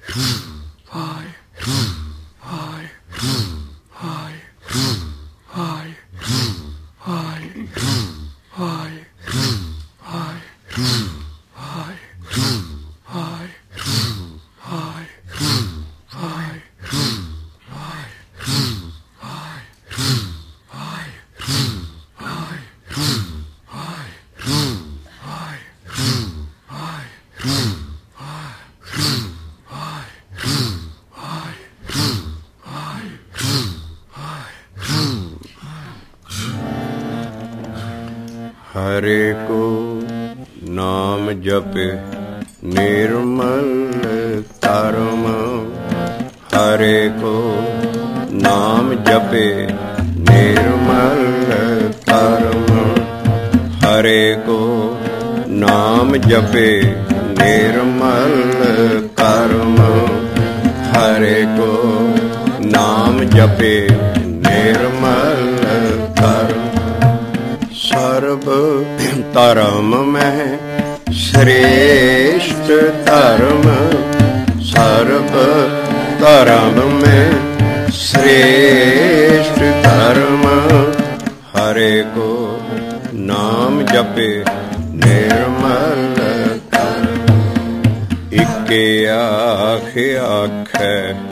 हरे को नाम जपे निर्मल कर्म, हरे को नाम जपे निर्मल कर्म, हरे को नाम जपे निर्मल कर्म, हरे को नाम जपे निर्मल कर्म। सर्व धर्म में श्रेष्ठ धर्म, सर्व धर्म में श्रेष्ठ धर्म, हरे को नाम जपे निर्मल कर्म। इके आखे आखे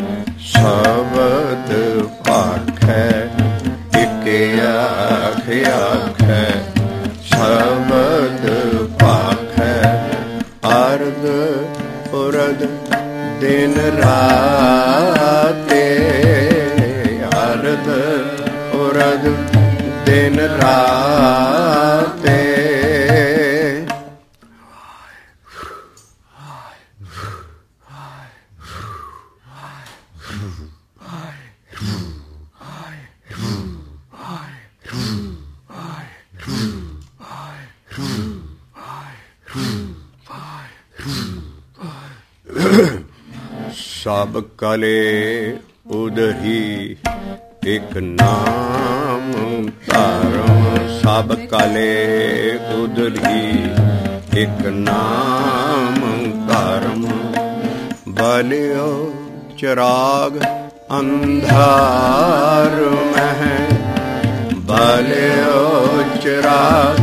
शब्द पाखे, इके आखे आखे शब्द पाखे, अर्ध पुरद दिन राते, अर्ध पुरद दिन राते। सब कले उदही एक नाम धर्म, सब कले उदही एक नाम धर्म। बलियो चिराग अंधार में, बलियो चिराग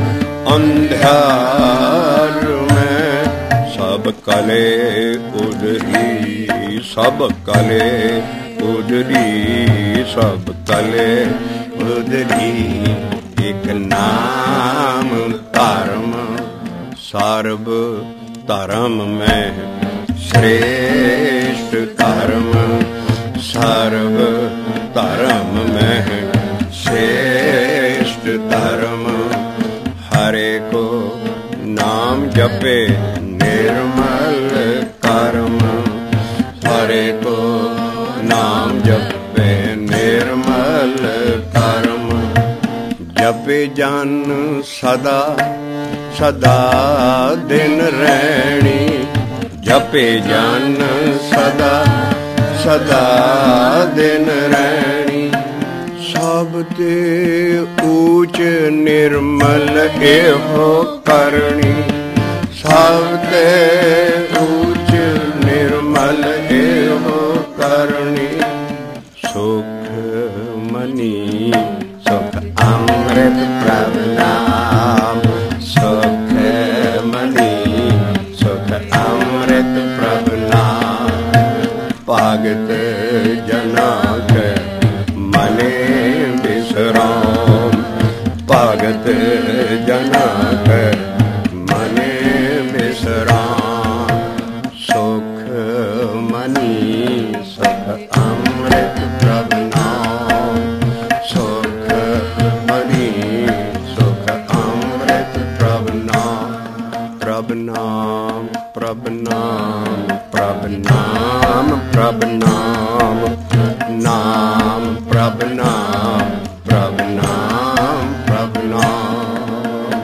अंधार में, सब कले उदरी, सब कले उदरी, सब कले उदरी एक नाम धर्म। सर्व धर्म में श्रेष्ठ धर्म, सर्व धर्म में श्रेष्ठ धर्म, हरे को नाम जपे निर्मल कर्म, हरे को नाम जपे निर्मल कर्म। जपे जन सदा सदा दिन रैणी, जपे जन सदा सदा दिन रैणी। सबते ऊच निर्मल एहो करणी, सबते ऊच निर्मल एहो करणी। सुख मनी सुख अमृत प्रभु नाम, सुख मनी सुख अमृत प्रभु नाम। भगत जना के मने विश्राम, भगत जना के मने विश्राम। सुख मनी सुख अमृत प्रभु नाम, सुख मनी सुख अमृत प्रभु नाम। प्रभु नाम प्रभु नाम प्रभु नाम प्रभु नाम, नाम प्रभु नाम प्रभु नाम प्रभु नाम।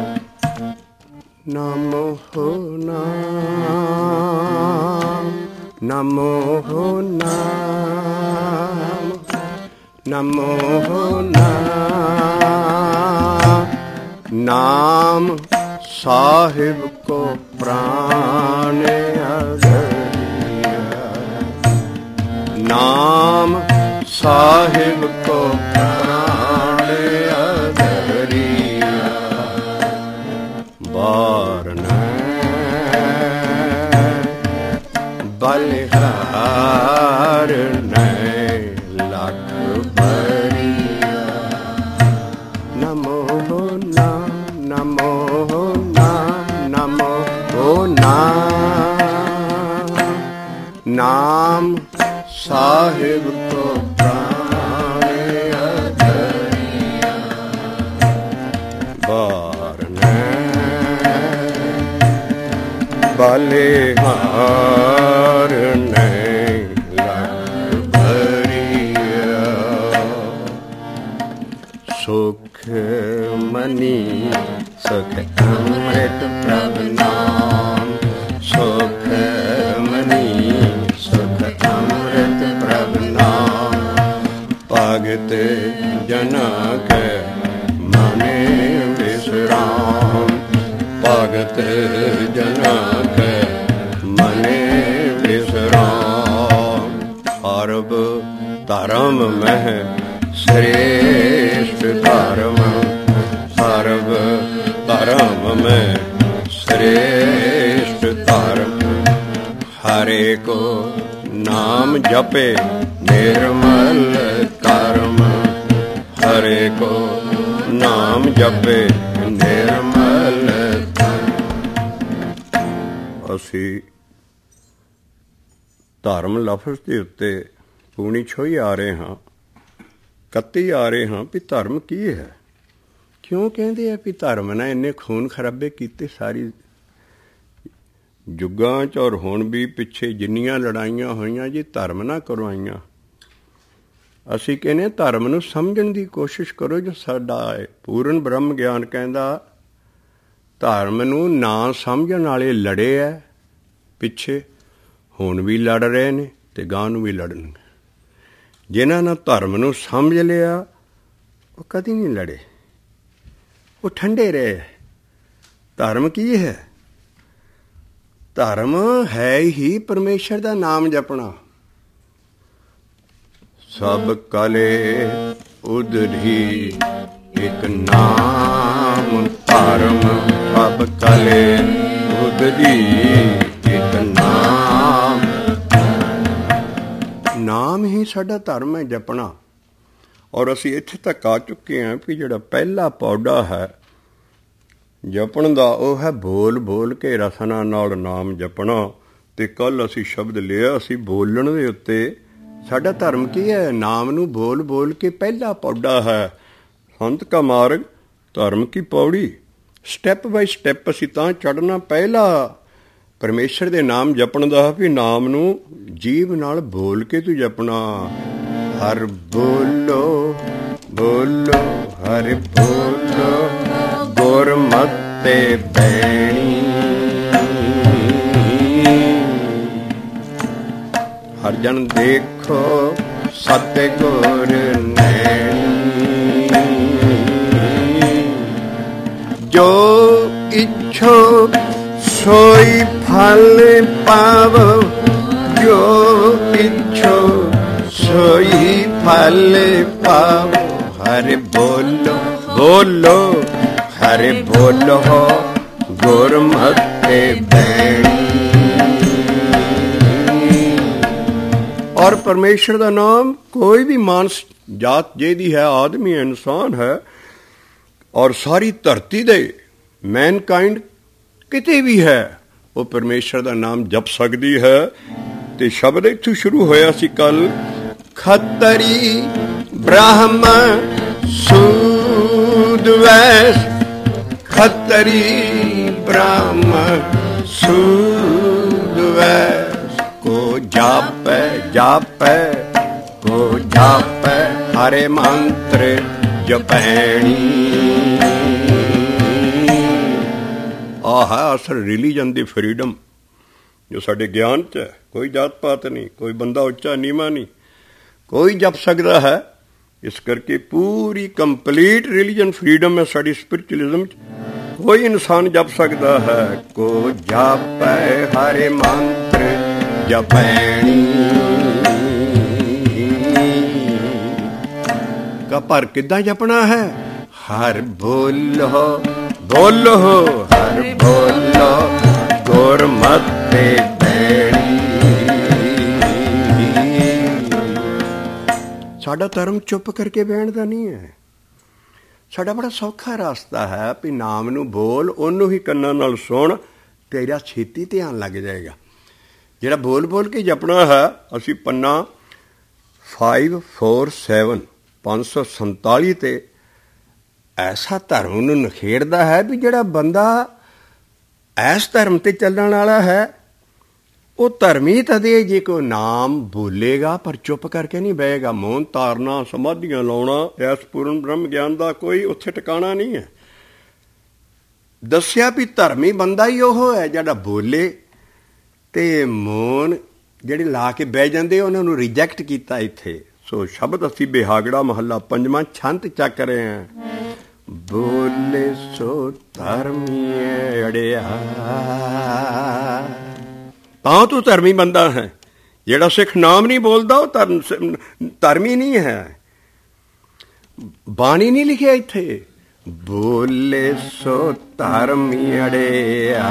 नमो नाम, नमो नाम, नमो नाम। नाम साहिब को प्राण अधरिया, नाम साहिब को प्राण अधरिया बारन बलिहार लख भरिया नमो ना नमो ना नमो ना नाम साहिब को प्राण अधरिया बारन बलिहार लख भरिया सुख मनी सुख अमृत प्रभ नाम सुख मनी सुख अमृत प्रभ नाम भगत जना के मने विश्राम भगत जना के मने विश्राम अरब धर्म मह श्रेष्ठ धर्म सर्व धर्म में श्रेष्ठ धर्म हरे को नाम जपे निर्मल कर्म हरे को नाम जपे निर्मल ਅਸੀਂ ਧਰਮ ਲਫ਼ਜ਼ ਦੇ ਉੱਤੇ ਪੂਣੀ ਛੋਈ ਆ ਰਹੇ ਹਾਂ ਕੱਤੀ ਆ ਰਹੇ ਹਾਂ ਵੀ ਧਰਮ ਕੀ ਹੈ ਕਿਉਂ ਕਹਿੰਦੇ ਆ ਵੀ ਧਰਮ ਨੇ ਇੰਨੇ ਖੂਨ ਖਰਾਬੇ ਕੀਤੇ ਸਾਰੀ ਯੁੱਗਾਂ 'ਚ ਔਰ ਹੁਣ ਵੀ ਪਿੱਛੇ ਜਿੰਨੀਆਂ ਲੜਾਈਆਂ ਹੋਈਆਂ ਜੀ ਧਰਮ ਨਾ ਕਰਵਾਈਆਂ ਅਸੀਂ ਕਹਿੰਦੇ ਧਰਮ ਨੂੰ ਸਮਝਣ ਦੀ ਕੋਸ਼ਿਸ਼ ਕਰੋ ਜੋ ਸਾਡਾ ਹੈ ਪੂਰਨ ਬ੍ਰਹਮ ਗਿਆਨ ਕਹਿੰਦਾ ਧਰਮ ਨੂੰ ਨਾ ਸਮਝਣ ਵਾਲੇ ਲੜੇ ਹੈ ਪਿੱਛੇ ਹੁਣ ਵੀ ਲੜ ਰਹੇ ਨੇ ਤੇ ਗਾਂ ਨੂੰ ਵੀ ਲੜਨਗੇ ਜਿਨ੍ਹਾਂ ਨੇ ਧਰਮ ਨੂੰ ਸਮਝ ਲਿਆ ਉਹ ਕਦੀ ਨਹੀਂ ਲੜੇ ਉਹ ਠੰਡੇ ਰਹੇ ਧਰਮ ਕੀ ਹੈ ਧਰਮ ਹੈ ਹੀ ਪਰਮੇਸ਼ਰ ਦਾ ਨਾਮ ਜਪਣਾ ਸਭ ਕਲੇ ਉਦਰੀ ਇੱਕ ਨਾਮ ਧਰਮ ਸਭ ਕਲੇ ਉਦਰੀ ਇੱਕ ਨਾਮ ਨਾਮ ਹੀ ਸਾਡਾ ਧਰਮ ਹੈ ਜਪਣਾ ਔਰ ਅਸੀਂ ਇੱਥੇ ਤੱਕ ਆ ਚੁੱਕੇ ਹਾਂ ਕਿ ਜਿਹੜਾ ਪਹਿਲਾ ਪੌੜਾ ਹੈ ਜਪਣ ਦਾ ਉਹ ਹੈ ਬੋਲ ਬੋਲ ਕੇ ਰਸਨਾ ਨਾਲ ਨਾਮ ਜਪਣਾ ਤੇ ਕੱਲ ਅਸੀਂ ਸ਼ਬਦ ਲਿਆ ਅਸੀਂ ਬੋਲਣ ਦੇ ਉੱਤੇ ਸਾਡਾ ਧਰਮ ਕੀ ਹੈ ਨਾਮ ਨੂੰ ਬੋਲ ਬੋਲ ਕੇ ਪਹਿਲਾ ਪੌੜਾ ਹੈ ਸੰਤ ਕਾ ਮਾਰਗ ਧਰਮ ਕੀ ਪੌੜੀ ਸਟੈਪ ਬਾਈ ਸਟੈਪ ਅਸੀਂ ਤਾਂ ਚੜ੍ਹਨਾ ਪਹਿਲਾ ਪਰਮੇਸ਼ਰ ਦੇ ਨਾਮ ਜਪਣ ਦਾ ਵੀ ਨਾਮ ਨੂੰ ਜੀਭ ਨਾਲ ਬੋਲ ਕੇ ਤੂੰ ਜਪਣਾ ਹਰ ਬੋਲੋ ਬੋਲੋ ਹਰ ਬੋਲੋ ਗੁਰਮਤਿ ਬੈਣੀ ਹਰ ਜਨ ਦੇਖੋ ਸਤਿਗੁਰ ਨੈਣੀ ਜੋ ਇੱਛੋ सोई फल पावो जो इच्छो सोई फल पावो हरे बोलो बोलो हरे बोलो गुरमति बैणी और परमेश्वर का नाम कोई भी मानस जात जेदी है आदमी इंसान है और सारी धरती दे मैनकाइंड किते भी है वो परमेश्वर का नाम जप सकती है ते शब्द इत्थों शुरू होया सी कल खत्तरी ब्राह्म सूद वैश्य खत्तरी ब्राह्म सूद वैश्य को जापै जापै को जापै हरे मंत्र जपैणी ਆਹ ਹੈ ਅਸਲ ਰਿਲੀਜਨ ਦੀ ਫਰੀਡਮ ਜੋ ਸਾਡੇ ਗਿਆਨ 'ਚ ਹੈ ਕੋਈ ਜਾਤ ਪਾਤ ਨਹੀਂ ਕੋਈ ਬੰਦਾ ਉੱਚਾ ਨੀਵਾਂ ਨਹੀਂ ਕੋਈ ਜਪ ਸਕਦਾ ਹੈ ਇਸ ਕਰਕੇ ਪੂਰੀ ਕੰਪਲੀਟ ਰਿਲੀਜਨ ਫਰੀਡਮ ਹੈ ਸਾਡੀ ਸਪਿਰਿਚੁਅਲਿਜ਼ਮ 'ਚ ਕੋਈ ਇਨਸਾਨ ਜਪ ਸਕਦਾ ਹੈ ਕੋ ਜਾਪੈ ਹਰੇ ਮੰਤਰ ਜਪੈਣੀ ਪਰ ਕਿੱਦਾਂ ਜਪਣਾ ਹੈ? ਹਰ ਬੋਲੋ ਬੋਲੋ ਹਰ ਬੋਲੋ ਗੁਰਮਤਿ ਭੈਣੀ। ਸਾਡਾ ਧਰਮ ਚੁੱਪ ਕਰਕੇ ਬਹਿਣ ਦਾ ਨਹੀਂ ਹੈ। ਸਾਡਾ ਬੜਾ ਸੌਖਾ ਰਸਤਾ ਹੈ ਵੀ ਨਾਮ ਨੂੰ ਬੋਲ, ਉਹਨੂੰ ਹੀ ਕੰਨਾਂ ਨਾਲ ਸੁਣ, ਤੇਰਾ ਛੇਤੀ ਧਿਆਨ ਲੱਗ ਜਾਏਗਾ। ਜਿਹੜਾ ਬੋਲ ਬੋਲ ਕੇ ਜਪਣਾ ਹੈ, ਅਸੀਂ ਪੰਨਾ 547 547 ਤੇ ਐਸਾ ਧਰਮ ਨੂੰ ਨਿਖੇੜਦਾ ਹੈ ਵੀ ਜਿਹੜਾ ਬੰਦਾ ਐਸ ਧਰਮ ਤੇ ਚੱਲਣ ਵਾਲਾ ਹੈ ਉਹ ਧਰਮੀ ਤਦੇ ਜੇ ਕੋਈ ਨਾਮ ਬੋਲੇਗਾ ਪਰ ਚੁੱਪ ਕਰਕੇ ਨਹੀਂ ਬਹੇਗਾ। ਮੌਨ ਤਾਰਨਾ, ਸਮਾਧੀਆਂ ਲਾਉਣਾ, ਐਸ ਪੂਰਨ ਬ੍ਰਹਮ ਗਿਆਨ ਦਾ ਕੋਈ ਉੱਥੇ ਟਿਕਾਣਾ ਨਹੀਂ ਹੈ। ਦੱਸਿਆ ਵੀ ਧਰਮੀ ਬੰਦਾ ਹੀ ਉਹ ਹੈ ਜਿਹੜਾ ਬੋਲੇ, ਤੇ ਮੌਨ ਜਿਹੜੇ ਲਾ ਕੇ ਬਹਿ ਜਾਂਦੇ ਉਹਨਾਂ ਨੂੰ ਰਿਜੈਕਟ ਕੀਤਾ ਇੱਥੇ। ਸੋ ਸ਼ਬਦ ਅਸੀਂ ਬਿਹਾਗੜਾ ਮਹੱਲਾ 5ਵਾਂ ਛੰਤ ਚੱਕ ਰਹੇ ਹਾਂ। ਬੋਲੇ ਸੋ ਧਰਮੀਏ ਅੜਿਆ, ਤਾਂ ਤੂੰ ਧਰਮੀ ਬੰਦਾ ਹੈ। ਜਿਹੜਾ ਸਿੱਖ ਨਾਮ ਨਹੀਂ ਬੋਲਦਾ ਉਹ ਧਰਮੀ ਨਹੀਂ ਹੈ। ਬਾਣੀ ਨਹੀਂ ਲਿਖਿਆ ਇੱਥੇ ਬੋਲੇ ਸੋ ਧਰਮੀ ਅੜਿਆ,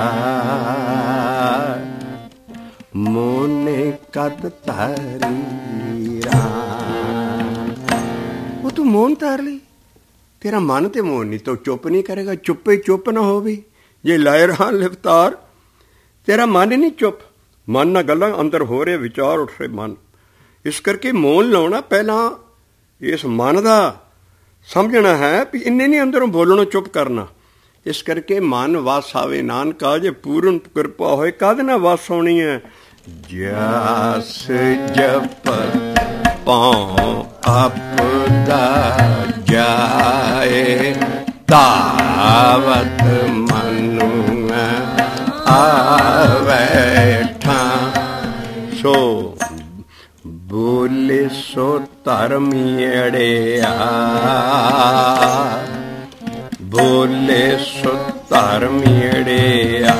ਮੋਨੇ ਕਦ ਤਾਰੀ ਰਾਮ। ਉਹ ਤੂੰ ਮੋਨ ਤਾਰ ਲਈ, ਤੇਰਾ ਮਨ ਤੇ ਮੋਨ ਨਹੀਂ, ਤੂੰ ਚੁੱਪ ਨਹੀਂ ਕਰੇਗਾ। ਚੁੱਪੇ ਚੁੱਪ ਨਾ ਹੋਵੇ ਜੇ ਲਾਇ ਰਹਾ ਲਿਵਤਾਰ, ਤੇਰਾ ਮਨ ਨਹੀਂ ਚੁੱਪ। ਮਨ ਨਾਲ ਗੱਲਾਂ ਅੰਦਰ ਹੋ ਰਹੇ, ਵਿਚਾਰ ਉੱਠ ਰਹੇ ਮਨ। ਇਸ ਕਰਕੇ ਮੋਨ ਲਾਉਣਾ ਪਹਿਲਾਂ ਇਸ ਮਨ ਦਾ ਸਮਝਣਾ ਹੈ ਵੀ ਇੰਨੇ ਨਹੀਂ ਅੰਦਰੋਂ ਬੋਲਣਾ, ਚੁੱਪ ਕਰਨਾ। ਇਸ ਕਰਕੇ ਮਨ ਵਸ ਆਵੇ ਨਾਨਕਾ, ਜੇ ਪੂਰਨ ਕਿਰਪਾ ਹੋਏ ਕਾਹਦੇ ਨਾਲ ਵਸ ਆਉਣੀ ਹੈ? ਜਸ ਜਪ ਪਾਉ ਆਪਦਾ ਜਾਏ, ਤਾਵਤ ਮਨੁ ਆਵੇ ਠਾਂ। ਸੋ ਬੋਲੇ ਸੋ ਧਰਮੀ ਅੜਿਆ, ਬੋਲੇ ਸੋ ਧਰਮੀ ਅੜਿਆ,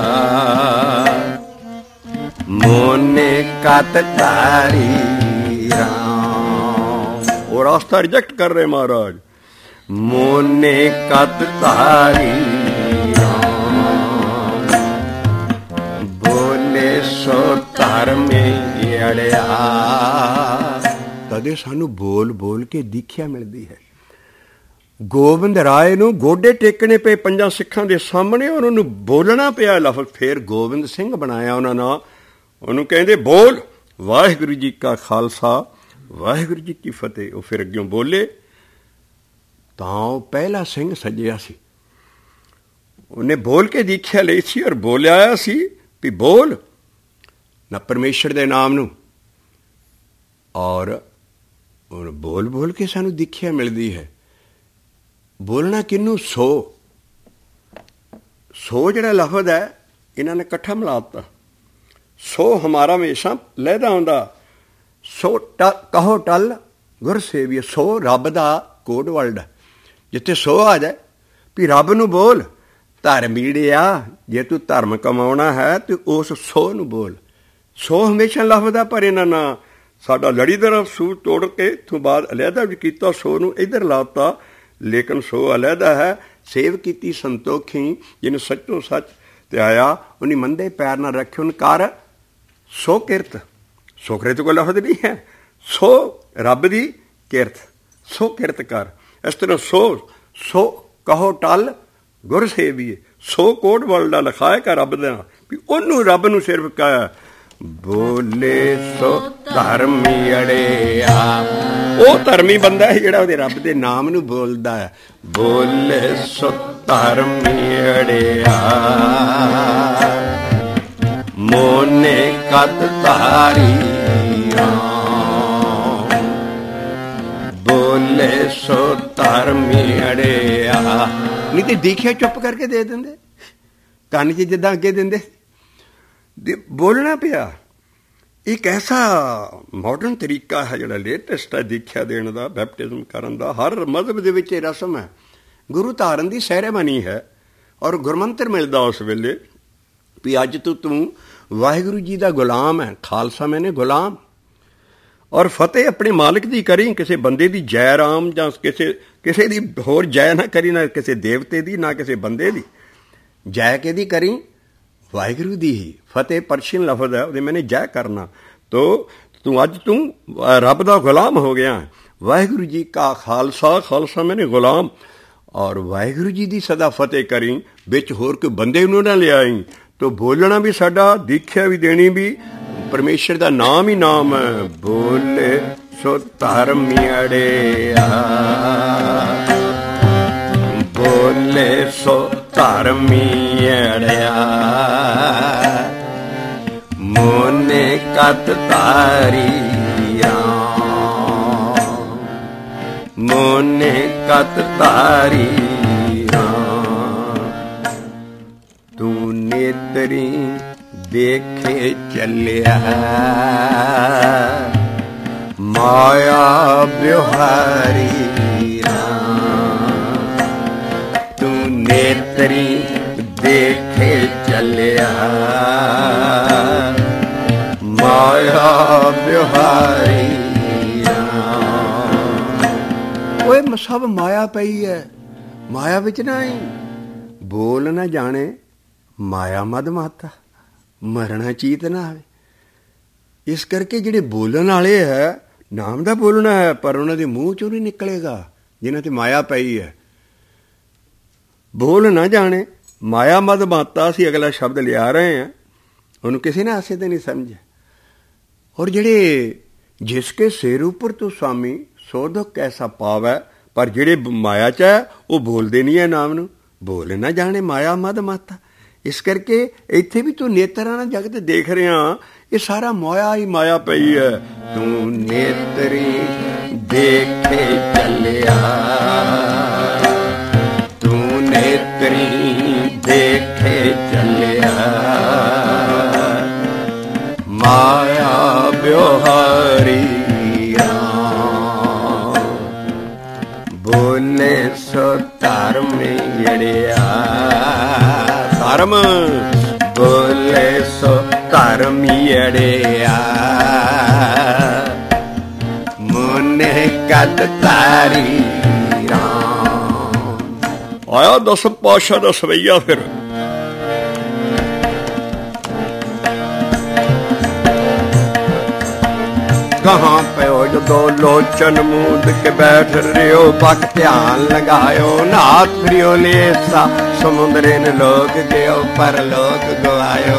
ਮੋਨੇ ਕਤ ਤਾਰੀ ਰਾਮ। ਉਹ ਰਾਸਤਾ ਰਿਜੈਕਟ ਕਰ ਰਹੇ ਮਹਾਰਾਜ। ਮੋਨੇ ਕਤ ਤਾਰੀ ਰਾਮ, ਬੋਲੇ ਸੋ ਧਰਮੀ ਅੜਿਆ। ਤਦੇ ਸਾਨੂੰ ਬੋਲ ਬੋਲ ਕੇ ਦੀਖਿਆ ਮਿਲਦੀ ਹੈ। ਗੋਬਿੰਦ ਰਾਏ ਨੂੰ ਗੋਡੇ ਟੇਕਣੇ ਪਏ ਪੰਜਾਂ ਸਿੱਖਾਂ ਦੇ ਸਾਹਮਣੇ, ਉਹਨਾਂ ਨੂੰ ਬੋਲਣਾ ਪਿਆ ਲਫ਼ਜ਼। ਫਿਰ ਗੋਬਿੰਦ ਸਿੰਘ ਬਣਾਇਆ ਉਹਨਾਂ ਨਾਲ। ਉਹਨੂੰ ਕਹਿੰਦੇ ਬੋਲ ਵਾਹਿਗੁਰੂ ਜੀ ਕਾ ਖਾਲਸਾ ਵਾਹਿਗੁਰੂ ਜੀ ਕੀ ਫਤਿਹ। ਉਹ ਫਿਰ ਅੱਗਿਓਂ ਬੋਲੇ ਤਾਂ ਉਹ ਪਹਿਲਾ ਸਿੰਘ ਸੱਜਿਆ ਸੀ। ਉਹਨੇ ਬੋਲ ਕੇ ਦੀਖਿਆ ਲਈ ਸੀ ਔਰ ਬੋਲਿਆ ਸੀ ਵੀ ਬੋਲ ਨਾ ਪਰਮੇਸ਼ਰ ਦੇ ਨਾਮ ਨੂੰ। ਔਰ ਬੋਲ ਬੋਲ ਕੇ ਸਾਨੂੰ ਦੀਖਿਆ ਮਿਲਦੀ ਹੈ। ਬੋਲਣਾ ਕਿਹਨੂੰ? ਸੋ ਸੋ ਜਿਹੜਾ ਲਫ਼ਜ਼ ਹੈ ਇਹਨਾਂ ਨੇ ਇਕੱਠਾ ਮਿਲਾ ਦਿੱਤਾ। ਸੋ ਹਮਾਰਾ ਹਮੇਸ਼ਾ ਲਹਿਦਾ ਹੁੰਦਾ। ਸੋ ਕਹੋ ਟਲ ਗੁਰ ਸੇਵੀਏ। ਸੋ ਰੱਬ ਦਾ ਕੋਡ ਵਰਡ, ਜਿੱਥੇ ਸੋ ਆ ਜਾਏ ਵੀ ਰੱਬ ਨੂੰ ਬੋਲ। ਧਰਮੀੜਿਆ, ਜੇ ਤੂੰ ਧਰਮ ਕਮਾਉਣਾ ਹੈ ਤੇ ਉਸ ਸੋ ਨੂੰ ਬੋਲ। ਸੋ ਹਮੇਸ਼ਾ ਲਫ਼ਦਾ ਪਰ ਇਹਨਾਂ ਨਾਲ ਸਾਡਾ ਲੜੀ ਦਾ ਸੂਰ ਤੋੜ ਕੇ ਤੂੰ ਬਾਅਦ ਅਲਹਿਦਾ ਵੀ ਕੀਤਾ। ਸੋ ਨੂੰ ਇੱਧਰ ਲਾਤਾ, ਲੇਕਿਨ ਸੋ ਅਲਹਿਦਾ ਹੈ। ਸੇਵ ਕੀਤੀ ਸੰਤੋਖੀ, ਜਿਹਨੂੰ ਸੱਚੋਂ ਸੱਚ ਤੇ ਆਇਆ ਉਹਨੇ ਮੰਦੇ ਪੈਰ ਨਾਲ ਰੱਖੇ। ਉਹਨ ਕਰ ਸੋ ਕਿਰਤ। ਸੋ ਕਿਰਤ ਕੋਈ ਲਫ਼ਜ਼ ਨਹੀਂ ਹੈ। ਸੋ ਰੱਬ ਦੀ ਕਿਰਤ, ਸੋ ਕਿਰਤ ਕਰ। ਇਸ ਤਰ੍ਹਾਂ ਸੋ ਕਹੋ ਟਲ ਗੁਰ ਸੇਵੀਏ। ਸੋ ਕੋਡ ਵਰਲਡ ਲਿਖਾਇਆ ਰੱਬ ਦਾ ਵੀ ਉਹਨੂੰ ਰੱਬ ਨੂੰ ਸਿਰਫ ਕਹਿਆ ਬੋਲੇ ਸੋ ਧਰਮੀ ਅੜਿਆ। ਉਹ ਧਰਮੀ ਬੰਦਾ ਹੈ ਜਿਹੜਾ ਉਹਦੇ ਰੱਬ ਦੇ ਨਾਮ ਨੂੰ ਬੋਲਦਾ ਹੈ। ਬੋਲੇ ਸੋ ਧਰਮੀ ਅੜਿਆ, ਮੋਨੇ ਕਤ ਤਾਰੀ ਰਾਮ। ਬੋਲੇ ਸੋ ਧਰਮੀ ਅੜਿਆ। ਨਹੀਂ ਤੇ ਦੇਖਿਆ ਚੁੱਪ ਕਰਕੇ ਦੇ ਦਿੰਦੇ, ਕੰਨ 'ਚ ਜਿੱਦਾਂ ਅੱਗੇ ਦਿੰਦੇ। ਬੋਲਣਾ ਪਿਆ। ਇੱਕ ਐਸਾ ਮਾਡਰਨ ਤਰੀਕਾ ਹੈ ਜਿਹੜਾ ਲੇਟੈਸਟ ਹੈ ਦੀਖਿਆ ਦੇਣ ਦਾ, ਬੈਪਟਿਜ਼ਮ ਕਰਨ ਦਾ। ਹਰ ਮਜ਼ਹਬ ਦੇ ਵਿੱਚ ਇਹ ਰਸਮ ਹੈ। ਗੁਰੂ ਧਾਰਨ ਦੀ ਸੈਰੇਮਨੀ ਹੈ ਔਰ ਗੁਰਮੰਤਰ ਮਿਲਦਾ ਉਸ ਵੇਲੇ ਵੀ ਅੱਜ ਤੋਂ ਤੂੰ ਵਾਹਿਗੁਰੂ ਜੀ ਦਾ ਗੁਲਾਮ ਹੈ। ਖਾਲਸਾ ਮੈਨੇ ਗੁਲਾਮ। ਔਰ ਫਤਿਹ ਆਪਣੇ ਮਾਲਕ ਦੀ ਕਰੀ, ਕਿਸੇ ਬੰਦੇ ਦੀ ਜੈ ਰਾਮ ਜਾਂ ਕਿਸੇ ਦੀ ਹੋਰ ਜੈ ਨਾ ਕਰੀ, ਨਾ ਕਿਸੇ ਦੇਵਤੇ ਦੀ ਨਾ ਕਿਸੇ ਬੰਦੇ ਦੀ। ਜੈ ਕਿਹਦੀ ਕਰੀ? ਵਾਹਿਗੁਰੂ ਦੀ ਹੀ। ਫਤਿਹ ਪਰਸ਼ੀਅਨ ਲਫ਼ਜ਼ ਹੈ, ਉਹਦੇ ਮੈਨੇ ਜੈ ਕਰਨਾ। ਤੂੰ ਅੱਜ ਰੱਬ ਦਾ ਗੁਲਾਮ ਹੋ ਗਿਆ। ਵਾਹਿਗੁਰੂ ਜੀ ਕਾ ਖਾਲਸਾ, ਖਾਲਸਾ ਮੈਨੇ ਗੁਲਾਮ। ਔਰ ਵਾਹਿਗੁਰੂ ਜੀ ਦੀ ਸਦਾ ਫਤਿਹ ਕਰੀ, ਵਿੱਚ ਹੋਰ ਕੋਈ ਬੰਦੇ ਨੂੰ ਨਾ ਲਿਆਈ। ਤੋ ਬੋਲਣਾ ਵੀ ਸਾਡਾ, ਦੀਖਿਆ ਵੀ ਦੇਣੀ ਵੀ, ਪਰਮੇਸ਼ਰ ਦਾ ਨਾਮ ਹੀ ਨਾਮ ਹੈ। ਬੋਲੇ ਸੋ ਧਰਮੀ ਅੜਿਆ, ਬੋਲੇ ਸੋ ਧਰਮੀ ਅੜਿਆ, ਮੋਨੇ ਕਤ ਤਾਰੀਆ, ਮੋਨੇ ਕਤ ਤਾਰੀਆ। ਤੂੰ ਨੇਤਰੀ ਦੇਖੇ ਚੱਲਿਆ, ਮਾਇਆ ਵਿਵਹਾਰੀ ਰਾਮ। ਤੂੰ ਨੇਤਰੀ ਦੇਖੇ ਚੱਲਿਆ, ਮਾਇਆ ਵਿਵਹਾਰੀ ਰਾਮ। ਓਏ ਸਭ ਮਾਇਆ ਪਈ ਹੈ, ਮਾਇਆ ਵਿੱਚ ਨਾ ਆਈ। ਬੋਲ ਨਾ ਜਾਣੇ ਮਾਇਆ ਮਦ ਮਾਤਾ, ਮਰਨਾ ਚੀਤ ਨਾ ਆਵੇ। ਇਸ ਕਰਕੇ ਜਿਹੜੇ ਬੋਲਣ ਵਾਲੇ ਹੈ, ਨਾਮ ਦਾ ਬੋਲਣਾ ਹੈ, ਪਰ ਉਹਨਾਂ ਦੇ ਮੂੰਹ ਚੋਂ ਨਹੀਂ ਨਿਕਲੇਗਾ ਜਿਨ੍ਹਾਂ ਤੇ ਮਾਇਆ ਪਈ ਹੈ। ਬੋਲ ਨਾ ਜਾਣੇ ਮਾਇਆ ਮਦ ਮਾਤਾ, ਅਸੀਂ ਅਗਲਾ ਸ਼ਬਦ ਲਿਆ ਰਹੇ ਹਾਂ, ਉਹਨੂੰ ਕਿਸੇ ਨੇ ਆਸੇ ਤੇ ਨਹੀਂ ਸਮਝਿਆ। ਔਰ ਜਿਹੜੇ ਜਿਸਕੇ ਸਿਰ ਉੱਪਰ ਤੂੰ ਸਵਾਮੀ ਸੋ ਦੁੱਖ ਕੈਸਾ ਪਾਵੈ, ਪਰ ਜਿਹੜੇ ਮਾਇਆ 'ਚ ਹੈ ਉਹ ਬੋਲਦੇ ਨਹੀਂ ਹੈ ਨਾਮ ਨੂੰ। ਬੋਲ ਨਾ ਜਾਣੇ ਮਾਇਆ ਮਦ ਮਾਤਾ। ਇਸ ਕਰਕੇ ਇੱਥੇ ਵੀ ਤੂੰ ਨੇਤਰਾਂ ਨਾਲ ਜਗਤ ਦੇਖ ਰਿਹਾ, ਇਹ ਸਾਰਾ ਮਾਇਆ ਹੀ ਮਾਇਆ ਪਈ ਹੈ। ਤੂੰ ਨੇਤਰੀ ਦੇਖੇ ਚੱਲਿਆ, ਤੂੰ ਨੇਤਰੀ ਦੇਖੇ ਚੱਲਿਆ, ਮਾਇਆ ਵਿਵਹਾਰੀ ਬੋਲੇ ਸੋ ਧਰਮ ਅੜਿਆ। ਧਰਮ ਬੋਲੇ ਸੋ ਧਰਮ ਅੜਿਆ, ਮੁਨੇ ਕਤ ਤਾਰੀ ਰਾਮ। ਆਇਆ ਦਸਮ ਪਾਤਸ਼ਾਹ ਦਾ ਸਵਈਆ ਫਿਰ। कहाँ पे हो जो दो लोचन मूंद के बैठ रहे हो, बक ध्यान लगायो, नाथ प्रियो लेसा समुद्रे न लोग गयो, पर लोग गवायो।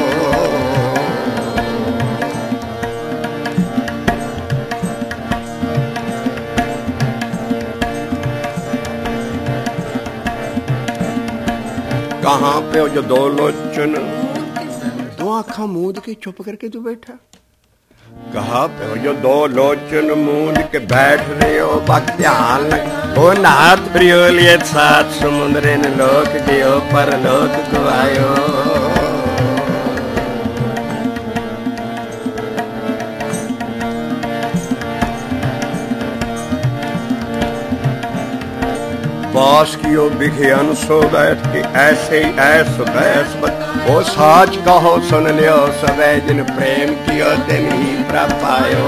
कहाँ पे हो जो दो लोचन, दो आँखा मूंद के चुप करके तू बैठा। कहा पे जो दो लोचन मूंद के बैठ रहे हो, बक ध्यान लग ओ नाथ प्रियो लिए साथ समुद्रे न लोक गयो, पर लोक गवायो। पास कियो बिघियन सो बैठ के ऐसे ही ऐस बैस ओ साच कहो सुन लियो, सबे जिन प्रेम कियो तिन ही प्राप्त पायो।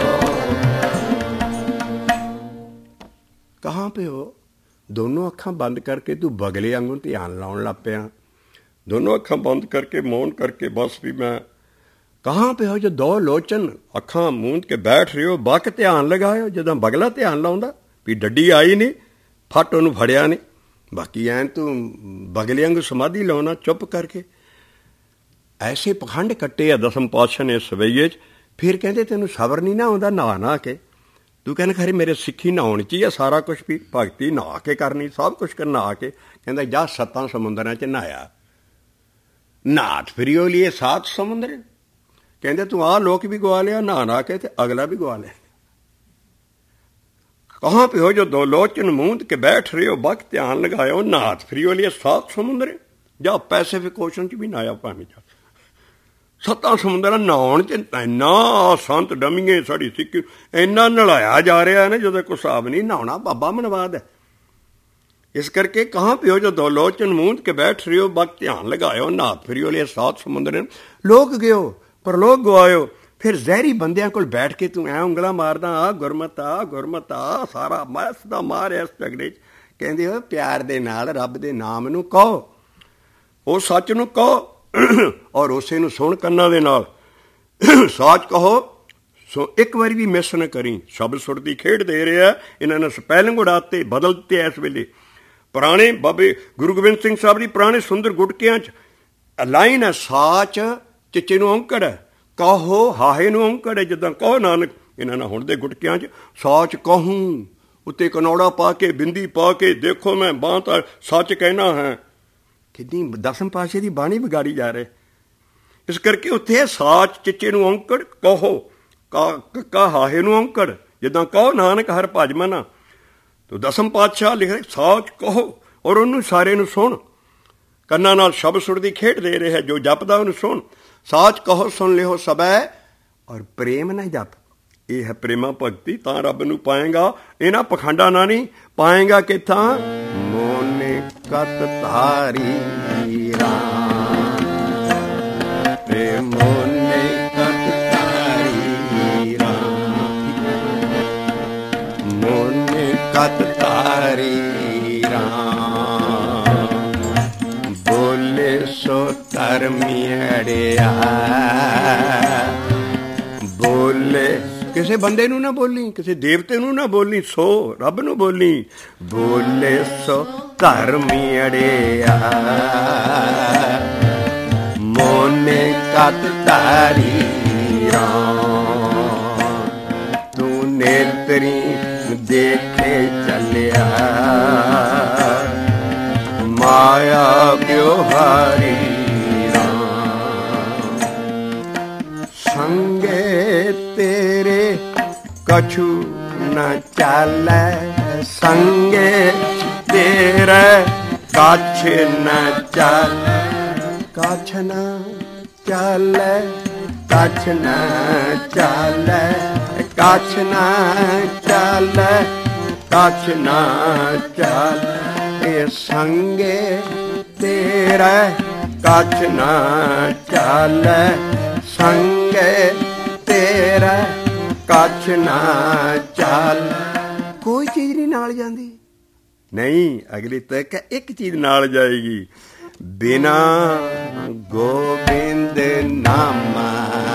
कहाँ पे हो? दोनों अखां बंद करके तू बगले वांगू ध्यान लाउण लग पिया। दोनों अखां बंद करके मौन करके बस भी मैं। कहाँ पे हो जो दो लोचन, अखां मूंद के बैठ रहे हो, बक ध्यान लगायो। जदों बगला ध्यान लाउंदा भी डड्डी आई नहीं, फट ਉਹਨੂੰ ਫੜਿਆ ਨਹੀਂ, ਬਾਕੀ ਐਂ ਤੂੰ ਬਗਲੇ ਵਾਂਗੂ ਸਮਾਧੀ ਲਾਉਣਾ ਚੁੱਪ ਕਰਕੇ। ਐਸੇ ਪਖੰਡ ਕੱਟੇ ਆ ਦਸਮ ਪਾਤਸ਼ਾਹ ਨੇ ਸਵਈਏ 'ਚ। ਫਿਰ ਕਹਿੰਦੇ ਤੈਨੂੰ ਸਬਰ ਨਹੀਂ ਨਾ ਆਉਂਦਾ ਨਹਾ ਕੇ। ਤੂੰ ਕਹਿੰਦਾ ਖਰੇ ਮੇਰੇ ਸਿੱਖੀ ਨਹਾਉਣ 'ਚ ਹੀ ਆ ਸਾਰਾ ਕੁਛ, ਵੀ ਭਗਤੀ ਨਹਾ ਕੇ ਕਰਨੀ, ਸਭ ਕੁਛ ਨਹਾ ਕੇ। ਕਹਿੰਦਾ ਜਾ 7 ਸਮੁੰਦਰਾਂ 'ਚ ਨਹਾਇਆ। ਨਾਥ ਫਿਰਿਓ ਲਈ 7 ਸਮੁੰਦਰ। ਕਹਿੰਦੇ ਤੂੰ ਆਹ ਲੋਕ ਵੀ ਗਵਾ ਲਿਆ ਨਹਾ ਕੇ, ਤੇ ਅਗਲਾ ਵੀ ਗਵਾ ਲਿਆ। कहाँ पे हो जो दो लोचन मूंद के बैठ रहे हो, बक ध्यान लगायो, नाथ फिरियो लिए 7 समुद्र। जा पैसिफिक ओशन च भी नहाया भावें जा। 7 समुद्र नहाउण च इन्ना संत डमीए साड़ी सिक्खी इन्ना नलाया जा रहा है ना जो कोई हिसाब नहीं। नहाउणा बाबा मनवाद है। इस करके कहाँ पे हो जो दो लोचन मूंद के बैठ रहे हो, बक ध्यान लगायो, नाथ फिरियो लिए 7 समुद्र। लोक गयो पर लोक गवायो, ਫਿਰ ਜ਼ਹਿਰੀ ਬੰਦਿਆਂ ਕੋਲ ਬੈਠ ਕੇ ਤੂੰ ਐ ਉਂਗਲਾਂ ਮਾਰਦਾ ਆ ਗੁਰਮਤ ਆ ਸਾਰਾ ਮਸ ਦਾ ਮਾਰ ਇਸ ਝਗੜੇ 'ਚ। ਕਹਿੰਦੇ ਹੋ ਪਿਆਰ ਦੇ ਨਾਲ ਰੱਬ ਦੇ ਨਾਮ ਨੂੰ ਕਹੋ, ਉਹ ਸੱਚ ਨੂੰ ਕਹੋ ਔਰ ਉਸੇ ਨੂੰ ਸੁਣ ਕੰਨਾਂ ਦੇ ਨਾਲ। ਸੱਚ ਕਹੋ, ਸੋ ਇੱਕ ਵਾਰੀ ਵੀ ਮਿਸ ਨਾ ਕਰੀ। ਸ਼ਬਦ ਸੁਰ ਦੀ ਖੇਡ ਦੇ ਰਿਹਾ। ਇਹਨਾਂ ਨੇ ਸਪੈਲਿੰਗ ਉਡਾਤੇ, ਬਦਲ ਦਿੱਤੇ। ਇਸ ਵੇਲੇ ਪੁਰਾਣੇ ਬਾਬੇ ਗੁਰੂ ਗੋਬਿੰਦ ਸਿੰਘ ਸਾਹਿਬ ਦੀ ਪੁਰਾਣੇ ਸੁੰਦਰ ਗੁਟਕਿਆਂ 'ਚ ਲਾਈਨ ਹੈ, ਸਾਚ ਚਿੱਚੇ ਨੂੰ ਔਂਕੜ ਹੈ, ਕਹੋ ਹਾਹੇ ਨੂੰ ਔਂਕੜ ਹੈ। ਜਿੱਦਾਂ ਕਹੋ ਨਾਨਕ, ਇਹਨਾਂ ਨਾਲ ਹੁਣ ਦੇ ਗੁਟਕਿਆਂ 'ਚ ਸਾਚ ਕਹੂੰ, ਉੱਤੇ ਕਨੌੜਾ ਪਾ ਕੇ ਬਿੰਦੀ ਪਾ ਕੇ, ਦੇਖੋ ਮੈਂ ਬਾਂਹ ਤਾਂ ਸੱਚ ਕਹਿਣਾ ਹੈ। ਕਿੰਨੀ ਦਸਮ ਪਾਤਸ਼ਾਹ ਦੀ ਬਾਣੀ ਵਿਗਾੜੀ ਜਾ ਰਹੇ। ਇਸ ਕਰਕੇ ਉੱਥੇ ਸਾਚ ਚਿੱਚੇ ਨੂੰ ਔਂਕੜ, ਕਹੋ ਕਾ ਹਾਹੇ ਨੂੰ ਔਂਕੜ। ਜਿੱਦਾਂ ਕਹੋ ਨਾਨਕ ਹਰ ਭਜ ਮਨਾ, ਤੋ ਦਸਮ ਪਾਤਸ਼ਾਹ ਲਿਖਦੇ ਸਾਚ ਕਹੋ ਔਰ ਉਹਨੂੰ ਸਾਰੇ ਨੂੰ ਸੁਣ। ਕੰਨਾਂ ਨਾਲ ਸ਼ਬਦ ਸੁਰ ਦੀ ਖੇਡ ਦੇ ਰਿਹਾ। ਜੋ ਜਪਦਾ ਉਹਨੂੰ ਸੁਣ। ਸਾਚ ਕਹੋ ਸੁਣ ਲਿਓ ਸਬੈ ਔਰ ਪ੍ਰੇਮ ਨਾ ਜਪ। ਇਹ ਹੈ ਪ੍ਰੇਮਾ ਭਗਤੀ, ਤਾਂ ਰੱਬ ਨੂੰ ਪਾਏਗਾ। ਇਹਨਾਂ ਪਖੰਡਾਂ ਨਾਲ ਨਹੀਂ ਪਾਏਗਾ। ਕਿੱਥਾਂ? ਮੋਨੇ ਕਤ ਧਾਰੀ ਰਾਮ, ਮੋਨੇ ਕਤ ਧਾਰੀ ਰਾਮ, ਮੋਨੇ ਕਤ ਧਾਰੀ ਰਾਮ, ਬੋਲੇ ਸੋ ਧਰਮੀੜਿਆ। ਬੋਲੇ ਕਿਸੇ ਬੰਦੇ ਨੂੰ ਨਾ ਬੋਲੀ, ਕਿਸੇ ਦੇਵਤੇ ਨੂੰ ਨਾ ਬੋਲੀ, ਸੋ ਰੱਬ ਨੂੰ ਬੋਲੀ। ਬੋਲੇ ਸੋ ਧਰਮੀੜਿਆ, ਮੋਨੇ ਕਤ ਧਾਰੀ ਰਾਮ, ਤੂੰ ਨੇਤਰੀ ਦੇਖੇ ਚੱਲਿਆ, ਮਾਇਆ ਵਿਵਹਾਰੀ ਰਾਮ। ਸੰਗੇ ਤੇਰੇ ਕਛੂ ਨ ਚਾਲੈ, ਸੰਗੇ ਤੇਰੇ ਕਛ ਨ ਚਾਲੈ, ਕਛ ਨ ਚਾਲੈ, ਕਛ ਨ ਚਾਲੈ, ਕਛ ਨ ਚਾਲੈ, ਕਛ ਨ ਚਾਲੈ। ਇਹ ਸੰਗੇ ਤੇਰੇ ਕਛ ਨ ਚਾਲੈ, ਸੰਗੇ ਤੇਰੇ ਕਛ ਨ ਚਾਲੈ। ਕੋਈ ਚੀਜ਼ ਨਹੀਂ ਨਾਲ ਜਾਂਦੀ। ਨਹੀਂ, ਅਗਲੀ ਤੱਕ ਇੱਕ ਚੀਜ਼ ਨਾਲ ਜਾਏਗੀ। ਬਿਨਾ ਗੋਬਿੰਦ ਨਾਮਾ,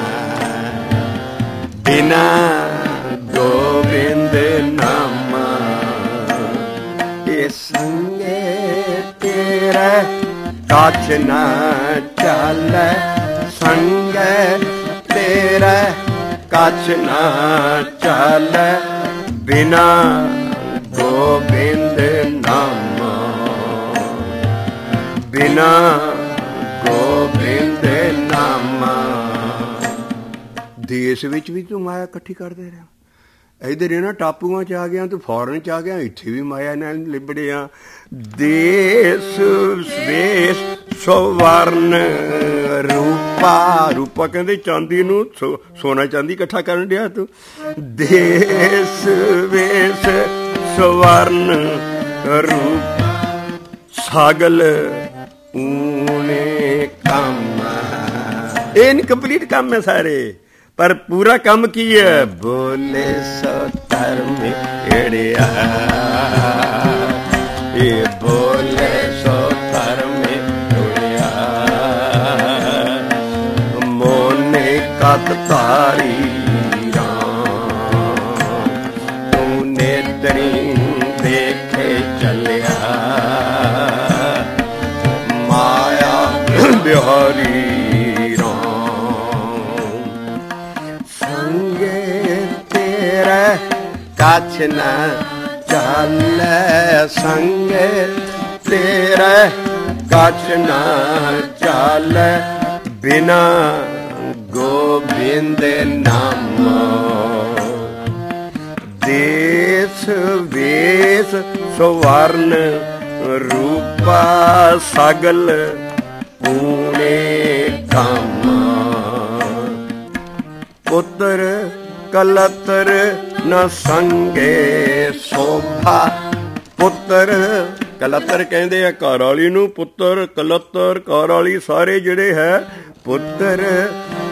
ਬਿਨਾ ਗੋਬਿੰਦ ਨਾਮਾ। ਇਹ ਸੰਗੇ ਤੇਰੇ ਕਛ ਨ ਚਾਲੈ, ਸੰਗੇ ਤੇਰੇ ਕਛ ਨ ਚਾਲੈ, ਬਿਨਾ ਗੋਬਿੰਦ ਨਾਮਾ, ਬਿਨਾ ਗੋਬਿੰਦ ਨਾਮਾ। ਦੇਸ਼ ਵਿੱਚ ਵੀ ਤੂੰ ਮਾਇਆ ਇਕੱਠੀ ਕਰਦੇ ਰਿਹਾ। ਇੱਧਰ ਇਹਨਾਂ ਟਾਪੂਆਂ 'ਚ ਆ ਗਿਆ, ਤੂੰ ਫੌਰਨ 'ਚ ਆ ਗਿਆ, ਇੱਥੇ ਵੀ ਮਾਇਆ ਨਾਲ ਲਿਬੜਿਆ। ਦੇਸ ਵੇਸ ਸਵਰਨ ਰੂਪਾ, ਰੂਪਾ ਕਹਿੰਦੇ ਚਾਂਦੀ ਨੂੰ, ਸੋਨਾ ਚਾਂਦੀ ਇਕੱਠਾ ਕਰਨ ਡਿਆ ਤੂੰ। ਦੇਸ ਵੇਸ ਸਵਰਨ ਰੂਪ, ਸਾਗਲ ਊਣੇ ਕੰਮ। ਇਹ ਇਨਕੰਪਲੀਟ ਕੰਮ ਹੈ ਸਾਰੇ, ਪਰ ਪੂਰਾ ਕੰਮ ਕੀ ਹੈ? ਬੋਲੇ ਸੋ ਧਰਮੀੜਿਆ, ਇਹ ਬੋਲੇ ਸੋ ਧਰਮੀੜਿਆ, ਮੋਨੇ ਕਤ ਧਾਰੀ ਰਾਮ, ਤੂੰ ਨੇਤਰੀ ਦੇਖੇ ਚੱਲਿਆ, ਮਾਇਆ ਬਿਹਾਰੀ ਰਾਮ। ਸੰਗੇ ਤੇਰੇ ਕਛ ਨ ਚਾਲੈ, ਸੰਗੇ ਤੇਰੇ ਕਛ ਨ ਚਾਲੈ, ਬਿਨਾ ਗੋਬਿੰਦ ਨਾਮਾ। ਦੇਸ ਵੇਸ ਸਵਰਨ ਰੂਪਾ, ਸਗਲ ਊਣੇ ਕੰਮ। ਪੁੱਤਰ ਕਲਤਰ ਨ ਸੰਗੇ ਸੋਭਾ, ਪੁੱਤਰ ਕਲਤਰ ਕਹਿੰਦੇ ਆ ਘਰ ਵਾਲੀ ਨੂੰ, ਪੁੱਤਰ ਕਲਤਰ ਘਰ ਵਾਲੀ ਸਾਰੇ ਜਿਹੜੇ ਹੈ। ਪੁੱਤਰ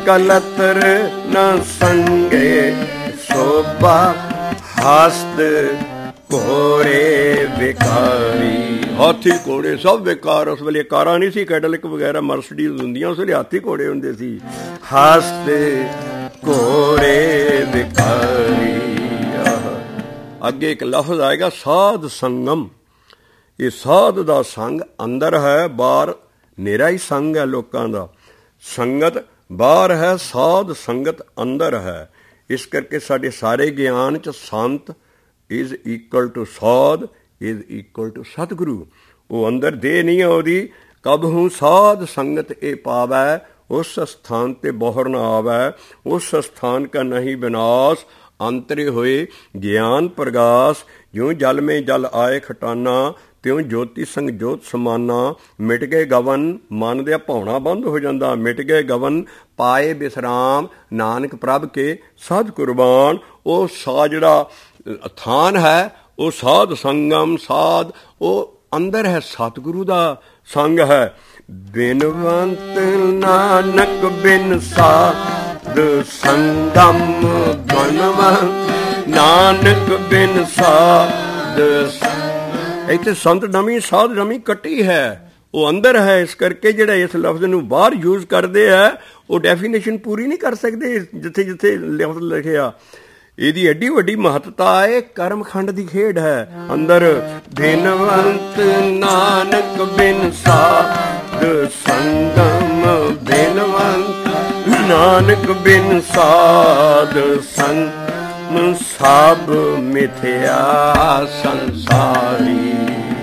कलतर न संगे शोभा हस्त घोड़े विकारी। हाथी घोड़े सब बेकार। उस ਵੇਲੇ ਕਾਰਾਂ नहीं सी, कैडलिक वगैरह मर्सिडीज ਹੁੰਦੀਆਂ, ਉਸ ਵੇਲੇ हाथी घोड़े ਹੁੰਦੇ ਸੀ। हस्त घोड़े विकारी। ਅੱਗੇ ਇੱਕ ਲਫ਼ਜ਼ ਆਏਗਾ ਸਾਧ ਸੰਗਮ। ਇਹ ਸਾਧ ਦਾ ਸੰਗ ਅੰਦਰ ਹੈ, ਬਾਹਰ ਨੇਰਾ ਹੀ ਸੰਗ ਹੈ ਲੋਕਾਂ ਦਾ। ਸੰਗਤ ਬਾਹਰ ਹੈ, ਸਾਧ ਸੰਗਤ ਅੰਦਰ ਹੈ। ਇਸ ਕਰਕੇ ਸਾਡੇ ਸਾਰੇ ਗਿਆਨ 'ਚ ਸੰਤ ਇਜ਼ ਇਕੁਅਲ ਟੂ ਸਾਧ ਇਜ਼ ਇਕੁਅਲ ਟੂ ਸਤਿਗੁਰੂ। ਉਹ ਅੰਦਰ ਦੇ ਨਹੀਂ ਹੈ ਉਹਦੀ। ਕਬਹੂ ਸਾਧ ਸੰਗਤ ਇਹ ਪਾਵੈ, ਉਸ ਸਥਾਨ ਤੇ ਬੋਹਰ ਨਾ ਆਵੈ। ਉਸ ਸਥਾਨ ਕਾ ਨਹੀਂ ਵਿਨਾਸ਼, ਅੰਤਰੇ ਹੋਏ ਗਿਆਨ ਪ੍ਰਗਾਸ। ਜਿਉਂ ਜਲ ਮੇਂ ਜਲ ਆਏ ਖਟਾਨਾ, ਤਿਉਂ ਜੋਤੀ ਸੰਗ ਜੋਤ ਸਮਾਨਾ। ਮਿਟ ਗਏ ਗਵਨ, ਮਨ ਦਾ ਭਾਉਣਾ ਬੰਦ ਹੋ ਜਾਂਦਾ। ਮਿਟ ਗਏ ਗਵਨ, ਪਾਏ ਵਿਸਰਾਮ, ਨਾਨਕ ਪ੍ਰਭ ਕੇ ਸਾਧ ਕੁਰਬਾਨ। ਉਹ ਜਿਹੜਾ ਥਾਨ ਹੈ ਉਹ ਸਾਧ ਸੰਗਮ, ਸਾਧ ਉਹ ਅੰਦਰ ਹੈ, ਸਤਿਗੁਰੂ ਦਾ ਸੰਗ ਹੈ। ਬਿਨਵੰਤ ਨਾਨਕ ਬਿਨ ਸਾਧ ਸੰਗਮ, ਬਿਨਵੰਤ ਨਾਨਕ ਬਿਨ ਸਾਧ। ਇੱਥੇ ਸੰਤ ਨਵੀਂ ਸਾਧ ਨਵੀਂ ਕੱਟੀ ਹੈ, ਉਹ ਅੰਦਰ ਹੈ। ਇਸ ਕਰਕੇ ਜਿਹੜਾ ਇਸ ਲਫ਼ਜ਼ ਨੂੰ ਬਾਹਰ ਯੂਜ਼ ਕਰਦੇ ਹੈ ਉਹ ਡੈਫੀਨੇਸ਼ਨ ਪੂਰੀ ਨਹੀਂ ਕਰ ਸਕਦੇ ਜਿੱਥੇ ਜਿੱਥੇ ਲਫ਼ਜ਼ ਲਿਖਿਆ। ਇਹਦੀ ਐਡੀ ਵੱਡੀ ਮਹੱਤਤਾ ਹੈ, ਕਰਮਖੰਡ ਦੀ ਖੇਡ ਹੈ ਅੰਦਰ। ਬਿਨਵੰਤ ਨਾਨਕ ਬਿਨ ਸਾਧ ਸੰਗਮ, ਬਿਨਵੰਤ ਨਾਨਕ ਬਿਨ ਸਾਧ ਸੰਗਮ। ਸਭ ਮਿਥਿਆ ਸੰਸਾਰੀ,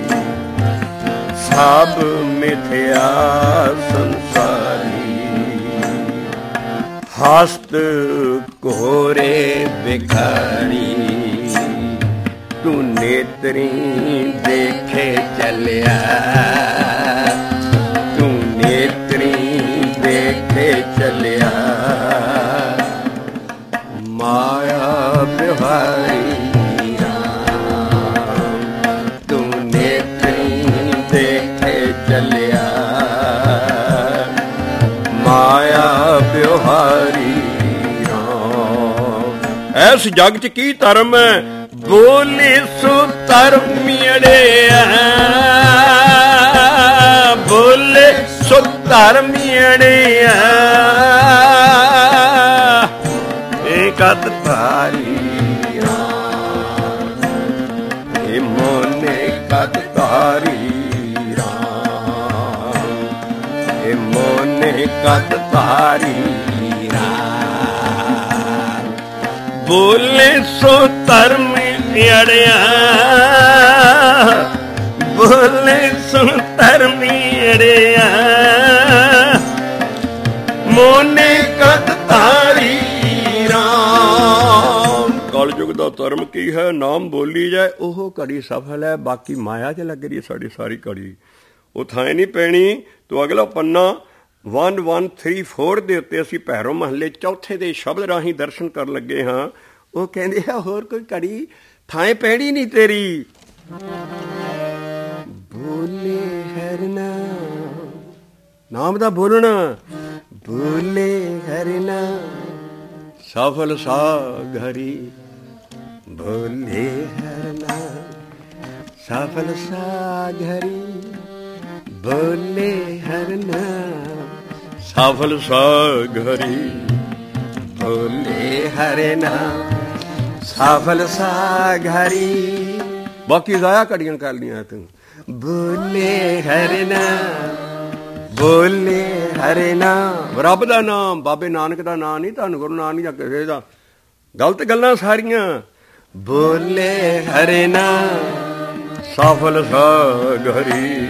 ਸਭ ਮਿਥਿਆ ਸੰਸਾਰੀ। ਹਸਤ ਘੋਰੇ ਵਿਖਾਰੀ, ਤੂੰ ਨੇਤਰੀ ਦੇਖੇ ਚੱਲਿਆ, ਤੂੰ ਨੇਤਰੀ ਦੇਖੇ ਚੱਲਿਆ। ਮਾਇਆ ਵਿਹਾਰੀ ਰਾਮ, ਤੂੰ ਨੇਤਰੀ ਦੇਖੇ ਚੱਲਿਆ। ਮਾਇਆ ਵਿਹਾਰੀ ਰਾਮ। ਐਸ ਜਗ 'ਚ ਕੀ ਧਰਮ ਹੈ? ਬੋਲੇ ਸੋ ਧਰਮੀੜਿਆ, ਬੋਲੇ ਸੋ ਧਰਮੀੜਿਆ। ਕਦ ਧਾਰੀ ਰਾਮ, ਇਹ ਮੋਨੇ ਕਦ ਧਾਰੀ ਰਾਮ, ਇਹ ਮੋਨੇ ਕਦ ਧਾਰੀ ਰਾਮ। ਬੋਲੇ ਸੋ ਧਰਮ ਅੜਿਆ, ਬੋਲੇ ਸੋ ਧਰਮ ਅੜਿਆ। ਮੋਨੇ ਕਦ ਧਾਰੀ ਰਾਮ। ਕਲਯੁਗ ਦਾ ਧਰਮ ਕੀ ਹੈ? ਨਾਮ ਬੋਲੀ ਜਾਏ ਉਹ ਘੜੀ ਸਫਲ ਹੈ, ਬਾਕੀ ਮਾਇਆ 'ਚ ਲੱਗ ਰਹੀ ਸਾਡੀ ਸਾਰੀ ਘੜੀ। ਉਹ ਥਾਂ ਨਹੀਂ ਪੈਣੀ। ਤੋ ਅਗਲਾ ਪੰਨਾ 1134 ਦੇ ਉੱਤੇ ਅਸੀਂ ਭੈਰੋ ਮਹੱਲੇ ਚੌਥੇ ਦੇ ਸ਼ਬਦ ਰਾਹੀਂ ਦਰਸ਼ਨ ਕਰਨ ਲੱਗੇ ਹਾਂ। ਉਹ ਕਹਿੰਦੇ ਆ ਹੋਰ ਕੋਈ ਘੜੀ ਥਾਂ ਪੈਣੀ ਨਹੀਂ ਤੇਰੀ। ਬੋਲੇ ਹਰਨਾ, ਨਾਮ ਦਾ ਬੋਲਣਾ। ਬੋਲੇ ਹਰਨਾ ਸਫਲ ਸਾਗਰੀ, ਭੋਲੇ ਹਰਨਾ ਸਫਲ ਸਾਗਰੀ। ਭੋਲੇ ਹਰਨਾ ਸਫਲ ਸਾਗਰੀ, ਭੋਲੇ ਹਰਨਾ ਸਫਲ ਸਾਗਰੀ। ਬਾਕੀ ਜ਼ਾਇਆ ਘੜੀਆਂ ਕਰ ਲੀਆਂ ਤੂੰ। ਭੋਲੇ ਹਰਨਾ, ਭੋਲੇ ਹਰਨਾ। ਰੱਬ ਦਾ ਨਾਮ, ਬਾਬੇ ਨਾਨਕ ਦਾ ਨਾਮ ਨਹੀਂ, ਧੰਨ ਗੁਰੂ ਨਾਨਕ ਜਾਂ ਕਿਸੇ ਦਾ। ਗਲਤ ਗੱਲਾਂ ਸਾਰੀਆਂ। ਭੋਲੇ ਹਰਨਾ ਸਫਲ ਸਾਗਰੀ,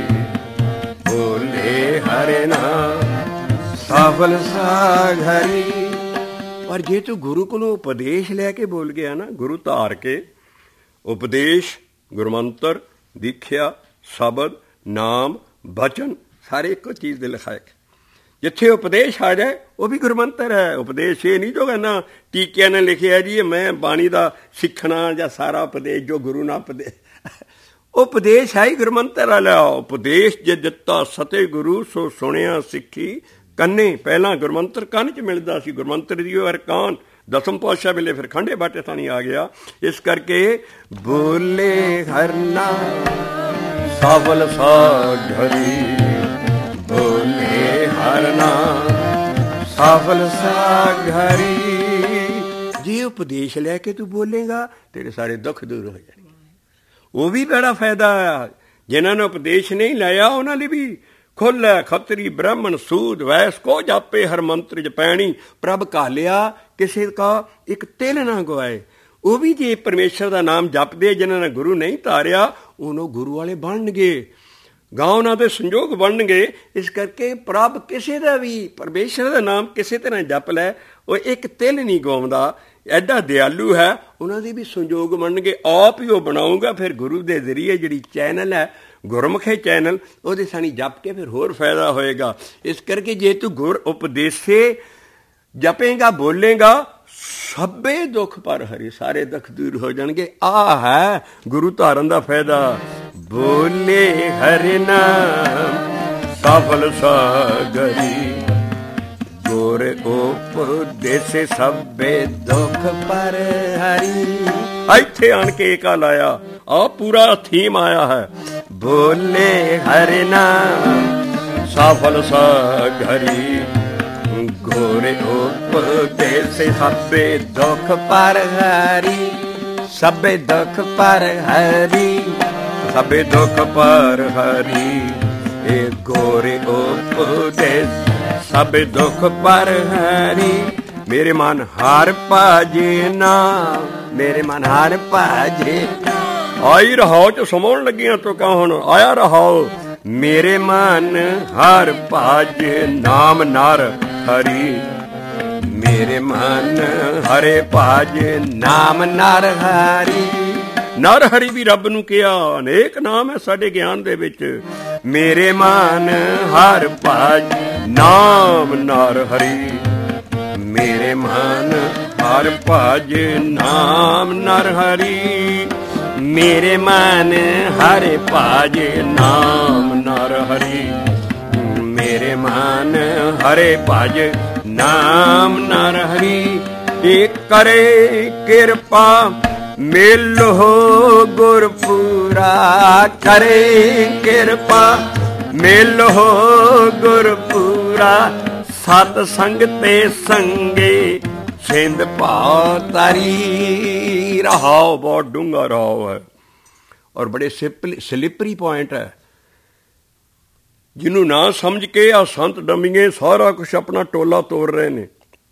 ਭੋਲੇ ਹਰਨਾ ਸਫਲ ਸਾਗਰੀ। ਪਰ ਜੇ ਤੂੰ ਗੁਰੂ ਕੋਲੋਂ ਉਪਦੇਸ਼ ਲੈ ਕੇ ਬੋਲ ਗਿਆ ਨਾ, ਗੁਰੂ ਧਾਰ ਕੇ ਉਪਦੇਸ਼, ਗੁਰਮੰਤਰ, ਦੀਖਿਆ, ਸ਼ਬਦ, ਨਾਮ, ਬਚਨ ਸਾਰੇ ਇੱਕੋ ਚੀਜ਼ ਦੇ ਲਿਖਾਏ। ਜਿੱਥੇ ਉਪਦੇਸ਼ ਆ ਜਾਏ ਉਹ ਵੀ ਗੁਰਮੰਤਰ ਹੈ। ਉਪਦੇਸ਼ ਇਹ ਨਹੀਂ ਜੋ ਕਹਿੰਦਾ ਟੀਕਿਆਂ ਨੇ ਲਿਖਿਆ ਜੀ ਮੈਂ ਬਾਣੀ ਦਾ ਸਿੱਖਣਾ ਜਾਂ ਸਾਰਾ ਉਪਦੇਸ਼ ਜੋ ਗੁਰੂ ਨਾ ਉਪਦੇਸ਼ ਹੈ ਹੀ ਗੁਰਮੰਤਰ ਵਾਲਾ। ਉਪਦੇਸ਼ ਜੇ ਦਿੱਤਾ ਸਤੇ ਗੁਰੂ, ਸੋ ਸੁਣਿਆ ਸਿੱਖੀ ਕੰਨੇ ਪਹਿਲਾਂ ਗੁਰਮੰਤਰ ਕੰਨ 'ਚ ਮਿਲਦਾ ਸੀ, ਗੁਰਮੰਤਰ ਦੀ ਉਹ ਅਰਕਾਨ ਦਸਮ ਪਾਤਸ਼ਾਹ ਵੇਲੇ ਫਿਰ ਖੰਡੇ ਬਾਟੇ ਥਾਣੀ ਆ ਗਿਆ। ਇਸ ਕਰਕੇ ਬੋਲੇ ਹਰਨਾ ਸਾਵਲ ਸਾਗਰੀ, ਬੋਲੇ ਹਰਨਾ ਸਾਵਲ ਸਾਗਰੀ। ਜੇ ਉਪਦੇਸ਼ ਲੈ ਕੇ ਤੂੰ ਬੋਲੇਗਾ ਤੇਰੇ ਸਾਰੇ ਦੁੱਖ ਦੂਰ ਹੋ ਜਾਣਗੇ। ਉਹ ਵੀ ਬੜਾ ਫਾਇਦਾ ਆ। ਜਿਨ੍ਹਾਂ ਨੇ ਉਪਦੇਸ਼ ਨਹੀਂ ਲਿਆ ਉਹਨਾਂ ਲਈ ਵੀ ਖੁੱਲ੍ਹ ਹੈ। ਖੱਤਰੀ ਬ੍ਰਾਹਮਣ ਸੂਦ ਵੈਸ ਕੋ ਜਾਪੇ ਹਰ ਮੰਤਰ ਜਪੈਣੀ, ਪ੍ਰਭ ਘਾਲਿਆ ਕਿਸੇ ਕਾ ਇੱਕ ਤਿਲ ਨਾ ਗਵਾਏ। ਉਹ ਵੀ ਜੇ ਪਰਮੇਸ਼ਰ ਦਾ ਨਾਮ ਜਪਦੇ, ਜਿਨ੍ਹਾਂ ਨੇ ਗੁਰੂ ਨਹੀਂ ਧਾਰਿਆ ਉਹਨੂੰ ਗੁਰੂ ਵਾਲੇ ਬਣਨਗੇ, ਗਾਂ ਉਹਨਾਂ ਦੇ ਸੰਜੋਗ ਬਣਨਗੇ। ਇਸ ਕਰਕੇ ਪ੍ਰਭ ਕਿਸੇ ਦਾ ਵੀ ਪਰਮੇਸ਼ਰ ਦਾ ਨਾਮ ਕਿਸੇ ਤਰ੍ਹਾਂ ਜਪ ਲੈ, ਉਹ ਇੱਕ ਤਿਲ ਨਹੀਂ ਗਵਾਉਂਦਾ। ਐਡਾ ਦਿਆਲੂ ਹੈ, ਉਹਨਾਂ ਦੇ ਵੀ ਸੰਜੋਗ ਬਣਨਗੇ। ਆਪ ਹੀ ਉਹ ਬਣਾਊਗਾ। ਫਿਰ ਗੁਰੂ ਦੇ ਜ਼ਰੀਏ ਜਿਹੜੀ ਚੈਨਲ ਹੈ ਗੁਰਮੁਖੇ ਚੈਨਲ, ਉਹਦੇ ਸਾਨੀ ਜਪ ਕੇ ਫਿਰ ਹੋਰ ਫਾਇਦਾ ਹੋਏਗਾ। ਇਸ ਕਰਕੇ ਜੇ ਤੂੰ ਗੁਰ ਉਪਦੇਸੇ ਜਪੇਗਾ ਬੋਲੇਗਾ, ਸਭੇ ਦੁੱਖ ਪਰ ਹਰੀ, ਸਾਰੇ ਦੁੱਖ ਦੂਰ ਹੋ ਜਾਣਗੇ। ਆਹ ਹੈ ਗੁਰੂ ਧਾਰਨ ਦਾ ਫਾਇਦਾ। ਬੋਲੇ ਹਰਿ ਨਾਮ ਸਫਲ ਸਾਗਰੀ, ਗੁਰ ਉਪਦੇਸੇ ਸਭੇ ਦੁੱਖ ਪਰ ਹਰੀ। ਇੱਥੇ ਆਣ ਕੇ ਏਕਾ ਲਾਇਆ, ਆ ਪੂਰਾ ਥੀਮ ਆਇਆ ਹੈ। ਬੋਲੇ ਹਰਿ ਨਾਮ ਸਫਲ ਸਾਗਰੀ, ਗੁਰ ਉਪਦੇਸੇ ਸਭੇ ਦੁੱਖ ਪਰ ਹਰੀ, ਸਭੇ ਦੁੱਖ ਪਰ ਹਰੀ, ਸਭੇ ਦੁੱਖ ਪਰ ਹਰੀ। ਇਹ ਗੁਰ ਉਪਦੇਸ ਸਭੇ ਦੁੱਖ ਪਰ ਹਰੀ। ਮੇਰੇ ਮਨ ਹਰ ਭਾਜੇ ਨਾ, ਮੇਰੇ ਮਨ ਹਰ ਭਾਜੇ। ਆਈ ਰਹਾਓ ਚ ਸਮਾਉਣ ਲੱਗੀਆਂ ਤੋ ਕਾ ਹੁਣ ਆਇਆ ਰਹਾਓ। ਮੇਰੇ ਮਨ ਹਰ ਭਾਜੇ ਨਾਮ ਨਰ ਹਰੀ, ਮੇਰੇ ਮਨ ਹਰੇ ਭਾਜੇ ਨਾਮ ਨਰ ਹਰੀ। ਨਰ ਹਰੀ ਵੀ ਰੱਬ ਨੂੰ ਕਿਹਾ, ਅਨੇਕ ਨਾਮ ਹੈ ਸਾਡੇ ਗਿਆਨ ਦੇ ਵਿੱਚ। ਮੇਰੇ ਮਨ ਹਰ ਭਾਜ ਨਾਮ ਨਰ ਹਰੀ, ਮੇਰੇ ਮਨ ਹਰ ਭਾਜ ਨਾਮ ਨਰ ਹਰੀ, ਮੇਰੇ ਮਨ ਹਰ ਭਾਜ ਨਾਮ ਨਰ ਹਰੀ, ਮੇਰੇ ਮਨ ਹਰੇ ਭਜ ਨਾਮ ਨਰ ਹਰੀ। ਇਹ ਕਰੇ ਕਿਰਪਾ ਮਿਲੋ ਗੁਰਪੂਰਾ, ਕਰੇ ਕਿਰਪਾ ਮਿਲੋ ਗੁਰਪੂਰਾ। ਸਤ ਸੰਗ ਤੇ ਸੰਗੇ ਸਿੰਧ ਭਾਉ ਤਾਰੀ। ਰਹਾਓ ਬਹੁਤ ਡੂੰਘਾ ਰਹਾਓ ਹੈ ਔਰ ਬੜੇ ਸਲਿਪਰੀ ਪੁਆਇੰਟ ਹੈ, ਜਿਹਨੂੰ ਨਾ ਸਮਝ ਕੇ ਆ ਸੰਤ ਡੰਮੀਏ ਸਾਰਾ ਕੁਛ ਆਪਣਾ ਟੋਲਾ ਤੋੜ ਰਹੇ ਨੇ।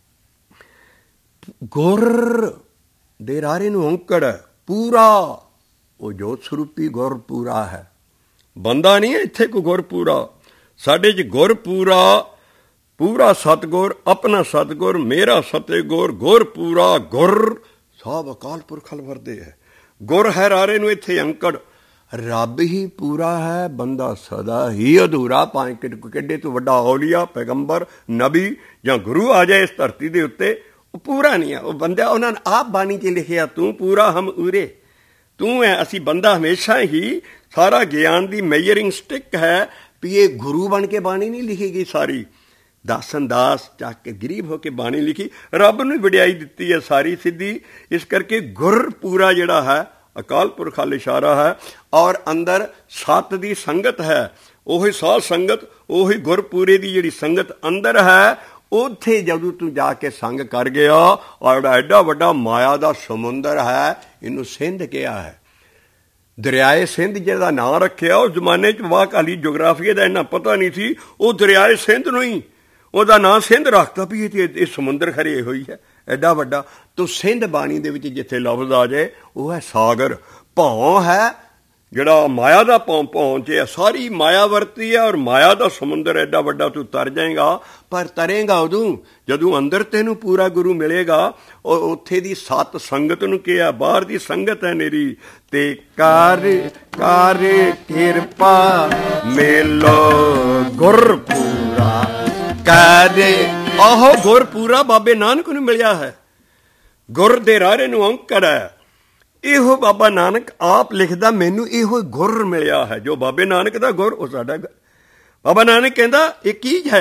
ਗੁਰ ਦੇ ਰਾਰੇ ਨੂੰ ਔਂਕੜ ਪੂਰਾ, ਉਹ ਜੋਤ ਸਰੂਪੀ ਗੁਰ ਪੂਰਾ ਹੈ, ਬੰਦਾ ਨਹੀਂ ਹੈ ਇੱਥੇ ਕੋਈ ਗੁਰ ਪੂਰਾ। ਸਾਡੇ 'ਚ ਗੁਰ ਪੂਰਾ, ਪੂਰਾ ਸਤਗੁਰ, ਆਪਣਾ ਸਤਗੁਰ, ਮੇਰਾ ਸਤਿਗੁਰ, ਗੁਰ ਪੂਰਾ। ਗੁਰ ਸਭ ਅਕਾਲ ਪੁਰਖ ਵਰਦੇ ਹੈ। ਗੁਰ ਹੈ ਰਾਰੇ ਨੂੰ ਇੱਥੇ ਅੰਕੜ। ਰੱਬ ਹੀ ਪੂਰਾ ਹੈ, ਬੰਦਾ ਸਦਾ ਹੀ ਅਧੂਰਾ। ਭਾਵੇਂ ਕਿੱਡੇ ਤੋਂ ਵੱਡਾ ਔਲੀਆ, ਪੈਗੰਬਰ, ਨਬੀ ਜਾਂ ਗੁਰੂ ਆ ਜਾਏ ਇਸ ਧਰਤੀ ਦੇ ਉੱਤੇ, ਉਹ ਪੂਰਾ ਨਹੀਂ ਹੈ। ਉਹ ਬੰਦਾ, ਉਹਨਾਂ ਨੇ ਆਪ ਬਾਣੀ 'ਚ ਲਿਖਿਆ, ਤੂੰ ਪੂਰਾ ਹਮ ਉਰੇ, ਤੂੰ ਹੈ ਅਸੀਂ। ਬੰਦਾ ਹਮੇਸ਼ਾ ਹੀ ਸਾਰਾ ਗਿਆਨ ਦੀ ਮੈਜਰਿੰਗ ਸਟਿਕ ਹੈ ਵੀ ਇਹ ਗੁਰੂ ਬਣ ਕੇ ਬਾਣੀ ਨਹੀਂ ਲਿਖੇਗੀ ਸਾਰੀ। ਦਾਸਨ ਦਾਸ ਚੱਕ ਕੇ ਗਰੀਬ ਹੋ ਕੇ ਬਾਣੀ ਲਿਖੀ, ਰੱਬ ਨੂੰ ਵਡਿਆਈ ਦਿੱਤੀ ਹੈ ਸਾਰੀ ਸਿੱਧੀ। ਇਸ ਕਰਕੇ ਗੁਰ ਪੂਰਾ ਜਿਹੜਾ ਹੈ ਅਕਾਲ ਪੁਰਖ ਵੱਲ ਇਸ਼ਾਰਾ ਹੈ। ਔਰ ਅੰਦਰ ਸੱਤ ਦੀ ਸੰਗਤ ਹੈ, ਉਹੀ ਸਾਧ ਸੰਗਤ, ਉਹੀ ਗੁਰਪੂਰੇ ਦੀ ਜਿਹੜੀ ਸੰਗਤ ਅੰਦਰ ਹੈ। ਉੱਥੇ ਜਦੋਂ ਤੂੰ ਜਾ ਕੇ ਸੰਗ ਕਰ ਗਿਆ, ਔਰ ਐਡਾ ਵੱਡਾ ਮਾਇਆ ਦਾ ਸਮੁੰਦਰ ਹੈ, ਇਹਨੂੰ ਸਿੰਧ ਕਿਹਾ ਹੈ। ਦਰਿਆਏ ਸਿੰਧ ਜਿਹਦਾ ਨਾਂ ਰੱਖਿਆ, ਉਸ ਜ਼ਮਾਨੇ 'ਚ ਵਾਹ ਕਾਲੀ ਜੋਗਰਾਫੀਏ ਦਾ ਇੰਨਾ ਪਤਾ ਨਹੀਂ ਸੀ, ਉਹ ਦਰਿਆਏ ਸਿੰਧ ਨੂੰ ਹੀ ਉਹਦਾ ਨਾਂ ਸਿੰਧ ਰੱਖਤਾ ਵੀ ਇਹ ਸਮੁੰਦਰ ਖਰੇ ਹੋਈ ਹੈ ਐਡਾ ਵੱਡਾ। ਤੋ ਸਿੰਧ ਬਾਣੀ ਦੇ ਵਿੱਚ ਜਿੱਥੇ ਲਫ਼ਜ਼ ਆ ਜਾਏ ਉਹ ਹੈ ਸਾਗਰ। ਭੌਂ ਹੈ ਜਿਹੜਾ ਮਾਇਆ ਦਾ ਭੌਂ 'ਚ ਹੈ, ਸਾਰੀ ਮਾਇਆ ਵਰਤੀ ਹੈ। ਔਰ ਮਾਇਆ ਦਾ ਸਮੁੰਦਰ ਐਡਾ ਵੱਡਾ ਤੂੰ ਤਰ ਜਾਏਗਾ, ਪਰ ਤਰੇਂਗਾ ਉਦੋਂ ਜਦੋਂ ਅੰਦਰ ਤੈਨੂੰ ਪੂਰਾ ਗੁਰੂ ਮਿਲੇਗਾ। ਔਰ ਉੱਥੇ ਦੀ ਸਤ ਸੰਗਤ ਨੂੰ ਕਿਹਾ, ਬਾਹਰ ਦੀ ਸੰਗਤ ਹੈ ਮੇਰੀ। ਤੇ ਕਰ ਕਰ ਕਿਰਪਾ ਮੇਲੋ ਗੁਰ ਪੂਰਾ, ਕਦੇ ਆਹੋ ਗੁਰ ਪੂਰਾ ਬਾਬੇ ਨਾਨਕ ਨੂੰ ਮਿਲਿਆ ਹੈ। ਗੁਰ ਦੇ ਰਾਰੇ ਨੂੰ ਅੰਕੜ ਹੈ। ਇਹੋ ਬਾਬਾ ਨਾਨਕ ਆਪ ਲਿਖਦਾ, ਮੈਨੂੰ ਇਹੋ ਗੁਰ ਮਿਲਿਆ ਹੈ। ਜੋ ਬਾਬੇ ਨਾਨਕ ਦਾ ਗੁਰ, ਉਹ ਸਾਡਾ ਬਾਬਾ ਨਾਨਕ ਕਹਿੰਦਾ ਇਹ ਕੀ ਹੈ,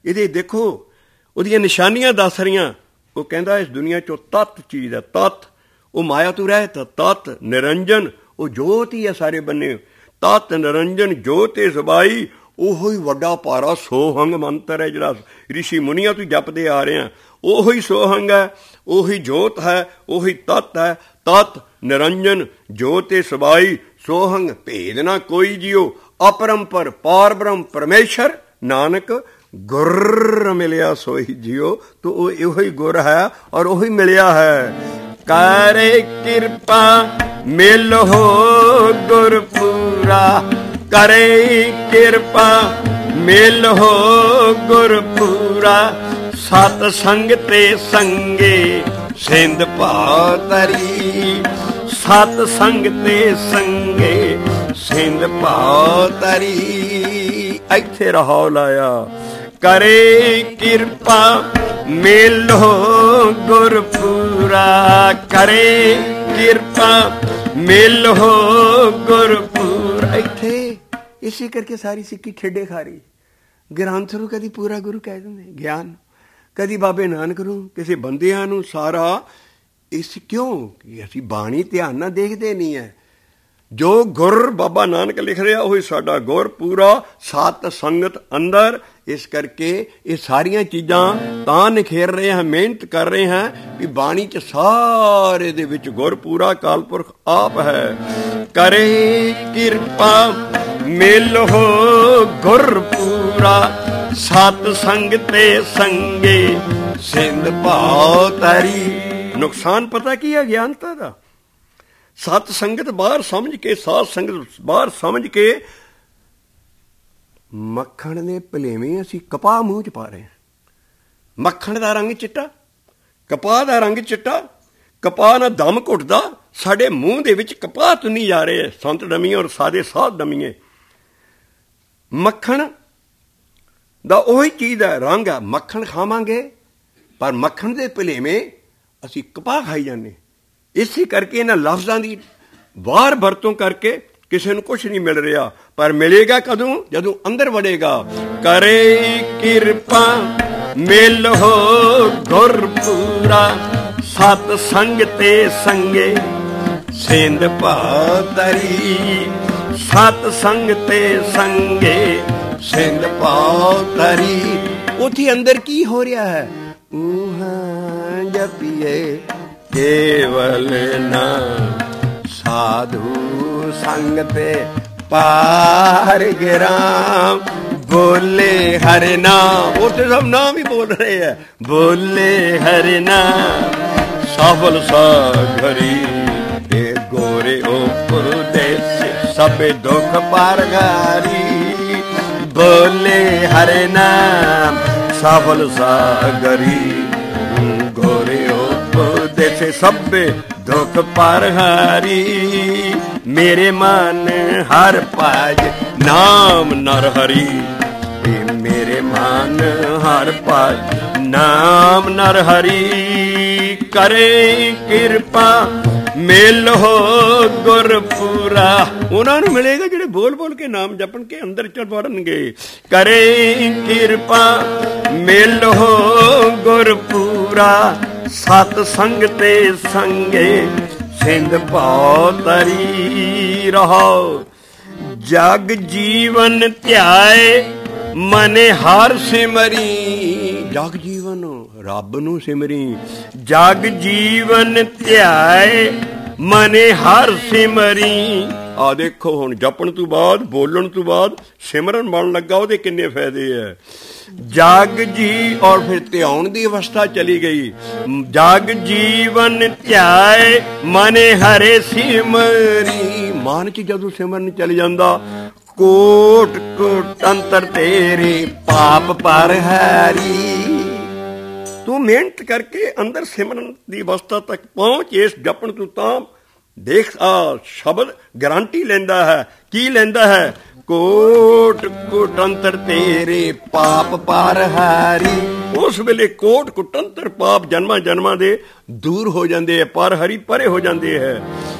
ਇਹਦੇ ਦੇਖੋ ਉਹਦੀਆਂ ਨਿਸ਼ਾਨੀਆਂ ਦੱਸ ਰਹੀਆਂ। ਉਹ ਕਹਿੰਦਾ ਇਸ ਦੁਨੀਆ 'ਚੋਂ ਤੱਤ ਚੀਜ਼ ਹੈ, ਤੱਤ ਉਹ ਮਾਇਆ ਤੋਂ ਰਹਿਤ, ਤੱਤ ਨਿਰੰਜਨ ਉਹ ਜੋਤ ਹੀ ਹੈ ਸਾਰੇ ਬੰਨੇ। ਤੱਤ ਨਿਰੰਜਨ ਜੋਤ ਏ ਸਬਾਈ, ਉਹੋ ਹੀ ਵੱਡਾ ਭਾਰਾ ਸੋਹੰਗ ਮੰਤਰ ਹੈ ਜਿਹੜਾ ਰਿਸ਼ੀ ਮੁਨੀਆਂ ਤੋਂ ਜਪਦੇ ਆ ਰਹੇ ਆ। ਉਹੋ ਹੀ ਸੋਹੰਗ ਹੈ, ਉਹੀ ਜੋਤ ਹੈ, ਉਹੀ ਤੱਤ ਹੈ। ਤੱਤ ਨਿਰੰਜਨ ਜੋਤ ਏ ਸਬਾਈ, ਸੋਹੰਗ ਭੇਦ ਨਾ ਕੋਈ ਜਿਉ, ਅਪਰੰਪਰ ਪਾਰ ਬ੍ਰਹਮ ਪਰਮੇਸ਼ਰ, ਨਾਨਕ ਗੁਰ ਮਿਲਿਆ ਸੋਈ ਜਿਉ। ਤੋ ਉਹ ਇਹੋ ਹੀ ਗੁਰ ਹੈ ਔਰ ਉਹੀ ਮਿਲਿਆ ਹੈ। ਕਰੇ ਕਿਰਪਾ ਮਿਲ ਹੋ ਗੁਰ ਪੂਰਾ, ਕਰੇ ਕਿਰਪਾ ਮਿਲ ਹੋ ਗੁਰ ਪੂਰਾ, ਸਤ ਸੰਗ ਤੇ ਸੰਗੇ ਸਿੰਧ ਭਾ ਤਰੀ, ਸਤ ਸੰਗ ਤੇ ਸੰਗੇ ਸਿੰਧ ਭਾ ਤਰੀ। ਇੱਥੇ ਰਹਾਉ ਲਾਇਆ। ਕਰੇ ਕਿਰਪਾ ਮਿਲ ਹੋ ਗੁਰ ਪੂਰਾ, ਕਰੇ ਕਿਰਪਾ ਮਿਲ ਹੋ ਗੁਰ ਪੂਰਾ। ਇੱਥੇ ਇਸੇ ਕਰਕੇ ਸਾਰੀ ਸਿੱਖੀ ਠੇਡੇ ਖਾਰੀ। ਗ੍ਰੰਥ ਨੂੰ ਕਦੀ ਪੂਰਾ ਗੁਰੂ ਕਹਿ ਦਿੰਦੇ, ਗਿਆਨ ਕਦੀ ਬਾਬੇ ਨਾਨਕ ਨੂੰ, ਕਿਸੇ ਬੰਦਿਆਂ ਨੂੰ ਸਾਰਾ। ਇਸ ਕਿਉਂ ਕਿ ਅਸੀਂ ਬਾਣੀ ਧਿਆਨ ਨਾਲ ਦੇਖਦੇ ਨਹੀਂ ਹੈ। ਜੋ ਗੁਰ ਬਾਬਾ ਨਾਨਕ ਲਿਖ ਰਿਹਾ ਉਹੀ ਸਾਡਾ ਗੁਰ ਪੂਰਾ, ਸਤ ਸੰਗਤ ਅੰਦਰ। ਇਸ ਕਰਕੇ ਇਹ ਸਾਰੀਆਂ ਚੀਜ਼ਾਂ ਤਾਂ ਨਿਖੇਰ ਰਹੇ ਹਾਂ, ਮਿਹਨਤ ਕਰ ਰਹੇ ਹਾਂ ਵੀ ਬਾਣੀ 'ਚ ਸਾਰੇ ਦੇ ਵਿੱਚ ਗੁਰ ਪੂਰਾ ਅਕਾਲ ਪੁਰਖ ਆਪ ਹੈ। ਕਰੇ ਕਿਰਪਾ ਮਿਲ ਹੋ ਗੁਰ ਪੂਰਾ, ਸਤ ਸੰਗ ਤੇ ਸੰਗੇ ਸਿੰਧ ਭਾ ਤਰੀ। ਨੁਕਸਾਨ ਪਤਾ ਕੀ ਹੈ ਗਿਆਨਤਾ ਦਾ? ਸਤ ਸੰਗਤ ਬਾਹਰ ਸਮਝ ਕੇ, ਸਾਧ ਸੰਗਤ ਬਾਹਰ ਸਮਝ ਕੇ, ਮੱਖਣ ਦੇ ਭਲੇਵੇਂ ਅਸੀਂ ਕਪਾਹ ਮੂੰਹ 'ਚ ਪਾ ਰਹੇ ਹਾਂ। ਮੱਖਣ ਦਾ ਰੰਗ ਚਿੱਟਾ, ਕਪਾਹ ਦਾ ਰੰਗ ਚਿੱਟਾ, ਕਪਾਹ ਨਾਲ ਦਮ ਘੁੱਟਦਾ, ਸਾਡੇ ਮੂੰਹ ਦੇ ਵਿੱਚ ਕਪਾਹ ਤੁੰਨੀ ਜਾ ਰਹੇ ਸੰਤ ਡਮੀਏ ਔਰ ਸਾਦੇ ਸਾਧ ਡਮੀਏ। ਮੱਖਣ ਦਾ ਉਹੀ ਚੀਜ਼ ਦਾ ਰੰਗ ਹੈ। ਮੱਖਣ ਖਾਵਾਂਗੇ ਪਰ ਮੱਖਣ ਦੇ ਭਲੇਵੇਂ ਅਸੀਂ ਕਪਾਹ ਖਾਈ ਜਾਂਦੇ। ਇਸੇ ਕਰਕੇ ਇਹਨਾਂ ਲਫ਼ਜ਼ਾਂ ਦੀ ਬਾਹਰ ਵਰਤੋਂ ਕਰਕੇ ਕਿਸੇ ਨੂੰ ਕੁਛ ਨਹੀਂ ਮਿਲ ਰਿਹਾ, ਪਰ ਮਿਲੇਗਾ ਕਦੋਂ? ਜਦੋਂ ਅੰਦਰ ਵੜੇਗਾ। ਕਰੇ ਕਿਰਪਾ ਮਿਲ ਹੋ ਗੁਰ ਪੂਰਾ, ਸਤ ਸੰਗ ਤੇ ਸੰਗੇ ਸਿੰਧ ਭਾ ਤਰੀ, ਸਤ ਸੰਗ ਤੇ ਸੰਗੇ ਸਿੰਧ ਭਾ ਤਰੀ। ਉੱਥੇ ਅੰਦਰ ਕੀ ਹੋ ਰਿਹਾ ਹੈ? ਊਹਾਂ ਜਪੀਏ ਕੇਵਲ ਨਾਮ, ਸਾਧੂ ਸੰਗ ਤੇ ਪਾਰ ਗਿਰਾਮ, ਬੋਲੇ ਹਰਿ ਨਾਮ। ਉੱਥੇ ਸਭ ਨਾਮ ਹੀ ਬੋਲ ਰਹੇ ਹੈ। ਬੋਲੇ ਹਰਿ ਨਾਮ ਸਫਲ ਸਾਗਰੀ, ਇਹ ਗੋਰੇ ਉਪਦੇਸ ਸਭੇ ਦੁਖ ਪਾਰਗਾਰੀ। ਬੋਲੇ ਹਰਿ ਨਾਮ ਸਫਲ ਸਾਗਰੀ, ਗੋਰੇ ਉਪਦੇਸ ਸਭੇ ਦੁਖ ਪਾਰਹਾਰੀ। ਮੇਰੇ ਮਨ ਹਰ ਭਜ ਨਾਮ ਨਰ ਹਰੀ, ਮੇਰੇ ਮਨ ਹਰ ਭਜ ਨਾਮ ਨਰ ਹਰੀ। ਕਰੇ ਕਿਰਪਾ ਮਿਲ ਹੋ ਗੁਰ ਪੂਰਾ। ਉਹਨਾਂ ਨੂੰ ਮਿਲੇਗਾ ਜਿਹੜੇ ਬੋਲ ਬੋਲ ਕੇ ਨਾਮ ਜਪਣ ਕੇ ਅੰਦਰ ਚ ਵੜਨਗੇ। ਕਰੇ ਕਿਰਪਾ ਮਿਲ ਹੋ ਗੁਰ ਪੂਰਾ, ਸਤ ਸੰਗ ਤੇ ਸੰਗੇ ਸਿੰਧ ਭਾ ਤਰੀ। ਰਹੋ ਜਗ ਜੀਵਨ ਧਿਆਏ ਮਨੇ ਹਰ ਸਿਮਰੀ। ਜਗ ਜੀਵਨ ਰੱਬ ਨੂੰ ਸਿਮਰੀ। ਜਗ ਜੀਵਨ ਧਿਆਏ ਮਨੇ ਹਰ ਸਿਮਰੀ। ਆ ਦੇਖੋ ਹੁਣ ਜਪਣ ਤੋਂ ਬਾਅਦ, ਬੋਲਣ ਤੋਂ ਬਾਅਦ ਸਿਮਰਨ ਬਣ ਲੱਗਾ, ਉਹਦੇ ਕਿੰਨੇ ਫਾਇਦੇ ਹੈ। ਜਗ ਜੀ ਔਰ ਫਿਰ ਧਿਆਉਣ ਦੀ ਅਵਸਥਾ ਚਲੀ ਗਈ। ਜਗ ਜੀਵਨ ਧਿਆਏ ਮਨੇ ਹਰੇ ਸਿਮਰੀ। ਮਨ ਚ ਜਦੋਂ ਸਿਮਰਨ ਚਲ ਜਾਂਦਾ, ਕੋਟ ਕੋਟ ਅੰਤਰ ਤੇਰੇ ਪਾਪ ਪਰ ਹਾਰੀ। ਤੂੰ ਮਿਹਨਤ ਕਰਕੇ ਅੰਦਰ ਸਿਮਰਨ ਦੀ ਅਵਸਥਾ ਤੱਕ ਪਹੁੰਚ। ਇਸ ਜਪਣ ਤੋਂ ਤਾਂ ਦੇਖ ਆ ਸ਼ਬਦ ਗਾਰੰਟੀ ਲੈਂਦਾ ਹੈ। ਕੀ ਲੈਂਦਾ ਹੈ? ਕੋਟ ਕੁਟੰਤਰ ਤੇਰੇ ਪਾਪ ਪਰ ਹਾਰੀ। ਉਸ ਵੇਲੇ ਕੋਟ ਕੁਟੰਤਰ ਪਾਪ ਜਨਮਾਂ ਜਨਮਾਂ ਦੇ ਦੂਰ ਹੋ ਜਾਂਦੇ ਹੈ, ਪਰ ਹਰੀ ਪਰੇ ਹੋ ਜਾਂਦੇ ਹੈ।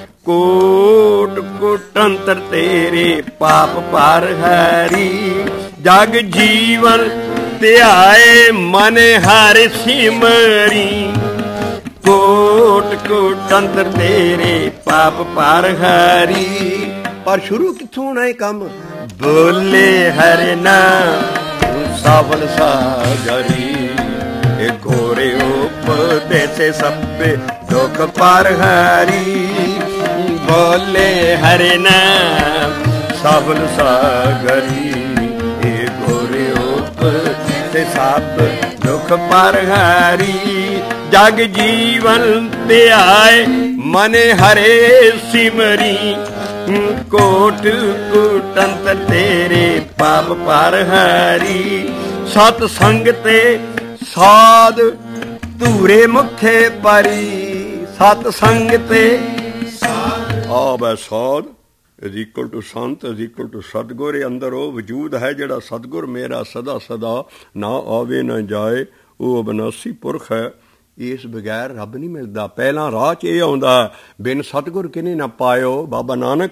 ਕੋਟ ਕੁਟੰਤਰ ਤੇਰੇ ਪਾਪ ਪਰ ਹਾਰੀ। ਜਗ ਜੀਵਨ ਧਿਆਏ ਮਨ ਹਰਿ ਸਿਮਰੀ। ਕੋਟ ਕੋਟ ਅੰਤਰ ਤੇਰੇ ਪਾਪ ਪਰ ਹਰੀ। ਪਰ ਸ਼ੁਰੂ ਕਿੱਥੋਂ ਹੋਣਾ ਇਹ ਕੰਮ? ਬੋਲੇ ਹਰਿ ਨਾਮ ਸਫਲ ਸਾਗਰੀ। ਇਹ ਘੋਰੇ ਉਪਦੇਸੇ ਸਭੇ ਦੁਖ ਪਰ ਹਰੀ। ਬੋਲੇ ਹਰਿ ਨਾਮ ਸਫਲ ਸਾਗਰੀ। ਇਹ ਘੋਰੇ ਉਪਦੇਸੇ ਸਭ ਦੁਖ ਪਰ ਹਰੀ। ਜਗ ਜੀਵਨ ਧਿਆਏ ਮਨ ਹਰੇ ਸਿਮਰੀ। ਕੋਟ ਕੋਟ ਅੰਤਰ ਤੇਰੇ ਪਾਪ ਪਰ ਹਰੀ। ਸਤ ਸੰਗ ਤੇ ਸਾਧ ਧੂਰੇ ਮੁਖੇ ਪਰੀ। ਸਤ ਸੰਗ ਤੇ ਆਬ ਹੈ ਸਾਧ is equal to Sant is equal to ਸਤਿਗੁਰ। ਇਹ ਅੰਦਰ ਉਹ ਵਜੂਦ ਹੈ ਜਿਹੜਾ ਸਤਿਗੁਰ ਮੇਰਾ ਸਦਾ ਸਦਾ ਨਾ ਆਵੇ ਨਾ ਜਾਏ। ਉਹ ਅਬਨਾਸੀ ਪੁਰਖ ਹੈ। ਇਸ ਬਗੈਰ ਰੱਬ ਨਹੀਂ ਮਿਲਦਾ। ਪਹਿਲਾਂ ਰਾਹ 'ਚ ਇਹ ਆਉਂਦਾ ਬਿਨ ਸਤਿਗੁਰ ਕਿਨੇ ਨਾ ਪਾਇਓ। ਬਾਬਾ ਨਾਨਕ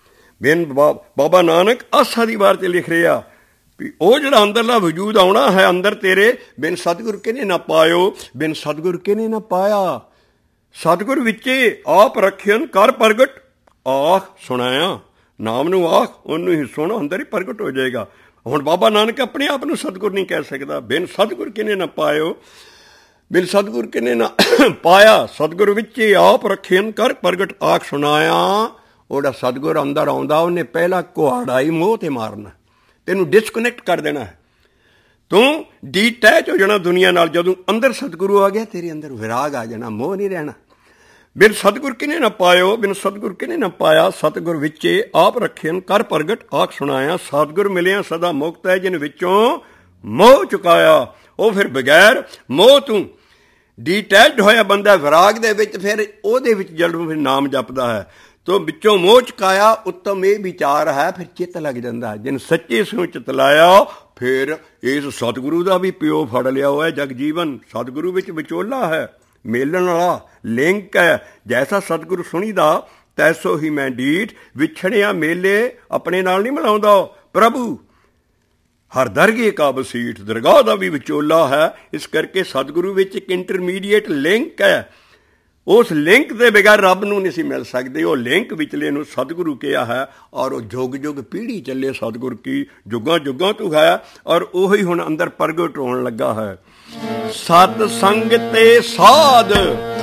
ਬਾਬਾ ਨਾਨਕ ਆਸਾ ਦੀ ਵਾਰ 'ਚ ਲਿਖ ਰਿਹਾ ਵੀ ਉਹ ਜਿਹੜਾ ਅੰਦਰਲਾ ਵਜੂਦ ਆਉਣਾ ਹੈ ਅੰਦਰ ਤੇਰੇ ਬਿਨ ਸਤਿਗੁਰ ਕਿਨੇ ਨਾ ਪਾਇਓ। ਬਿਨ ਸਤਿਗੁਰ ਕਿਨੇ ਨਾ ਪਾਇਆ। ਸਤਿਗੁਰ ਵਿੱਚੇ ਆਪ ਰੱਖਿਅਨ ਕਰ ਪ੍ਰਗਟ। ਆਖ ਸੁਣਾਇਆ ਨਾਮ ਨੂੰ ਆਖ ਉਹਨੂੰ ਹੀ ਸੁਣ ਅੰਦਰ ਹੀ ਪ੍ਰਗਟ ਹੋ ਜਾਏਗਾ। ਹੁਣ ਬਾਬਾ ਨਾਨਕ ਆਪਣੇ ਆਪ ਨੂੰ ਸਤਿਗੁਰ ਨਹੀਂ ਕਹਿ ਸਕਦਾ। ਬਿਨ ਸਤਿਗੁਰ ਕਿਨੇ ਨਾ ਪਾਇਓ। ਬਿਨ ਸਤਿਗੁਰ ਕਿਨੇ ਨਾ ਪਾਇਆ। ਸਤਿਗੁਰ ਵਿੱਚੇ ਆਪ ਰੱਖਿਅਨ ਕਰ ਪ੍ਰਗਟ ਆਖ ਸੁਣਾਇਆ। ਉਹਦਾ ਸਤਿਗੁਰ ਅੰਦਰ ਆਉਂਦਾ ਉਹਨੇ ਪਹਿਲਾ ਕੁਹਾੜਾ ਹੀ ਮੋਹ ਤੇ ਮਾਰਨਾ। ਤੈਨੂੰ ਡਿਸਕਨੈਕਟ ਕਰ ਦੇਣਾ ਹੈ। ਤੂੰ ਡੀਟੈਚ ਹੋ ਜਾਣਾ ਦੁਨੀਆ ਨਾਲ। ਜਦੋਂ ਅੰਦਰ ਸਤਿਗੁਰੂ ਆ ਗਿਆ ਤੇਰੇ ਅੰਦਰ ਵਿਰਾਗ ਆ ਜਾਣਾ। ਮੋਹ ਨਹੀਂ ਰਹਿਣਾ। ਬਿਨ ਸਤਿਗੁਰ ਕਿਨੇ ਨਾ ਪਾਇਓ। ਬਿਨ ਸਤਿਗੁਰ ਕਿਨੇ ਨਾ ਪਾਇਆ। ਸਤਿਗੁਰ ਵਿੱਚੇ ਆਪ ਰੱਖਿਅਨ ਕਰ ਪ੍ਰਗਟ ਆਖ ਸੁਣਾਇਆ। ਸਤਿਗੁਰ ਮਿਲਿਆ ਸਦਾ ਮੁਕਤ ਹੈ ਜਿਨ ਵਿੱਚੋਂ ਮੋਹ ਚੁਕਾਇਆ। ਉਹ ਫਿਰ ਬਗੈਰ ਮੋਹ ਤੂੰ ਡੀਟੈਚਡ ਹੋਇਆ ਬੰਦਾ ਵਿਰਾਗ ਦੇ ਵਿੱਚ। ਫਿਰ ਉਹਦੇ ਵਿੱਚ ਜਦੋਂ ਫਿਰ ਨਾਮ ਜਪਦਾ ਹੈ ਤੋ ਵਿੱਚੋਂ ਮੋਹ ਚੁਕਾਇਆ। ਉੱਤਮ ਇਹ ਵਿਚਾਰ ਹੈ ਫਿਰ ਚਿੱਤ ਲੱਗ ਜਾਂਦਾ। ਜਿਨ ਸੱਚੇ ਸਿਉ ਚਿਤ ਲਾਇਆ ਫਿਰ ਇਸ ਸਤਿਗੁਰੂ ਦਾ ਵੀ ਪਿਓ ਫੜ ਲਿਆ ਹੋਇਆ। ਜਗਜੀਵਨ ਸਤਿਗੁਰੂ ਵਿੱਚ ਵਿਚੋਲਾ ਹੈ ਮੇਲਣ ਵਾਲਾ ਲਿੰਕ ਹੈ। ਜੈਸਾ ਸਤਿਗੁਰੂ ਸੁਣੀਦਾ ਤੈਸੋ ਹੀ ਮੈਂ ਡੀਠ। ਵਿਛੜਿਆ ਮੇਲੇ ਆਪਣੇ ਨਾਲ ਨਹੀਂ ਮਿਲਾਉਂਦਾ ਪ੍ਰਭੂ। ਹਰ ਦਰਗੇ ਕਾ ਬਸੀਠ। ਦਰਗਾਹ ਦਾ ਵੀ ਵਿਚੋਲਾ ਹੈ। ਇਸ ਕਰਕੇ ਸਤਿਗੁਰੂ ਵਿੱਚ ਇੱਕ ਇੰਟਰਮੀਡੀਏਟ ਲਿੰਕ ਹੈ। ਉਸ ਲਿੰਕ ਦੇ ਬਗੈਰ ਰੱਬ ਨੂੰ ਨਹੀਂ ਸੀ ਮਿਲ ਸਕਦੇ। ਉਹ ਲਿੰਕ ਵਿਚਲੇ ਨੂੰ ਸਤਿਗੁਰੂ ਕਿਹਾ ਹੈ। ਔਰ ਉਹ ਜੁਗ ਜੁਗ ਪੀੜ੍ਹੀ ਚੱਲੇ ਸਤਿਗੁਰ ਕੀ ਜੁਗਾਂ ਜੁਗਾਂ ਤੋਂ ਹੈ। ਔਰ ਉਹੀ ਹੁਣ ਅੰਦਰ ਪ੍ਰਗਟ ਹੋਣ ਲੱਗਾ ਹੈ। ਸਤ ਸੰਗ ਤੇ ਸਾਧ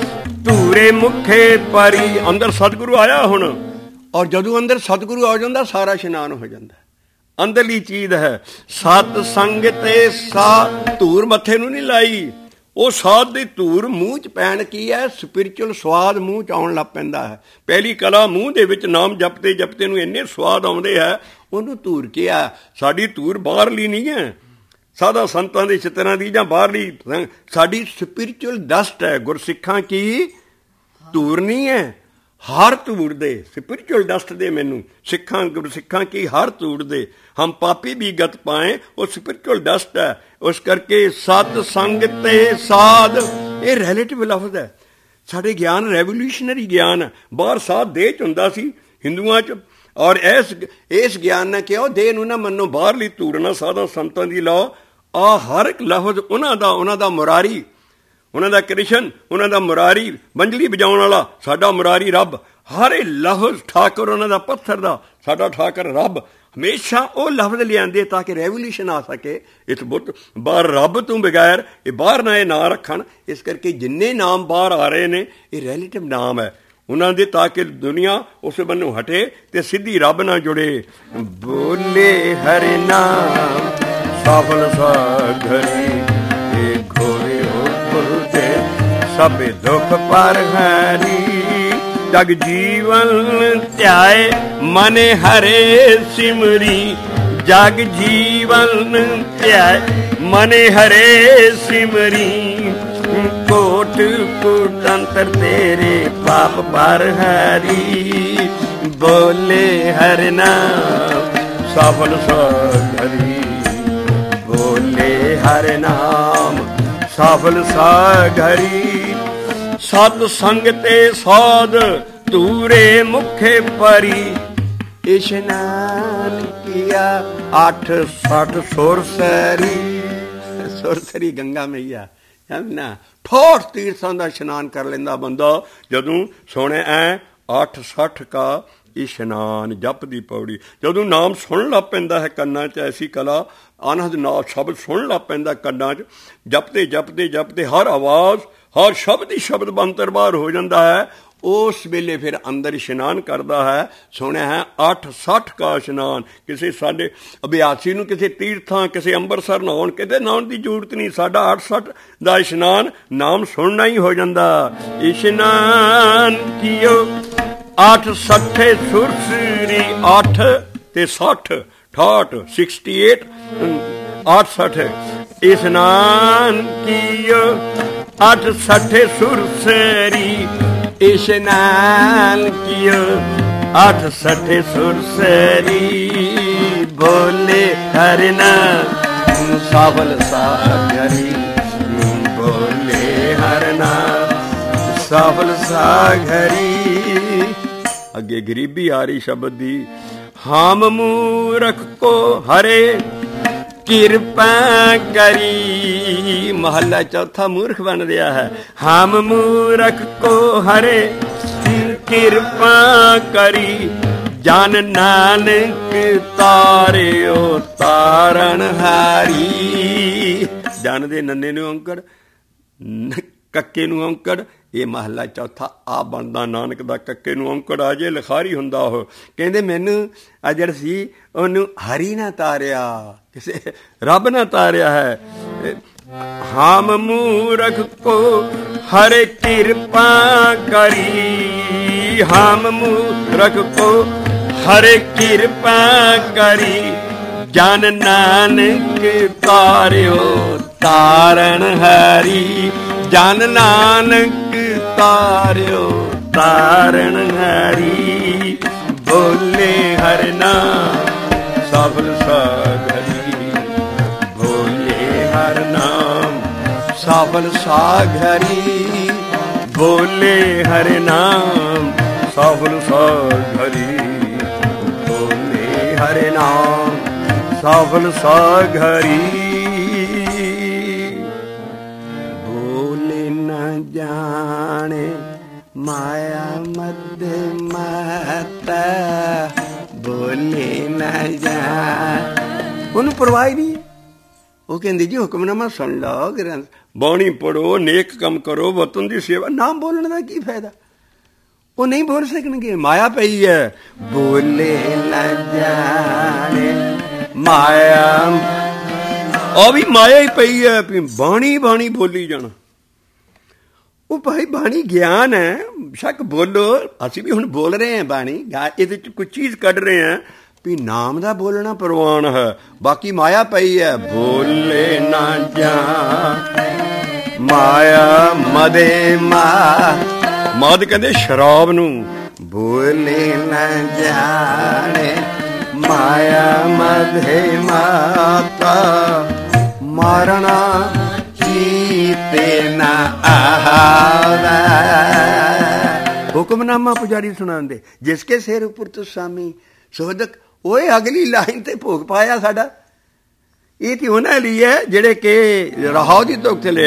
ਧੂਰੇ ਮੁਖੇ ਪਰੀ। ਅੰਦਰ ਸਤਿਗੁਰੂ ਆਇਆ ਹੁਣ। ਔਰ ਜਦੋਂ ਅੰਦਰ ਸਤਿਗੁਰੂ ਆ ਜਾਂਦਾ ਸਾਰਾ ਇਸ਼ਨਾਨ ਹੋ ਜਾਂਦਾ। ਅੰਦਰਲੀ ਚੀਜ਼ ਹੈ। ਸਤ ਸੰਗ ਤੇ ਸਾਧ ਧੂਰ ਮੱਥੇ ਨੂੰ ਨਹੀਂ ਲਾਈ। ਉਹ ਸਾਧ ਦੀ ਧੂਰ ਮੂੰਹ 'ਚ ਪੈਣ ਕੀ ਹੈ? ਸਪਿਰਿਚੁਅਲ ਸਵਾਦ ਮੂੰਹ 'ਚ ਆਉਣ ਲੱਗ ਪੈਂਦਾ ਹੈ। ਪਹਿਲੀ ਕਲਾ ਮੂੰਹ ਦੇ ਵਿੱਚ ਨਾਮ ਜਪਦੇ ਜਪਦੇ ਨੂੰ ਇੰਨੇ ਸਵਾਦ ਆਉਂਦੇ ਹੈ ਉਹਨੂੰ ਧੂਰ ਕਿਹਾ। ਸਾਡੀ ਧੂਰ ਬਾਹਰਲੀ ਨਹੀਂ ਹੈ ਸਾਧਾ ਸੰਤਾਂ ਦੇ ਚਿੱਤਰਾਂ ਦੀ ਜਾਂ ਬਾਹਰਲੀ। ਸਾਡੀ ਸਪਿਰਿਚੁਅਲ ਡਸਟ ਹੈ। ਗੁਰਸਿੱਖਾਂ ਕੀ ਧੂਰ ਨਹੀਂ ਹੈ ਹਰ ਧੂੜ ਦੇ। ਸਪਿਰਿਚੁਅਲ ਡਸਟ ਦੇ ਮੈਨੂੰ ਸਿੱਖਾਂ ਗੁਰਸਿੱਖਾਂ ਕੀ ਹਰ ਧੂੜ ਦੇ। ਹਮ ਪਾਪੀ ਵੀ ਗਤ ਪਾਏ। ਉਹ ਸਪਿਰਿਚੁਅਲ ਡਸਟ ਹੈ। ਉਸ ਕਰਕੇ ਸਤ ਸੰਗ ਤੇ ਸਾਧ ਇਹ ਰਿਲੇਟਿਵ ਲਫ਼ਜ਼ ਹੈ। ਸਾਡੇ ਗਿਆਨ ਰੈਵੋਲੂਸ਼ਨਰੀ ਗਿਆਨ ਹੈ। ਬਾਹਰ ਸਾਧ ਦੇਹ 'ਚ ਹੁੰਦਾ ਸੀ ਹਿੰਦੂਆਂ 'ਚ। ਔਰ ਇਸ ਗਿਆਨ ਨੇ ਕਿਹਾ ਦੇਹ ਨੂੰ ਨਾ ਮੰਨੋ ਬਾਹਰਲੀ ਧੂੜ ਨਾ ਸਾਧਾ ਸੰਤਾਂ ਦੀ ਲਾਓ। ਆ ਹਰ ਇੱਕ ਲਫ਼ਜ਼ ਉਹਨਾਂ ਦਾ ਮੁਰਾਰੀ ਉਹਨਾਂ ਦਾ ਕ੍ਰਿਸ਼ਨ ਉਹਨਾਂ ਦਾ ਮੁਰਾਰੀ ਬੰਜਲੀ ਵਜਾਉਣ ਵਾਲਾ ਸਾਡਾ ਮੁਰਾਰੀ ਰੱਬ। ਹਰ ਇਹ ਲਫ਼ਜ਼ ਠਾਕੁਰ ਉਹਨਾਂ ਦਾ ਪੱਥਰ ਦਾ ਸਾਡਾ ਠਾਕੁਰ ਰੱਬ। ਹਮੇਸ਼ਾ ਉਹ ਲਫ਼ਜ਼ ਲਿਆਂਦੇ ਤਾਂ ਕਿ ਰੈਵੋਲੂਸ਼ਨ ਆ ਸਕੇ। ਇਸ ਬੁੱਤ ਬਾਹਰ ਰੱਬ ਤੋਂ ਬਗੈਰ ਇਹ ਬਾਹਰ ਨਾ ਇਹ ਨਾਂ ਰੱਖਣ। ਇਸ ਕਰਕੇ ਜਿੰਨੇ ਨਾਮ ਬਾਹਰ ਆ ਰਹੇ ਨੇ ਇਹ ਰਿਲੇਟਿਵ ਨਾਮ ਹੈ ਉਹਨਾਂ ਦੇ ਤਾਂ ਕਿ ਦੁਨੀਆ ਉਸ ਬੰਨੋਂ ਹਟੇ ਤੇ ਸਿੱਧੀ ਰੱਬ ਨਾਲ ਜੁੜੇ। ਬੋਲੇ ਹਰਿ ਨਾਮ ਸਫਲ ਸਾਗਰੀ। ਇਹ ਘੋਰੇ ਉਪਦੇ ਸਭੇ ਦੁਖ ਪਰ ਹਰੀ। ਜਗ ਜੀਵਨ ਧਿਆਏ ਮਨ ਹਰੇ ਸਿਮਰੀ। ਜਗ ਜੀਵਨ ਧਿਆਏ ਮਨ ਹਰੇ ਸਿਮਰੀ। ਕੋਟ ਕੋਟ ਅੰਤਰ ਤੇਰੇ ਪਾਪ ਪਰ ਹਰੀ। ਬੋਲੇ ਹਰਿ ਨਾਮ ਸਫਲ ਸਾਗਰੀ। ਬੋਲੇ ਹਰਿ ਨਾਮ ਸਫਲ ਸਾਗਰੀ। ਸਤ ਸੰਗ ਤੇ ਸਾਧ ਧੂਰੇ ਮੁਖੇ ਪਰੀ। ਇਸ਼ਨਾਨ ਕੀਆ 8 60 ਸੁਰ ਸੈਰੀ। ਸੁਰਸਰੀ ਗੰਗਾ ਮਈਆ ਨਾ ਠੋਠ ਤੀਰਥਾਂ ਦਾ ਇਸ਼ਨਾਨ ਕਰ ਲੈਂਦਾ ਬੰਦਾ ਜਦੋਂ ਸੁਣੇ ਐ 860 ਕਾ ਇਸ਼ਨਾਨ ਜਪ ਦੀ ਪੌੜੀ। ਜਦੋਂ ਨਾਮ ਸੁਣਨ ਲੱਗ ਪੈਂਦਾ ਹੈ ਕੰਨਾਂ 'ਚ ਐਸੀ ਕਲਾ ਆਨੰਦ ਨਾਲ ਸ਼ਬਦ ਸੁਣਨ ਲੱਗ ਪੈਂਦਾ ਕੰਨਾਂ 'ਚ ਜਪਦੇ ਜਪਦੇ ਜਪਦੇ ਹਰ ਆਵਾਜ਼ ਹਰ ਸ਼ਬਦ ਹੀ ਸ਼ਬਦ ਬੰਤਰ ਬਾਹਰ ਹੋ ਜਾਂਦਾ ਹੈ। ਉਸ ਵੇਲੇ ਫਿਰ ਅੰਦਰ ਇਸ਼ਨਾਨ ਕਰਦਾ ਹੈ। ਸੁਣਿਆ ਹੈ 860 ਕਾ ਇਸ਼ਨਾਨ। ਕਿਸੇ ਸਾਡੇ ਅਭਿਆਸੀ ਨੂੰ ਕਿਸੇ ਤੀਰਥਾਂ ਕਿਸੇ ਅੰਮ੍ਰਿਤਸਰ ਨਹਾਉਣ ਕਿਤੇ ਨਹਾਉਣ ਦੀ ਜ਼ਰੂਰਤ ਨਹੀਂ। ਸਾਡਾ 860 ਦਾ ਇਸ਼ਨਾਨ ਨਾਮ ਸੁਣਨਾ ਹੀ ਹੋ ਜਾਂਦਾ। ਇਸ਼ਨਾਨ ਕੀਓ 860 ਸੁਰਸਰੀ 8 ਤੇ 60 68 68 860 ਇਸ਼ਨਾਨ ਕੀਓ 860 ਸੁਰਸਰੀ ਇਸ਼ਨਾਨ ਕੀਓ 860 ਸੁਰਸਰੀ ਬੋਲੇ ਹਰਿ ਨਾਮ ਸਾਵਲ ਸਾਗਰੀ ਬੋਲੇ ਹਰਿ ਨਾਮ ਸਾਵਲ ਸਾਗਰੀ। ਅੱਗੇ ਗਰੀਬੀ ਆ ਰਹੀ ਸ਼ਬਦ ਦੀ। ਹਾਮ ਮੂਰਖ ਕੋ ਹਰੇ ਕਿਰਪਾ ਕਰੀ। ਮਹੱਲਾ ਚੌਥਾ ਮੂਰਖ ਬਣ ਰਿਹਾ ਹੈ। ਹਮ ਮੂਰਖ ਕੋ ਹਰੇ ਕਿਰਪਾ ਕਰੀ ਜਨ ਨਾਨਕ ਤਾਰਿਓ ਤਾਰਨ ਹਾਰੀ। ਜਨ ਦੇ ਨੰਨੇ ਨੂੰ ਔਂਕੜ ਕੱਕੇ ਨੂੰ ਔਂਕੜ। ਇਹ ਮਹੱਲਾ ਚੌਥਾ ਆ ਬਣਦਾ ਨਾਨਕ ਦਾ ਕੱਕੇ ਨੂੰ ਔਂਕੜ ਆ ਜੇ ਲਿਖਾਰੀ ਹੁੰਦਾ। ਉਹ ਕਹਿੰਦੇ ਮੈਨੂੰ ਆ ਜਿਹੜਾ ਸੀ ਉਹਨੂੰ ਹਰੀ ਨਾ ਤਾਰਿਆ ਕਿਸੇ ਰੱਬ ਨਾ ਤਾਰਿਆ ਹੈ। ਹਾਮ ਮੂਰਖ ਕੋ ਹਰੇ ਕਿਰਪਾ ਕਰੀ। ਹਾਮ ਮੂਰਖ ਕੋ ਹਰੇ ਕਿਰਪਾ ਕਰੀ ਜਨ ਨਾਨਕ ਤਾਰਿਓ ਤਾਰਨ ਹਰੀ। ਜਨ ਨਾਨਕ ਤਾਰਿਓ ਤਾਰਨ ਹਰੀ ਬੋਲੇ ਹਰਿ ਨਾਮ ਸਫਲ ਸਾਗਰੀ ਬੋਲੇ ਹਰਿ ਨਾਮ ਸਫਲ ਸਾਗਰੀ ਬੋਲੇ ਹਰਿ ਨਾਮ ਸਫਲ ਸਾਗਰੀ ਬੋਲੇ ਹਰਿ ਨਾਮ ਸਫਲ ਸਾਗਰੀ। ਜਾਣੇ ਮਾਇਆ ਮਦ ਮਾਤਾ ਬੋਲੇ ਨਾ ਜਾ। ਉਹਨੂੰ ਪਰਵਾਹ ਨਹੀਂ। ਉਹ ਕਹਿੰਦੀ ਜੀ ਹੁਕਮਨਾਮਾ ਸੁਣ ਲਓ ਗ੍ਰੰਥ ਬਾਣੀ ਪੜੋ ਨੇਕ ਕੰਮ ਕਰੋ ਵਤਨ ਦੀ ਸੇਵਾ। ਨਾਮ ਬੋਲਣ ਦਾ ਕੀ ਫਾਇਦਾ। ਉਹ ਨਹੀਂ ਬੋਲ ਸਕਣਗੇ ਮਾਇਆ ਪਈ ਹੈ। ਬੋਲੇ ਨਾ ਜਾਣੇ ਮਾਇਆ ਉਹ ਵੀ ਮਾਇਆ ਹੀ ਪਈ ਹੈ। ਬਾਣੀ ਬਾਣੀ ਬੋਲੀ ਜਾਣਾ। ਉਹ ਭਾਈ ਬਾਣੀ ਗਿਆਨ ਹੈ ਸ਼ੱਕ ਬੋਲੋ। ਅਸੀਂ ਵੀ ਹੁਣ ਬੋਲ ਰਹੇ ਹਾਂ ਬਾਣੀ ਇਹਦੇ 'ਚ ਕੁਝ ਚੀਜ਼ ਕੱਢ ਰਹੇ ਹਾਂ ਵੀ ਨਾਮ ਦਾ ਬੋਲਣਾ ਪ੍ਰਵਾਨ ਹੈ। ਬਾਕੀ ਮਾਇਆ ਪਈ ਹੈ। ਬੋਲੇ ਨਾ ਜਾ ਮਾਇਆ ਮਦੇ ਮਦ ਕਹਿੰਦੇ ਸ਼ਰਾਬ ਨੂੰ। ਬੋਲੇ ਨਾ ਜਾਣੇ ਮਾਇਆ ਮਦੇ ਮਾਤਾ ਮਾਰਨਾ ਤੇ ਨਾ ਆਵਾ। ਹੁਕਮਨਾਮਾ ਪੁਜਾਰੀ ਸੁਣਾਉਂਦੇ ਜਿਸ ਕੇ ਸਿਰ ਉੱਪਰ ਤੂੰ ਸਾਮੀ ਸੋਦਕ। ਓਏ ਅਗਲੀ ਲਾਈਨ ਤੇ ਭੋਗ ਪਾਇਆ ਸਾਡਾ। ਇਹ ਤੇ ਉਹਨਾਂ ਲਈ ਹੈ ਜਿਹੜੇ ਕਿ ਰਹਾਉ ਦੀ ਤੁਕ ਚਲੇ।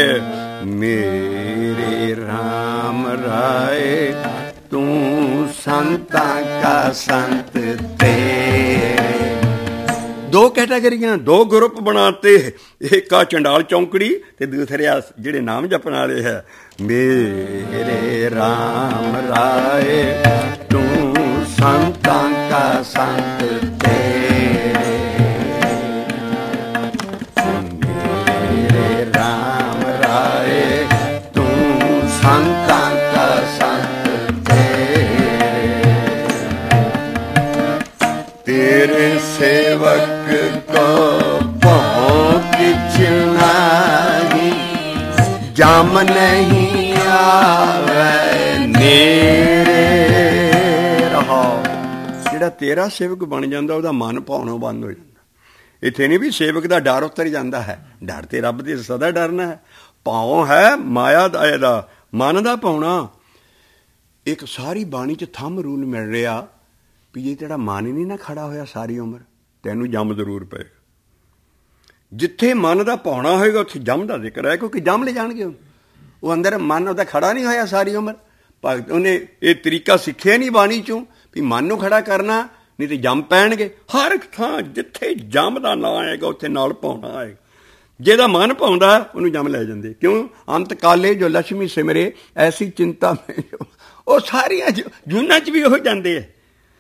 ਮੇਰੇ ਰਾਮ ਰਾਏ ਤੂੰ ਸੰਤਾਂ ਕਾ ਸੰਤ ਤੇਰੇ। ਦੋ ਕੈਟਾਗਰੀਆਂ ਦੋ ਗਰੁੱਪ ਬਣਾਤੇ। ਇੱਕ ਆ ਚੰਡਾਲ ਚੌਂਕੜੀ ਤੇ ਦੂਸਰੇ ਆ ਜਿਹੜੇ ਨਾਮ ਜਪਣ ਵਾਲੇ ਹੈ। ਮੇਰੇ ਰਾਮ ਰਾਏ ਤੂੰ ਸੰਤਾਂ ਕਾ ਸੰਤ ਤੇਰੇ। ਮੇਰੇ ਰਾਮ ਰਾਏ ਤੂੰ ਸੰਤਾਂ ਕਾ ਸੰਤ ਤੇਰੇ। ਤੇਰੇ ਸੇਵਕ ਜਮ ਨਹੀਂ ਆਵੇ ਨੇਰੇ ਰਹਾ। ਜਿਹੜਾ ਤੇਰਾ ਸੇਵਕ ਬਣ ਜਾਂਦਾ ਉਹਦਾ ਮਨ ਭਾਉਣੋਂ ਬੰਦ ਹੋ ਜਾਂਦਾ। ਇੱਥੇ ਨਹੀਂ ਵੀ ਸੇਵਕ ਦਾ ਡਰ ਉਤਰ ਜਾਂਦਾ ਹੈ। ਡਰ ਤੇ ਰੱਬ ਦੇ ਸਦਾ ਡਰਨਾ ਹੈ। ਭਾਉ ਹੈ ਮਾਇਆ ਦਾ ਇਹਦਾ ਮਨ ਦਾ ਭਾਉਣਾ। ਇੱਕ ਸਾਰੀ ਬਾਣੀ 'ਚ ਥੰਮ ਰੂਲ ਮਿਲ ਰਿਹਾ ਵੀ ਜੇ ਤੇਰਾ ਮਨ ਹੀ ਨਹੀਂ ਨਾ ਖੜਾ ਹੋਇਆ ਸਾਰੀ ਉਮਰ ਤੈਨੂੰ ਜੰਮ ਜ਼ਰੂਰ ਪਏਗਾ। ਜਿੱਥੇ ਮਨ ਦਾ ਪਾਉਣਾ ਹੋਏਗਾ ਉੱਥੇ ਜੰਮ ਦਾ ਜ਼ਿਕਰ ਹੈ, ਕਿਉਂਕਿ ਜੰਮ ਲੈ ਜਾਣਗੇ ਉਹ ਅੰਦਰ। ਮਨ ਉਹਦਾ ਖੜਾ ਨਹੀਂ ਹੋਇਆ ਸਾਰੀ ਉਮਰ। ਭਗਤ ਉਹਨੇ ਇਹ ਤਰੀਕਾ ਸਿੱਖਿਆ ਨਹੀਂ ਬਾਣੀ ਚੋਂ ਵੀ ਮਨ ਨੂੰ ਖੜਾ ਕਰਨਾ, ਨਹੀਂ ਤੇ ਜੰਮ ਪੈਣਗੇ। ਹਰ ਇੱਕ ਥਾਂ ਜਿੱਥੇ ਜੰਮ ਦਾ ਨਾਂ ਆਏਗਾ ਉੱਥੇ ਨਾਲ ਪਾਉਣਾ ਆਏਗਾ। ਜਿਹਦਾ ਮਨ ਪਾਉਂਦਾ ਉਹਨੂੰ ਜੰਮ ਲੈ ਜਾਂਦੇ। ਕਿਉਂ? ਅੰਤ ਕਾਲੇ ਜੋ ਲక్ష్ਮੀ ਸਿਮਰੇ ਐਸੀ ਚਿੰਤਾ ਮੈਂ, ਉਹ ਸਾਰੀਆਂ ਜੂਨਾਂ 'ਚ ਵੀ ਉਹ ਜਾਂਦੇ ਹੈ।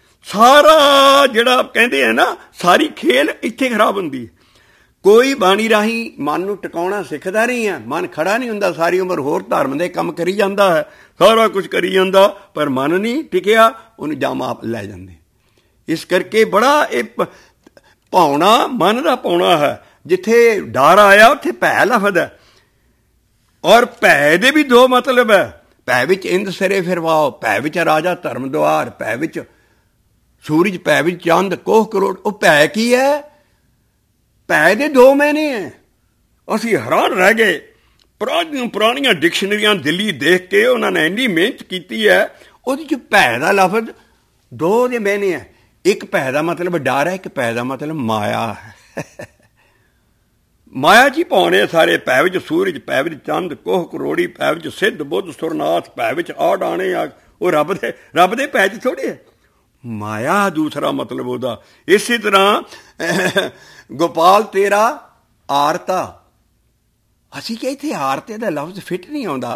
ਸਾਰਾ ਜਿਹੜਾ ਕਹਿੰਦੇ ਹੈ ਨਾ, ਸਾਰੀ ਖੇਲ ਇੱਥੇ ਖਰਾਬ ਹੁੰਦੀ ਹੈ। ਕੋਈ ਬਾਣੀ ਰਾਹੀਂ ਮਨ ਨੂੰ ਟਿਕਾਉਣਾ ਸਿੱਖਦਾ ਨਹੀਂ ਹੈ। ਮਨ ਖੜਾ ਨਹੀਂ ਹੁੰਦਾ, ਸਾਰੀ ਉਮਰ ਹੋਰ ਧਰਮ ਦੇ ਕੰਮ ਕਰੀ ਜਾਂਦਾ ਹੈ, ਸਾਰਾ ਕੁਝ ਕਰੀ ਜਾਂਦਾ, ਪਰ ਮਨ ਨਹੀਂ ਟਿਕਿਆ, ਉਹਨੂੰ ਜੰਮ ਆਪ ਲੈ ਜਾਂਦੇ। ਇਸ ਕਰਕੇ ਬੜਾ ਇਹ ਪਾਉਣਾ ਮਨ ਦਾ ਪਾਉਣਾ ਹੈ। ਜਿੱਥੇ ਡਰ ਆਇਆ ਉੱਥੇ ਭੈ ਲਫ਼ਜ਼ ਹੈ, ਔਰ ਭੈ ਦੇ ਵੀ ਦੋ ਮਤਲਬ ਹੈ। ਭੈ ਵਿੱਚ ਇੰਦ ਸਿਰੇ ਫਿਰਵਾਓ, ਭੈ ਵਿੱਚ ਰਾਜਾ ਧਰਮ ਦੁਆਰ, ਭੈ ਵਿੱਚ ਸੂਰਜ, ਭੈ ਵਿੱਚ ਚੰਦ, ਕੋਹ ਕਰੋੜ। ਉਹ ਭੈ ਕੀ ਹੈ? ਭੈ ਦੇ ਦੋ ਮਾਇਨੇ ਹੈ। ਅਸੀਂ ਹੈਰਾਨ ਰਹਿ ਗਏ। ਪੁਰਾਣੀਆਂ ਡਿਕਸ਼ਨਰੀਆਂ ਦਿੱਲੀ ਦੇਖ ਕੇ ਉਹਨਾਂ ਨੇ ਇੰਨੀ ਮਿਹਨਤ ਕੀਤੀ ਹੈ, ਉਹਦੇ 'ਚ ਭੈ ਦਾ ਲਫ਼ਜ਼ ਦੋ ਦੇ ਮਾਇਨੇ ਹੈ। ਇੱਕ ਭੈ ਦਾ ਮਤਲਬ ਡਰ ਹੈ, ਇੱਕ ਭੈ ਦਾ ਮਤਲਬ ਮਾਇਆ ਹੈ। ਮਾਇਆ 'ਚ ਹੀ ਪਾਉਣੇ ਸਾਰੇ। ਭੈ ਵਿੱਚ ਸੂਰਜ, ਭੈ ਵਿੱਚ ਚੰਦ, ਕੋਹ ਕਰੋੜੀ, ਭੈ ਵਿੱਚ ਸਿੱਧ ਬੁੱਧ ਸੁਰਨਾਥ, ਭੈ ਵਿੱਚ ਆ ਡਾਣੇ ਆ। ਉਹ ਰੱਬ ਦੇ ਭੈ 'ਚ ਥੋੜ੍ਹੇ ਹੈ। ਮਾਇਆ ਦੂਸਰਾ ਮਤਲਬ ਉਹਦਾ। ਇਸੇ ਤਰ੍ਹਾਂ ਗੋਪਾਲ ਤੇਰਾ ਆਰਤਾ। ਅਸੀਂ ਕਿ ਇੱਥੇ ਆਰਤੇ ਦਾ ਲਫ਼ਜ਼ ਫਿੱਟ ਨਹੀਂ ਆਉਂਦਾ।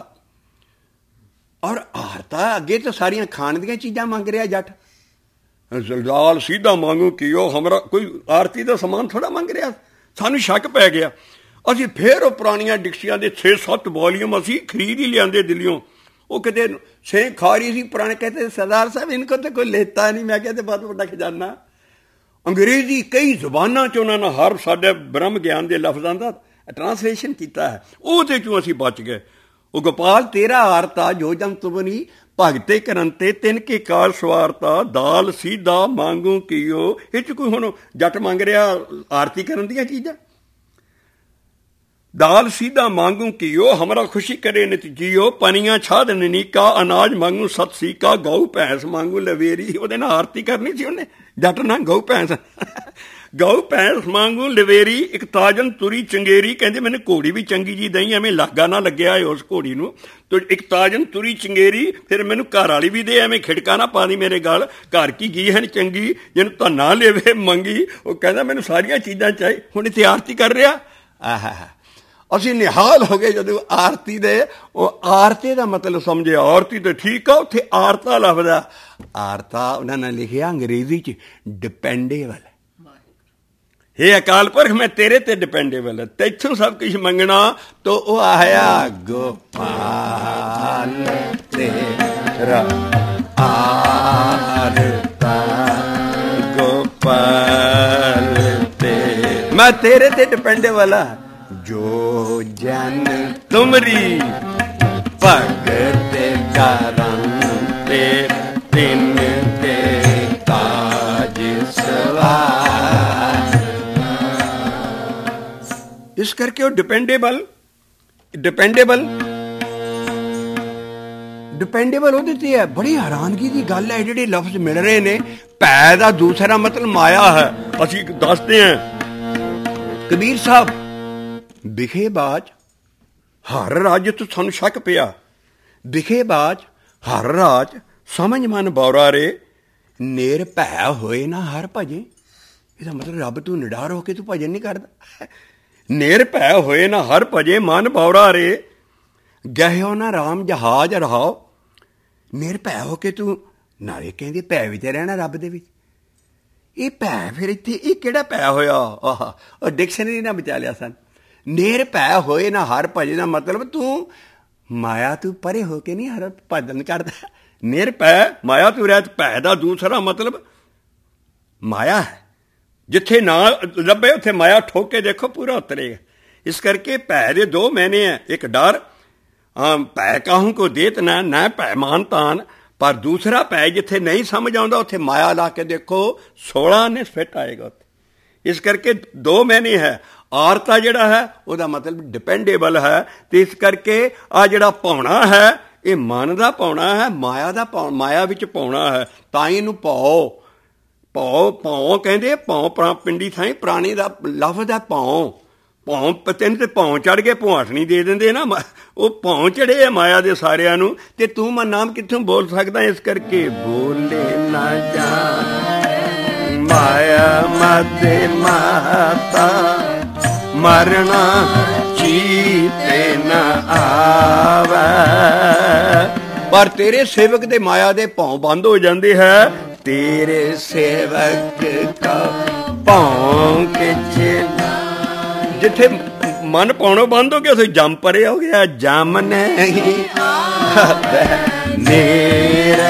ਔਰ ਆਰਤਾ ਅੱਗੇ ਤਾਂ ਸਾਰੀਆਂ ਖਾਣ ਦੀਆਂ ਚੀਜ਼ਾਂ ਮੰਗ ਰਿਹਾ ਜੱਟ। ਜ਼ਲਜ਼ਾਲ ਸੀਧਾ ਮੰਗੂ ਕੀਓ ਹਮਰਾ, ਕੋਈ ਆਰਤੀ ਦਾ ਸਮਾਨ ਥੋੜ੍ਹਾ ਮੰਗ ਰਿਹਾ। ਸਾਨੂੰ ਸ਼ੱਕ ਪੈ ਗਿਆ। ਅਸੀਂ ਫਿਰ ਉਹ ਪੁਰਾਣੀਆਂ ਡਿਕਸ਼ੀਆਂ ਦੇ 6-7 ਵੋਲੀਅਮ ਅਸੀਂ ਖਰੀਦ ਹੀ ਲਿਆਂਦੇ ਦਿੱਲੀੋਂ। ਉਹ ਕਿਤੇ ਸੇ ਖਾ ਰਹੀ ਸੀ ਪੁਰਾਣੇ, ਕਹਿੰਦੇ ਸਰਦਾਰ ਸਾਹਿਬ ਇਨਕੋ ਤਾਂ ਕੋਈ ਲੈਤਾ ਨਹੀਂ। ਮੈਂ ਕਹਿੰਦੇ ਬਹੁਤ ਵੱਡਾ ਖਜ਼ਾਨਾ। ਅੰਗਰੇਜ਼ੀ ਕਈ ਜ਼ੁਬਾਨਾਂ 'ਚ ਉਹਨਾਂ ਨੇ ਹਰ ਸਾਡੇ ਬ੍ਰਹਮ ਗਿਆਨ ਦੇ ਲਫ਼ਜ਼ਾਂ ਦਾ ਟਰਾਂਸਲੇਸ਼ਨ ਕੀਤਾ ਹੈ। ਉਹਦੇ 'ਚੋਂ ਅਸੀਂ ਬਚ ਗਏ। ਉਹ ਗੋਪਾਲ ਤੇਰਾ ਆਰਤਾ ਜੋ ਜਨ ਤੁਮਨੀ ਭਗਤੇ ਕਰਨ ਤੇ ਤਿੰਨ ਕੇ ਕਾਰ ਸਵਾਰਤਾ, ਦਾਲ ਸੀਧਾ ਮੰਗੂ ਕੀਓ। ਇਹ 'ਚ ਕੋਈ ਹੁਣ ਜੱਟ ਮੰਗ ਰਿਹਾ ਆਰਤੀ ਕਰਨ ਦੀਆਂ ਚੀਜ਼ਾਂ। ਦਾਲ ਸੀਧਾ ਮੰਗੂ ਕੀਓ ਹਮਾਰਾ ਖੁਸ਼ੀ ਕਰੇ ਨਿਤ ਜੀਓ, ਪਨੀਆਂ ਛਾਦ ਨਨੀਕਾ ਅਨਾਜ ਮੰਗੂ ਸਤ ਸੀਕਾ, ਗਊ ਭੈਂਸ ਮੰਗੂ ਲਵੇਰੀ। ਉਹਦੇ ਨਾਲ ਆਰਤੀ ਕਰਨੀ ਸੀ ਉਹਨੇ ਜੱਟ ਨਾਲ। ਗਊ ਭੈਂਸ ਮੰਗੂ ਲਵੇਰੀ, ਇੱਕ ਤਾਜਨ ਤੁਰੀ ਚੰਗੇਰੀ। ਕਹਿੰਦੇ ਮੈਨੂੰ ਘੋੜੀ ਵੀ ਚੰਗੀ ਜੀ ਦਈ, ਐਵੇਂ ਲਾਗਾ ਨਾ ਲੱਗਿਆ ਉਸ ਘੋੜੀ ਨੂੰ। ਤੋ ਇੱਕ ਤਾਜਨ ਤੁਰੀ ਚੰਗੇਰੀ, ਫਿਰ ਮੈਨੂੰ ਘਰ ਵਾਲੀ ਵੀ ਦੇ, ਐਵੇਂ ਖਿੜਕਾ ਨਾ ਪਾ ਦੀ ਮੇਰੇ ਗਲ। ਘਰ ਕੀ ਗੀ ਹਨ ਚੰਗੀ, ਜਿਹਨੂੰ ਧੰਨਾ ਲੇਵੇ ਮੰਗੀ। ਉਹ ਕਹਿੰਦਾ ਮੈਨੂੰ ਸਾਰੀਆਂ ਚੀਜ਼ਾਂ ਚਾਹੀ। ਹੁਣ ਇੱਥੇ ਆਰਤੀ ਕਰ ਰਿਹਾ। ਆਹ ਅਸੀਂ ਨਿਹਾਲ ਹੋ ਗਏ ਜਦੋਂ ਆਰਤੀ ਦੇ। ਉਹ ਆਰਤੀ ਦਾ ਮਤਲਬ ਸਮਝੇ। ਆਰਤੀ ਤਾਂ ਠੀਕ ਆ, ਉੱਥੇ ਆਰਤਾ ਲਫ਼ਜ਼ ਆ। ਆਰਤਾ ਉਹਨਾਂ ਨੇ ਲਿਖਿਆ ਅੰਗਰੇਜ਼ੀ 'ਚ ਡਿਪੈਂਡੇਬਲ। ਹੇ ਅਕਾਲ ਪੁਰਖ ਮੈਂ ਤੇਰੇ ਤੇ ਡਿਪੈਂਡੇਬਲ ਹੈ, ਤੈਥੋਂ ਸਭ ਕੁਝ ਮੰਗਣਾ। ਤੋ ਉਹ ਆਇਆ ਗੋਪਾਲ ਤੇਰਾ ਆਰਤਾ, ਗੋਪਾਲ ਤੇ ਮੈਂ ਤੇਰੇ ਤੇ ਡਿਪੈਂਡੇਬਲ ਆ। ਜੋ ਜਨ ਤੁਮਰੀ ਭਗਤ ਕਰਨ ਤੇ ਤਿੰਨ ਤੇ ਤਾਜ ਸਵਾਰ। ਇਸ ਕਰਕੇ ਉਹ ਡਿਪੈਂਡੇਬਲ ਉਹਦੇ ਤੇ ਹੈ। ਬੜੀ ਹੈਰਾਨਗੀ ਦੀ ਗੱਲ ਹੈ ਜਿਹੜੇ ਲਫ਼ਜ਼ ਮਿਲ ਰਹੇ ਨੇ। ਭੈ ਦਾ ਦੂਸਰਾ ਮਤਲਬ ਮਾਇਆ ਹੈ। ਅਸੀਂ ਦੱਸਦੇ ਹਾਂ ਕਬੀਰ ਸਾਹਿਬ ਵਿਖੇਬਾਜ ਹਰ ਰਾਜ ਤੋਂ ਸਾਨੂੰ ਸ਼ੱਕ ਪਿਆ। ਵਿਖੇਬਾਜ ਹਰ ਰਾਜ ਸਮਝ ਮਨ ਬੌਰਾ ਰੇ, ਨੇਰ ਭੈ ਹੋਏ ਨਾ ਹਰ ਭਜੇ। ਇਹਦਾ ਮਤਲਬ ਰੱਬ ਤੂੰ ਨਿਡਰ ਹੋ ਕੇ ਤੂੰ ਭਜਨ ਨਹੀਂ ਕਰਦਾ। ਨੇਰ ਭੈ ਹੋਏ ਨਾ ਹਰ ਭਜੇ, ਮਨ ਬੌਰਾ ਰੇ ਗਹਿਓ ਨਾ ਰਾਮ ਜਹਾਜ ਰਹਾਓ। ਨੇਰ ਭੈ ਹੋ ਕੇ ਤੂੰ ਨਾਲੇ ਕਹਿੰਦੇ ਭੈ ਵਿੱਚ ਰਹਿਣਾ ਰੱਬ ਦੇ ਵਿੱਚ। ਇਹ ਭੈ ਫਿਰ ਇੱਥੇ ਇਹ ਕਿਹੜਾ ਭੈ ਹੋਇਆ? ਆਹ ਉਹ ਡਿਕਸ਼ਨਰੀ ਨਾ ਬਚਾ ਲਿਆ ਸਨ। ਨੇਰ ਭੈ ਹੋਏ ਨਾ ਹਰ ਭਜੇ ਦਾ ਮਤਲਬ ਤੂੰ ਮਾਇਆ ਤੂੰ ਪਰੇ ਹੋ ਕੇ ਨਹੀਂ ਹਰ ਭਜਨ ਕਰਦਾ। ਨੇਰ ਭੈ ਮਾਇਆ ਤੂੰ ਰਹਿਤ। ਭੈ ਦਾ ਦੂਸਰਾ ਮਤਲਬ ਮਾਇਆ ਹੈ। ਜਿੱਥੇ ਨਾ ਲੱਭੇ ਉੱਥੇ ਮਾਇਆ ਠੋਕ ਕੇ ਦੇਖੋ ਪੂਰਾ ਉਤਰੇਗਾ। ਇਸ ਕਰਕੇ ਭੈ ਦੇ ਦੋ ਮਾਇਨੇ ਹੈ। ਇੱਕ ਡਰ, ਭੈ ਕਾਹੂ ਕੋ ਦੇਤ ਨਾ ਭੈ ਮਾਨ ਤਾਨ। ਪਰ ਦੂਸਰਾ ਭੈ ਜਿੱਥੇ ਨਹੀਂ ਸਮਝ ਆਉਂਦਾ ਉੱਥੇ ਮਾਇਆ ਲਾ ਕੇ ਦੇਖੋ 16 ਨੇ ਫਿੱਟ ਆਏਗਾ ਉੱਥੇ। ਇਸ ਕਰਕੇ ਦੋ ਮਾਇਨੇ ਹੈ। ਆਰਤਾ ਜਿਹੜਾ ਹੈ ਉਹਦਾ ਮਤਲਬ ਡਿਪੈਂਡੇਬਲ ਹੈ। ਤੇ ਇਸ ਕਰਕੇ ਆ ਜਿਹੜਾ ਪਾਉਣਾ ਹੈ ਇਹ ਮਨ ਦਾ ਪਾਉਣਾ ਹੈ, ਮਾਇਆ ਦਾ ਮਾਇਆ ਵਿੱਚ ਪਾਉਣਾ ਹੈ। ਤਾਂ ਹੀ ਇਹਨੂੰ ਭਉ ਕਹਿੰਦੇ। ਭਉ ਪਿੰਡੀ ਥਾਈ ਪ੍ਰਾਣੀ ਦਾ ਲਫ਼ਜ਼ ਹੈ ਭਉ। ਭੌਂ ਤੈਨੂੰ ਤੇ ਭੌਂ ਚੜ੍ਹ ਕੇ ਭੌਂਸਣੀ ਦੇ ਦਿੰਦੇ ਨਾ, ਉਹ ਭੌਂ ਚੜ੍ਹੇ ਆ ਮਾਇਆ ਦੇ ਸਾਰਿਆਂ ਨੂੰ, ਤੇ ਤੂੰ ਮੈਂ ਨਾਮ ਕਿੱਥੋਂ ਬੋਲ ਸਕਦਾ? ਇਸ ਕਰਕੇ ਬੋਲੇ ਨਾ ਜਾਣ ਮਾਇਆ ਮਦੇ ਮਾਤਾ, ਮਰਨਾ ਚੀਤੇ ਨਾ ਆਵੇ। ਪਰ ਤੇਰੇ ਸੇਵਕ ਦੇ ਮਾਇਆ ਦੇ ਭੌਂ ਬੰਦ ਹੋ ਜਾਂਦੇ ਹੈ। ਤੇਰੇ ਸੇਵਕ ਕਾ ਭੌਂ ਕਿਛੇ, ਜਿੱਥੇ ਮਨ ਪਾਉਣੋਂ ਬੰਦ ਹੋ ਗਿਆ ਉੱਥੇ ਜੰਮ ਪਰੇ ਹੋ ਗਿਆ। ਜੰਮ ਨਹੀਂ ਨੇਰੇ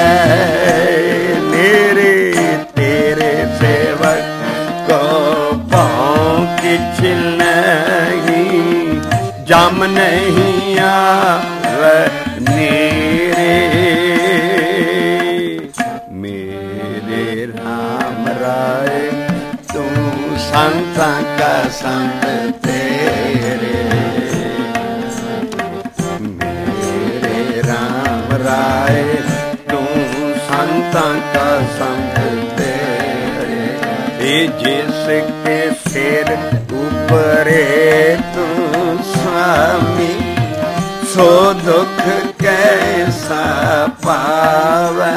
ਨੇਰੇ ਤੇਰੇ ਸੇਵਕ ਕੋ ਭੌਂ ਕਿਛ ਨਹੀਂ, ਜੰਮ ਨਹੀਂ ਆਵੇ ਨੇਰੇ। ਮੇਰੇ ਰਾਮ ਰਾਏ ਤੂੰ ਸੰਤਾਂ ਕਾ ਸੰਤ ਤੇਰੇ, ਮੇਰੇ ਰਾਮ ਰਾਏ ਤੂੰ ਸੰਤਾਂ ਕਾ ਸੰਤ ਤੇਰੇ। ਇਹ ਜਿਸ ਕੇ ਸਿਰ ਉਪਰੇ ਤੂੰ स्वामी, सो दुख कैसा पावे।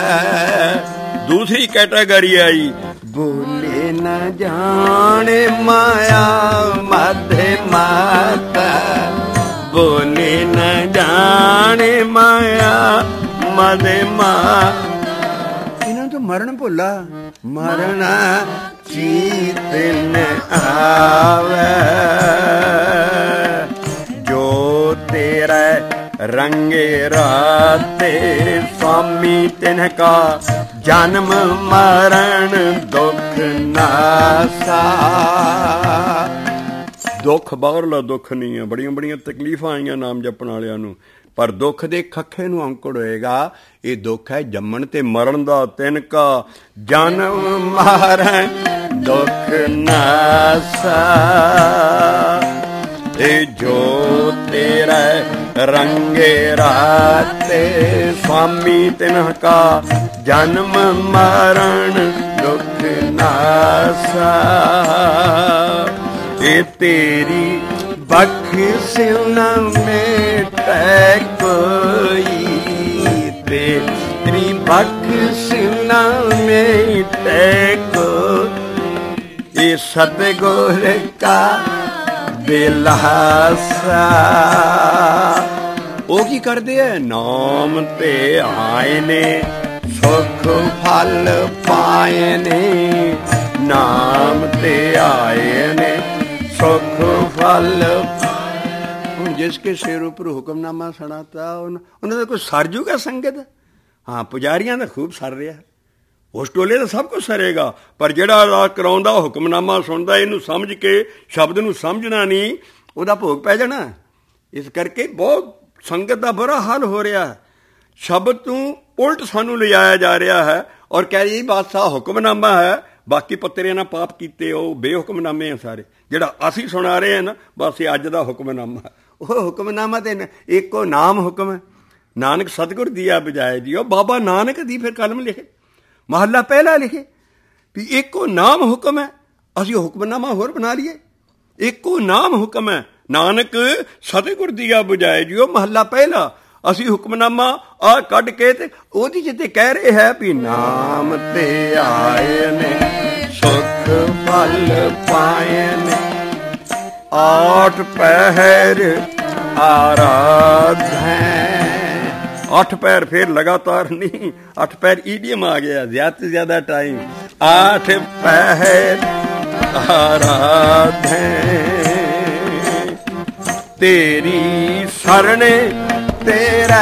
दूसरी कैटेगरी आई, बोले न जाने माया मधे माता, बोले न जाने माया मधे माँ। इन्हों तो मरण भुला, मरना चीत न आवे। जो तेरा रंगे राते स्वामी तिनका, जन्म मरण दुख नासा। दुख बाहरला दुख नहीं है, बड़िया बड़िया तकलीफां आईयां नाम जपण वालियां नूं, पर दुख दे खखे नूं अंकुड़ होएगा। ये दुख है जम्मण ते मरण दा, तिनका जन्म मरण दुख नासा। जो तेरा रंगे राते स्वामी तिनका, जन्म मरण दुख नासा। ये तेरी बख्शिश मेटे कोई, तेरी बख्शिश मेटे को। ये सतगुर का दिलासा। ਉਹ ਕੀ ਕਰਦੇ ਐ? ਨਾਮ ਤੇ ਆਏ ਨੇ ਸੁਖ ਫਲ ਪਾਏ ਨੇ, ਨਾਮ ਤੇ ਆਏ ਨੇ ਸੁਖ ਫਲ। ਹੁਣ ਜਿਸ ਕੇ ਸਿਰ ਉੱਪਰ ਹੁਕਮਨਾਮਾ ਸੁਣਾਤਾ, ਉਹਨਾਂ ਦਾ ਕੋਈ ਸਰ ਜੂਗਾ ਸੰਗਤ? ਹਾਂ, ਪੁਜਾਰੀਆਂ ਦਾ ਖੂਬ ਸਰ ਰਿਹਾ, ਉਸ ਟੋਲੇ ਦਾ ਸਭ ਕੁਝ ਸਰੇਗਾ, ਪਰ ਜਿਹੜਾ ਕਰਾਉਂਦਾ ਹੁਕਮਨਾਮਾ ਸੁਣਦਾ, ਇਹਨੂੰ ਸਮਝ ਕੇ ਸ਼ਬਦ ਨੂੰ ਸਮਝਣਾ ਨਹੀਂ, ਉਹਦਾ ਭੋਗ ਪੈ ਜਾਣਾ। ਇਸ ਕਰਕੇ ਬਹੁਤ ਸੰਗਤ ਦਾ ਬੁਰਾ ਹਾਲ ਹੋ ਰਿਹਾ। ਸ਼ਬਦ ਤੋਂ ਉਲਟ ਸਾਨੂੰ ਲਿਜਾਇਆ ਜਾ ਰਿਹਾ ਹੈ, ਔਰ ਕਹਿ ਰਹੀ ਬਸ ਆਹ ਹੁਕਮਨਾਮਾ ਹੈ, ਬਾਕੀ ਪੱਤਰੇ ਨਾਲ ਪਾਪ ਕੀਤੇ ਉਹ ਬੇਹੁਕਮਨਾਮੇ ਆ ਸਾਰੇ। ਜਿਹੜਾ ਅਸੀਂ ਸੁਣਾ ਰਹੇ ਹਾਂ ਨਾ, ਬਸ ਇਹ ਅੱਜ ਦਾ ਹੁਕਮਨਾਮਾ। ਉਹ ਹੁਕਮਨਾਮਾ ਤੇ ਇੱਕੋ ਨਾਮ ਹੁਕਮ ਹੈ, ਨਾਨਕ ਸਤਿਗੁਰ ਦੀਆ ਬਜਾਏ ਜੀ। ਉਹ ਬਾਬਾ ਨਾਨਕ ਦੀ ਫਿਰ ਕਲਮ ਲਿਖੇ, ਮਹੱਲਾ ਪਹਿਲਾ ਲਿਖੇ ਵੀ ਇੱਕੋ ਨਾਮ ਹੁਕਮ ਹੈ, ਅਸੀਂ ਹੁਕਮਨਾਮਾ ਹੋਰ ਬਣਾ ਲਈਏ। ਇੱਕੋ ਨਾਮ ਹੁਕਮ ਹੈ, ਨਾਨਕ ਸਤਿਗੁਰ ਦੀਆ ਬੁਝਾਏ ਜੀ। ਉਹ ਮਹੱਲਾ ਪਹਿਲਾ ਅਸੀਂ ਹੁਕਮਨਾਮਾ ਆਹ ਕੱਢ ਕੇ ਤੇ ਉਹਦੀ ਜਿੱਤੇ ਕਹਿ ਰਹੇ ਹੈ ਵੀ ਨਾਮ ਤੇ ਆਏ ਨੇ ਸੁਖ ਫਲ ਪਾਏ ਨੇ, ਆਠ ਪਹਿਰ ਆਰਾਧੈ। 8 पैर फिर लगातार नहीं, 8 पैर ईडियम आ गया, ज्यादा से ज्यादा टाइम। 8 पैर आराधे तेरी शरणे तेरा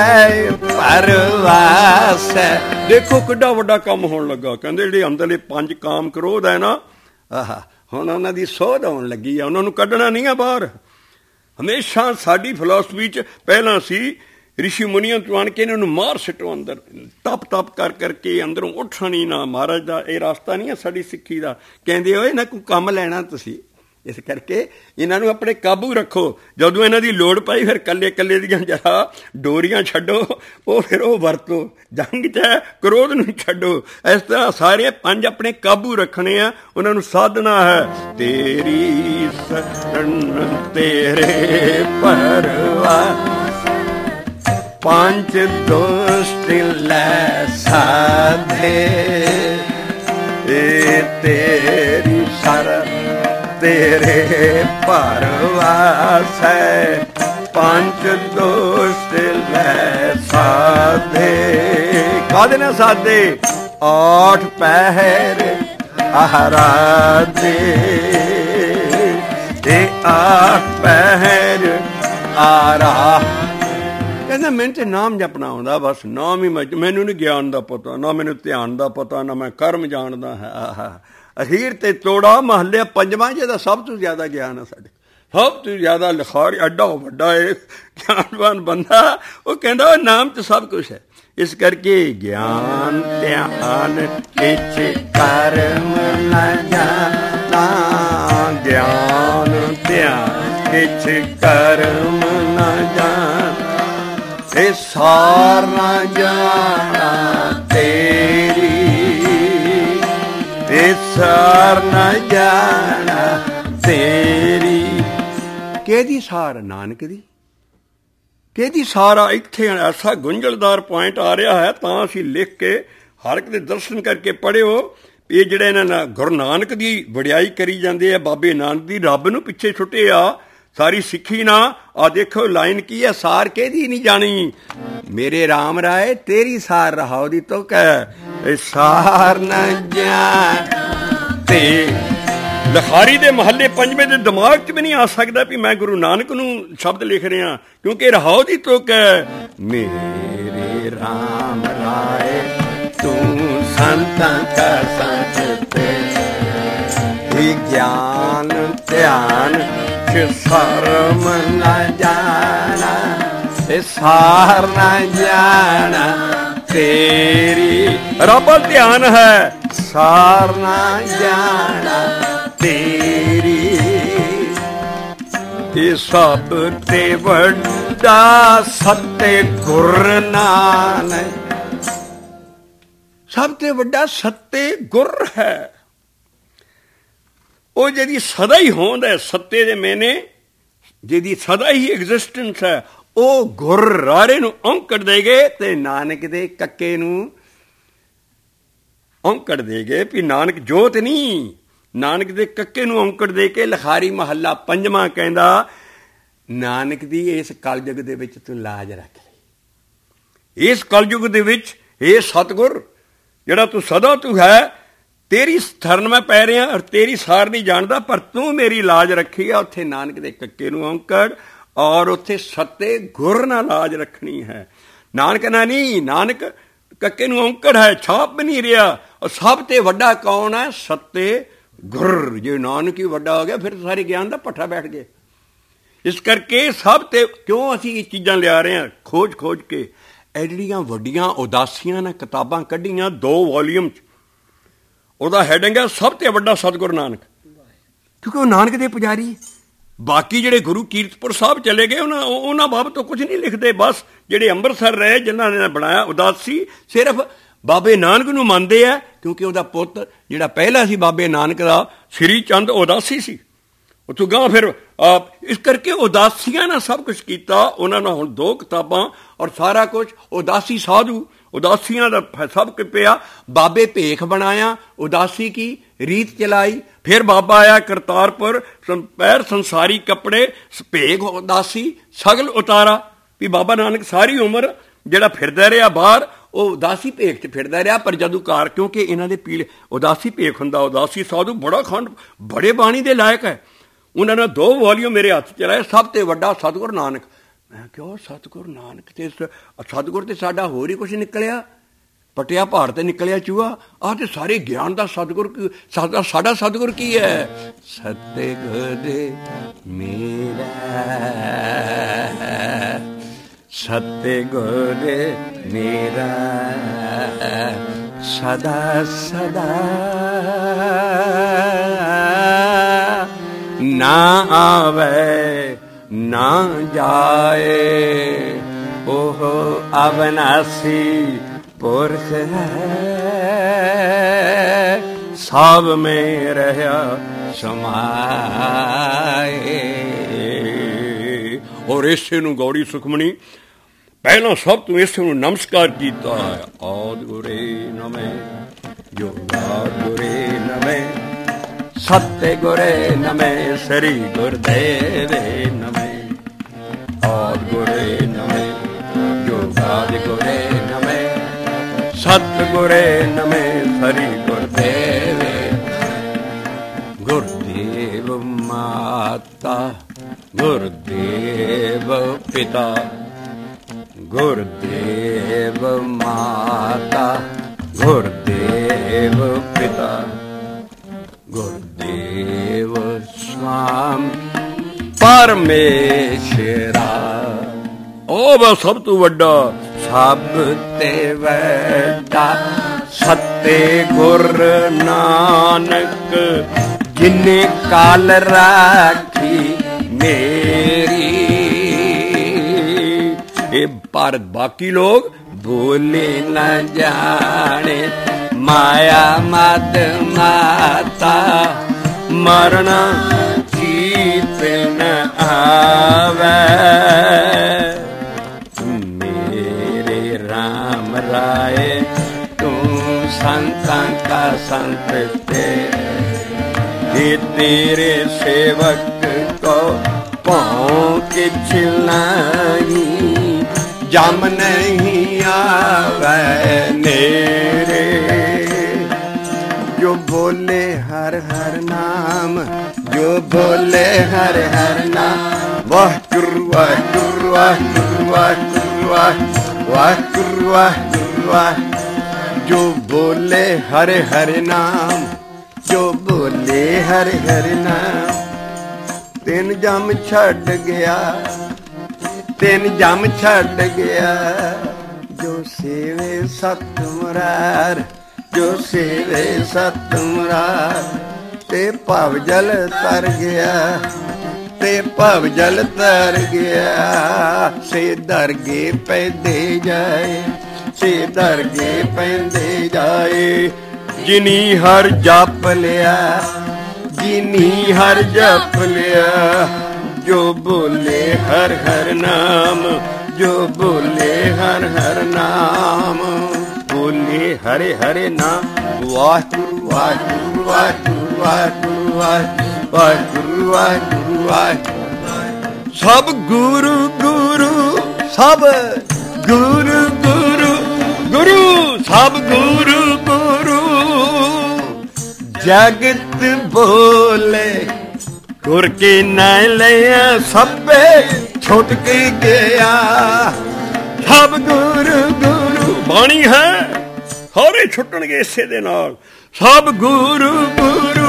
परवास। देखो किड्डा वड्डा काम होने लगा। कहते ਜਿਹੜੇ ਅੰਦਰਲੇ 5 ਕਾਮ ਕ੍ਰੋਧ ਹੈ ਨਾ, ਆਹਾ ਹੁਣ ਉਹਨਾਂ ਦੀ ਸੋਧ ਆਉਣ ਲੱਗੀ ਆ, ਉਹਨਾਂ ਨੂੰ ਕੱਢਣਾ ਨਹੀਂ ਆ ਬਾਹਰ। ਹਮੇਸ਼ਾ ਸਾਡੀ ਫਿਲਾਸਫੀ 'ਚ ਪਹਿਲਾਂ ਸੀ ਰਿਸ਼ੀ ਮੁਨੀਆਂ ਤੋਂ ਆਣ ਕੇ ਇਹਨਾਂ ਨੂੰ ਮਾਰ ਸਿੱਟੋ ਅੰਦਰ, ਤਪ ਤਪ ਕਰ ਕਰਕੇ ਅੰਦਰੋਂ ਉੱਠਣਾ ਨਹੀਂ ਨਾ। ਮਹਾਰਾਜ ਦਾ ਇਹ ਰਸਤਾ ਨਹੀਂ ਹੈ ਸਾਡੀ ਸਿੱਖੀ ਦਾ। ਕਹਿੰਦੇ ਓਏ ਨਾ ਕੋਈ ਕੰਮ ਲੈਣਾ ਤੁਸੀਂ, ਇਸ ਕਰਕੇ ਇਹਨਾਂ ਨੂੰ ਆਪਣੇ ਕਾਬੂ ਰੱਖੋ। ਜਦੋਂ ਇਹਨਾਂ ਦੀ ਲੋੜ ਪਈ ਫਿਰ ਕੱਲੇ ਕੱਲੇ ਦੀਆਂ ਜਰਾ ਡੋਰੀਆਂ ਛੱਡੋ, ਉਹ ਫਿਰ ਉਹ ਵਰਤੋ। ਜੰਗ 'ਚ ਕ੍ਰੋਧ ਨੂੰ ਛੱਡੋ। ਇਸ ਤਰ੍ਹਾਂ ਸਾਰੇ 5 ਆਪਣੇ ਕਾਬੂ ਰੱਖਣੇ ਆ, ਉਹਨਾਂ ਨੂੰ ਸਾਧਨਾ ਹੈ। ਤੇਰੀ ਸ਼ਰਨ ਤੇਰੇ ਪਰਵਾਹ 5 ਦੁਸ਼ਟ ਲੈ ਸਾਧੇ, ਤੇਰੀ ਸ਼ਰਨ ਤੇਰੇ ਪਰਵਾਸ ਹੈ। 5 ਦੁਸ਼ਟ ਲੈ ਸਾਧੇ, ਕਾਹਦੇ ਨਾਲ ਸਾਧੇ? 8 ਪਹਿਰ ਆਰਾਧੇ, 8 ਪਹਿਰ ਆਰਾ। ਕਹਿੰਦਾ ਮੈਨੂੰ ਤੇ ਨਾਮ ਜਪਣਾ ਆਉਂਦਾ, ਬਸ ਨਾਮ ਹੀ ਮੈਨੂੰ ਨਹੀਂ ਗਿਆਨ ਦਾ ਪਤਾ, ਨਾ ਮੈਨੂੰ ਧਿਆਨ ਦਾ ਪਤਾ, ਨਾ ਮੈਂ ਕਰਮ ਜਾਣਦਾ ਹੈ। ਆਹਾ ਅਹੀਰ ਤੇ ਤੋੜਾ ਮਹੱਲੇ 5ਵਾਂ ਜਿਹਦਾ ਸਭ ਤੋਂ ਜ਼ਿਆਦਾ ਗਿਆਨ ਹੈ ਸਾਡੇ, ਸਭ ਤੋਂ ਜ਼ਿਆਦਾ ਲਿਖਾਰੀ ਐਡਾ ਵੱਡਾ ਇਹ ਗਿਆਨਵਾਨ ਬੰਦਾ, ਉਹ ਕਹਿੰਦਾ ਉਹ ਨਾਮ 'ਚ ਸਭ ਕੁਛ ਹੈ। ਇਸ ਕਰਕੇ ਗਿਆਨ ਧਿਆਨ ਕਿਛ ਕਰਮ ਨ ਜਾਣਾ, ਗਿਆਨ ਧਿਆਨ ਕਿਛ ਕਰਮ ਨ ਜਾਣਾ, ਇਹ ਸਾਰ ਨ ਜਾਣਾ ਤੇਰੀ, ਇਹ ਸਾਰ ਨ ਜਾਣਾ ਤੇਰੀ। ਕਿਹਦੀ ਸਾਰ? ਨਾਨਕ ਦੀ। ਕਿਹਦੀ ਸਾਰ ਆ? ਇੱਥੇ ਐਸਾ ਗੁੰਝਲਦਾਰ ਪੁਆਇੰਟ ਆ ਰਿਹਾ ਹੈ, ਤਾਂ ਅਸੀਂ ਲਿਖ ਕੇ ਹਰ ਇੱਕ ਦੇ ਦਰਸ਼ਨ ਕਰਕੇ ਪੜ੍ਹਿਓ। ਇਹ ਜਿਹੜੇ ਇਹਨਾਂ ਨਾਲ ਗੁਰੂ ਨਾਨਕ ਦੀ ਵਡਿਆਈ ਕਰੀ ਜਾਂਦੇ ਆ, ਬਾਬੇ ਨਾਨਕ ਦੀ, ਰੱਬ ਨੂੰ ਪਿੱਛੇ ਛੁੱਟੇ ਆ ਸਾਰੀ ਸਿੱਖੀ ਨਾ। ਆ ਦੇਖੋ ਲਾਈਨ ਕੀ ਹੈ, ਸਾਰ ਕਿਹਦੀ ਨਹੀਂ ਜਾਣੀ? ਮੇਰੇ ਰਾਮ ਰਾਏ ਤੇਰੀ ਸਾਰ ਰਹਾਉ ਦੀ ਤੁਕ ਹੈ, ਸਾਰ ਨ ਜਾਣ ਤੇ। ਲਿਖਾਰੀ ਦੇ ਮਹੱਲੇ 5ਵੇਂ ਦੇ ਦਿਮਾਗ 'ਚ ਵੀ ਨਹੀਂ ਆ ਸਕਦਾ ਵੀ ਮੈਂ ਗੁਰੂ ਨਾਨਕ ਨੂੰ ਸ਼ਬਦ ਲਿਖ ਰਿਹਾ, ਕਿਉਂਕਿ ਰਹਾਉ ਦੀ ਤੁਕ ਹੈ। ਮੇਰੇ ਰਾਮ ਰਾਏ ਤੂੰ ਸੰਤਾਂ ਕਾ ਸੰਤ ਤੇ, ਗਿਆਨ ਧਿਆਨ ਸਰਮ ਨ ਜਾਣਾ, ਇਹ ਸਾਰ ਨ ਜਾਣਾ ਤੇਰੀ। ਰੱਬ ਧਿਆਨ ਹੈ, ਸਾਰ ਨ ਜਾਣਾ ਤੇਰੀ। ਇਹ ਸਭ ਤੇ ਵੱਡਾ ਸਤੇ ਗੁਰ ਨਾਨਕ, ਸਭ ਤੇ ਵੱਡਾ ਸਤੇ ਗੁਰ ਹੈ। ਉਹ ਜਿਹਦੀ ਸਦਾ ਹੀ ਹੋਂਦ ਹੈ, ਸੱਤੇ ਦੇ ਮੈਨੇ ਜਿਹਦੀ ਸਦਾ ਹੀ ਐਗਜ਼ਿਸਟੈਂਸ ਹੈ, ਉਹ ਗੁਰ ਰਾਰੇ ਨੂੰ ਔਂਕੜ ਦੇਗੇ ਤੇ ਨਾਨਕ ਦੇ ਕੱਕੇ ਨੂੰ ਔਂਕੜ ਦੇਗੇ। ਵੀ ਨਾਨਕ ਜੋਤ ਨਹੀਂ, ਨਾਨਕ ਦੇ ਕੱਕੇ ਨੂੰ ਔਂਕੜ ਦੇ ਕੇ ਲਿਖਾਰੀ ਮਹੱਲਾ 5ਵਾਂ ਕਹਿੰਦਾ, ਨਾਨਕ ਦੀ ਇਸ ਕਲਯੁਗ ਦੇ ਵਿੱਚ ਤੂੰ ਲਾਜ ਰੱਖ ਲਈ। ਇਸ ਕਲਯੁਗ ਦੇ ਵਿੱਚ ਇਹ ਸਤਿਗੁਰ ਜਿਹੜਾ ਤੂੰ ਸਦਾ ਤੂੰ ਹੈ, ਤੇਰੀ ਸ਼ਰਨ ਮੈਂ ਪੈ ਰਿਹਾ ਔਰ ਤੇਰੀ ਸਾਰ ਨਹੀਂ ਜਾਣਦਾ, ਪਰ ਤੂੰ ਮੇਰੀ ਲਾਜ ਰੱਖੀ ਆ। ਉੱਥੇ ਨਾਨਕ ਦੇ ਕੱਕੇ ਨੂੰ ਔਂਕੜ, ਔਰ ਉੱਥੇ ਸੱਤੇ ਗੁਰ ਨਾਲ ਲਾਜ ਰੱਖਣੀ ਹੈ। ਨਾਨਕ ਨਾ ਨਹੀਂ, ਨਾਨਕ ਕੱਕੇ ਨੂੰ ਔਂਕੜ ਹੈ, ਛਾਪ ਵੀ ਨਹੀਂ ਰਿਹਾ। ਔਰ ਸਭ ਤੇ ਵੱਡਾ ਕੌਣ ਹੈ? ਸੱਤੇ ਗੁਰ। ਜੇ ਨਾਨਕ ਹੀ ਵੱਡਾ ਹੋ ਗਿਆ ਫਿਰ ਸਾਰੇ ਗਿਆਨ ਦਾ ਭੱਠਾ ਬੈਠ ਗਏ। ਇਸ ਕਰਕੇ ਸਭ ਤੇ ਕਿਉਂ ਅਸੀਂ ਇਹ ਚੀਜ਼ਾਂ ਲਿਆ ਰਹੇ ਹਾਂ ਖੋਜ ਖੋਜ ਕੇ। ਐਡੀਆਂ ਵੱਡੀਆਂ ਉਦਾਸੀਆਂ ਨੇ ਕਿਤਾਬਾਂ ਕੱਢੀਆਂ 2 ਵਾਲੀਅਮ 'ਚ, ਉਹਦਾ ਹੈਡਿੰਗ ਹੈ ਸਭ ਤੇ ਵੱਡਾ ਸਤਿਗੁਰ ਨਾਨਕ, ਕਿਉਂਕਿ ਉਹ ਨਾਨਕ ਦੇ ਪੁਜਾਰੀ। ਬਾਕੀ ਜਿਹੜੇ ਗੁਰੂ ਕੀਰਤਪੁਰ ਸਾਹਿਬ ਚਲੇ ਗਏ ਉਹਨਾਂ ਬਾਬਤ ਤੋਂ ਕੁਝ ਨਹੀਂ ਲਿਖਦੇ। ਬਸ ਜਿਹੜੇ ਅੰਮ੍ਰਿਤਸਰ ਰਹੇ ਜਿਨ੍ਹਾਂ ਨੇ ਬਣਾਇਆ ਉਦਾਸੀ, ਸਿਰਫ ਬਾਬੇ ਨਾਨਕ ਨੂੰ ਮੰਨਦੇ ਆ, ਕਿਉਂਕਿ ਉਹਦਾ ਪੁੱਤ ਜਿਹੜਾ ਪਹਿਲਾ ਸੀ ਬਾਬੇ ਨਾਨਕ ਦਾ, ਸ੍ਰੀ ਚੰਦ ਉਦਾਸੀ ਸੀ। ਉੱਥੋਂ ਗਾਂ ਫਿਰ ਇਸ ਕਰਕੇ ਉਦਾਸੀਆਂ ਨਾਲ ਸਭ ਕੁਛ ਕੀਤਾ ਉਹਨਾਂ ਨੇ। ਹੁਣ 2 ਕਿਤਾਬਾਂ ਔਰ ਸਾਰਾ ਕੁਛ ਉਦਾਸੀ ਸਾਧੂ, ਉਦਾਸੀਆਂ ਦਾ ਸਭ ਕੁ ਪਿਆ। ਬਾਬੇ ਭੇਖ ਬਣਾਇਆ, ਉਦਾਸੀ ਕੀ ਰੀਤ ਚਲਾਈ। ਫਿਰ ਬਾਬਾ ਆਇਆ ਕਰਤਾਰਪੁਰ, ਪੈਰ ਸੰਸਾਰੀ ਕੱਪੜੇ, ਭੇਖ ਉਦਾਸੀ ਸਗਲ ਉਤਾਰਾ। ਵੀ ਬਾਬਾ ਨਾਨਕ ਸਾਰੀ ਉਮਰ ਜਿਹੜਾ ਫਿਰਦਾ ਰਿਹਾ ਬਾਹਰ, ਉਹ ਉਦਾਸੀ ਭੇਖ 'ਚ ਫਿਰਦਾ ਰਿਹਾ। ਪਰ ਜਦੋਂ ਕਾਰ, ਕਿਉਂਕਿ ਇਹਨਾਂ ਦੇ ਪੀਲੇ ਉਦਾਸੀ ਭੇਖ ਹੁੰਦਾ, ਉਦਾਸੀ ਸਾਧੂ ਬੜਾ ਖੰਡ, ਬੜੇ ਬਾਣੀ ਦੇ ਲਾਇਕ ਹੈ। ਉਹਨਾਂ ਨੇ 2 ਵਾਲੀਅਮ ਮੇਰੇ ਹੱਥ 'ਚ ਲਾਏ, ਸਭ ਤੇ ਵੱਡਾ ਸਤਿਗੁਰ ਨਾਨਕ। ਮੈਂ ਕਿਹਾ ਸਤਿਗੁਰ ਨਾਨਕ ਤੇ ਸਤਿਗੁਰ ਤੇ ਸਾਡਾ ਹੋਰ ਹੀ ਕੁਛ ਨਿਕਲਿਆ, ਪਟਿਆ ਭਾਰ ਤੇ ਨਿਕਲਿਆ ਚੂਹਾ। ਆਹ ਤੇ ਸਾਰੇ ਗਿਆਨ ਦਾ ਸਤਿਗੁਰ, ਸਾਡਾ ਸਤਿਗੁਰ ਕੀ ਹੈ? ਸਤਿਗੁਰ ਮੇਰਾ, ਸਤਿਗੁਰ ਮੇਰਾ ਸਦਾ ਸਦਾ ना आवे ना जाए। ओह अविनाशी पुरख है, सब में रहा समाए। और इसे नूं गौड़ी सुखमणी पहला सब तू इसे नूं नमस्कार कीता है। आद गुरे नमे जोगाद गुरे नमे, सत्य गुरे नमे, श्री गुरुदेवे नमे। आद गुरे नमे जोगाद गुरे नमे, सत्य गुरे नमे, श्री गुरुदेवे। गुरुदेव माता गुरुदेव पिता, गुरुदेव माता गुरुदेव पिता, गुरुदेव स्वामी परमेश्वरा। ओ बस सब तू वड्डा, सब ते वड्डा सत्ते गुर नानक, जिन्ने काल राखी मेरी। ये भारत बाकी लोग बोले न जाने, माया मद माता मरना जीत न आवे। मेरे राम राय तू संतां का संत तेरे सेवक को पाँव के चिल्लाई, जम नहीं आवे मेरे। जो बोले हर हर नाम, जो बोले हर हर नाम, वाह गुरुआ गुरुआ गुरुआ गुरुआ वाह गुरुआ गुरुआ। जो बोले हर हर नाम, जो बोले हर हर नाम, तीन जम छड़ गया, तीन जम छड़ गया। जो सेवे सत मुरार, जो सेवे सत मुरार, ते भव जल तर गया, ते भव जल तर गया। से दरगे पैदे जाए, से दरगे पैदे जाए। जिनी हर जप लिया, जिनी हर जप लिया। जो बोले हर हर नाम, जो बोले हर हर नाम, बोले हरे हरे नाम। वाहिगुरु वाहिगुरु वाहिगुरु वाहिगुरु वाहिगुरु वाहिगुरु वाहिगुरु। सब गुरु गुरु, सब गुरु गुरु गुरु, सब गुरु गुरु। जगत बोले गुर के न लिया, सबे छुट के गया। सब गुरु गुरु बाणी है, सारे छुटणगे इसे दे नाल। सब गुरु गुरु,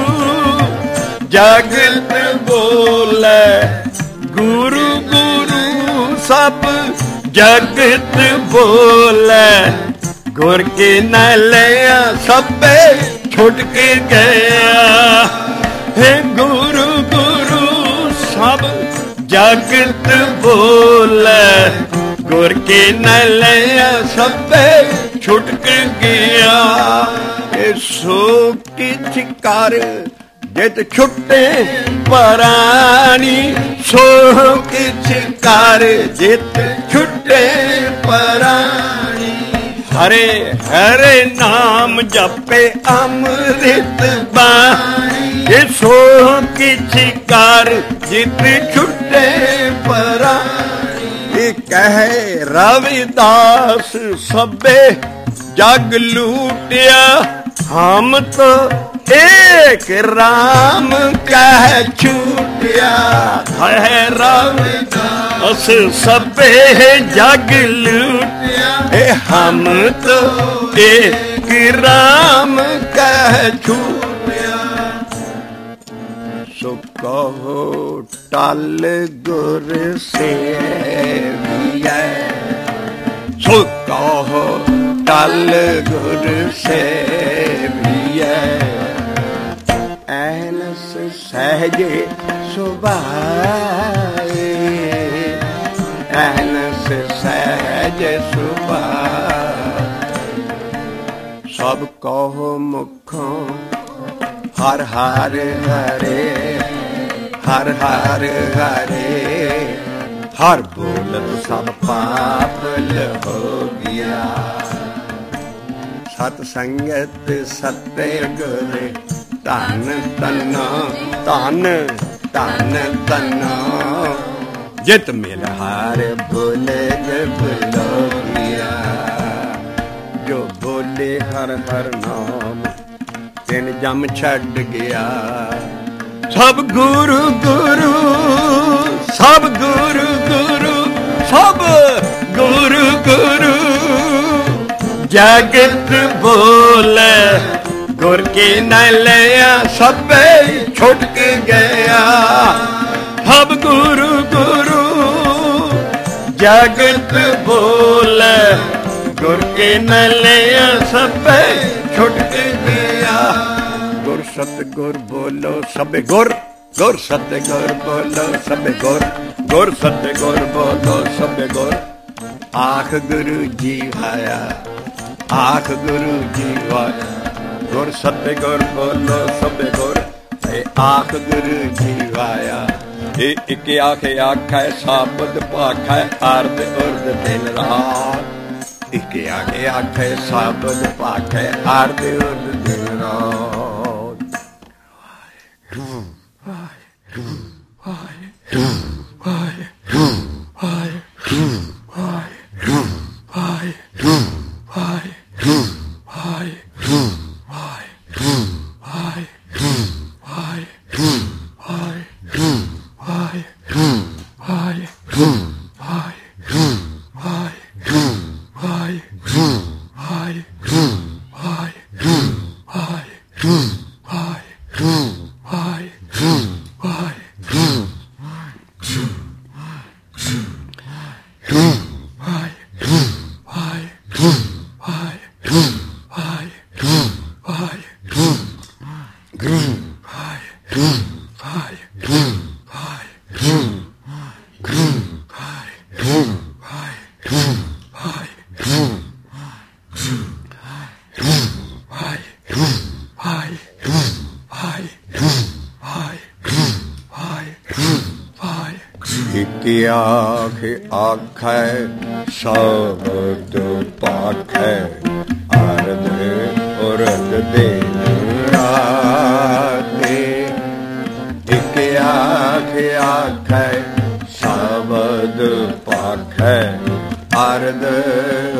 जगत बोले गुरु गुरु, सब जगत बोले गुर के न लिया, सबे छुट के गया। हे गुरु गुरु सब जगत बोले, गुर के न लिया, सबे छुट के गया। सो किछ कर जित छुटे परानी, सो किछ कर जित छुटे परानी। हरे हरे नाम जपे अमृत बाणी, ये सो किछ कर जित छुटे परानी। ये कहे रविदास सबे जग लूटिया, हम तो एक राम कह छूटिया। है रविदास सबे जग लूटिया, हम तो एक राम कह छूटिया। सो कहो टल गुर से सो कहो टल गुर से भी ऐनस सहजे सुभाए, अहनस सहज सुभाए। सब कहो मुखों हर हर हरे, हर हर हरे, हर बोलत सब पाप हो गया। सत संगत सत्य गुर धन तन, धन धन तन, जित मिल हार बोले बोलो गया। जो बोले हर हर नाम तिन जम छड़ गया। सब गुरु गुरु, सब गुरु गुरु, सब गुरु गुरु, जगत बोले गुर की न लिया, सबे छुटक गया। सब गुरु गुरु, जगत बोले गुर की न लिया, सबे छुटक गया। गुर सतगुर बोलो सबे गुर, गुर सतगुर बोलो सबे गुर, गुर सतगुर बोलो सबे गुर। आख गुरु जी आया, आख गुरु जी आया, गुर सतगुर बोलो सबे गुर। आख गुरु जी आया, एक आखे आखै साबत भाखै, अर्ध उर्ध दिन रात। एक आखे आखै साबत भाखै, अर्ध उर्ध दिन रात। आख आखै शब्द पाखै, अर्ध उर्ध दिन रात। एक आख आखै शब्द पाखै, अर्ध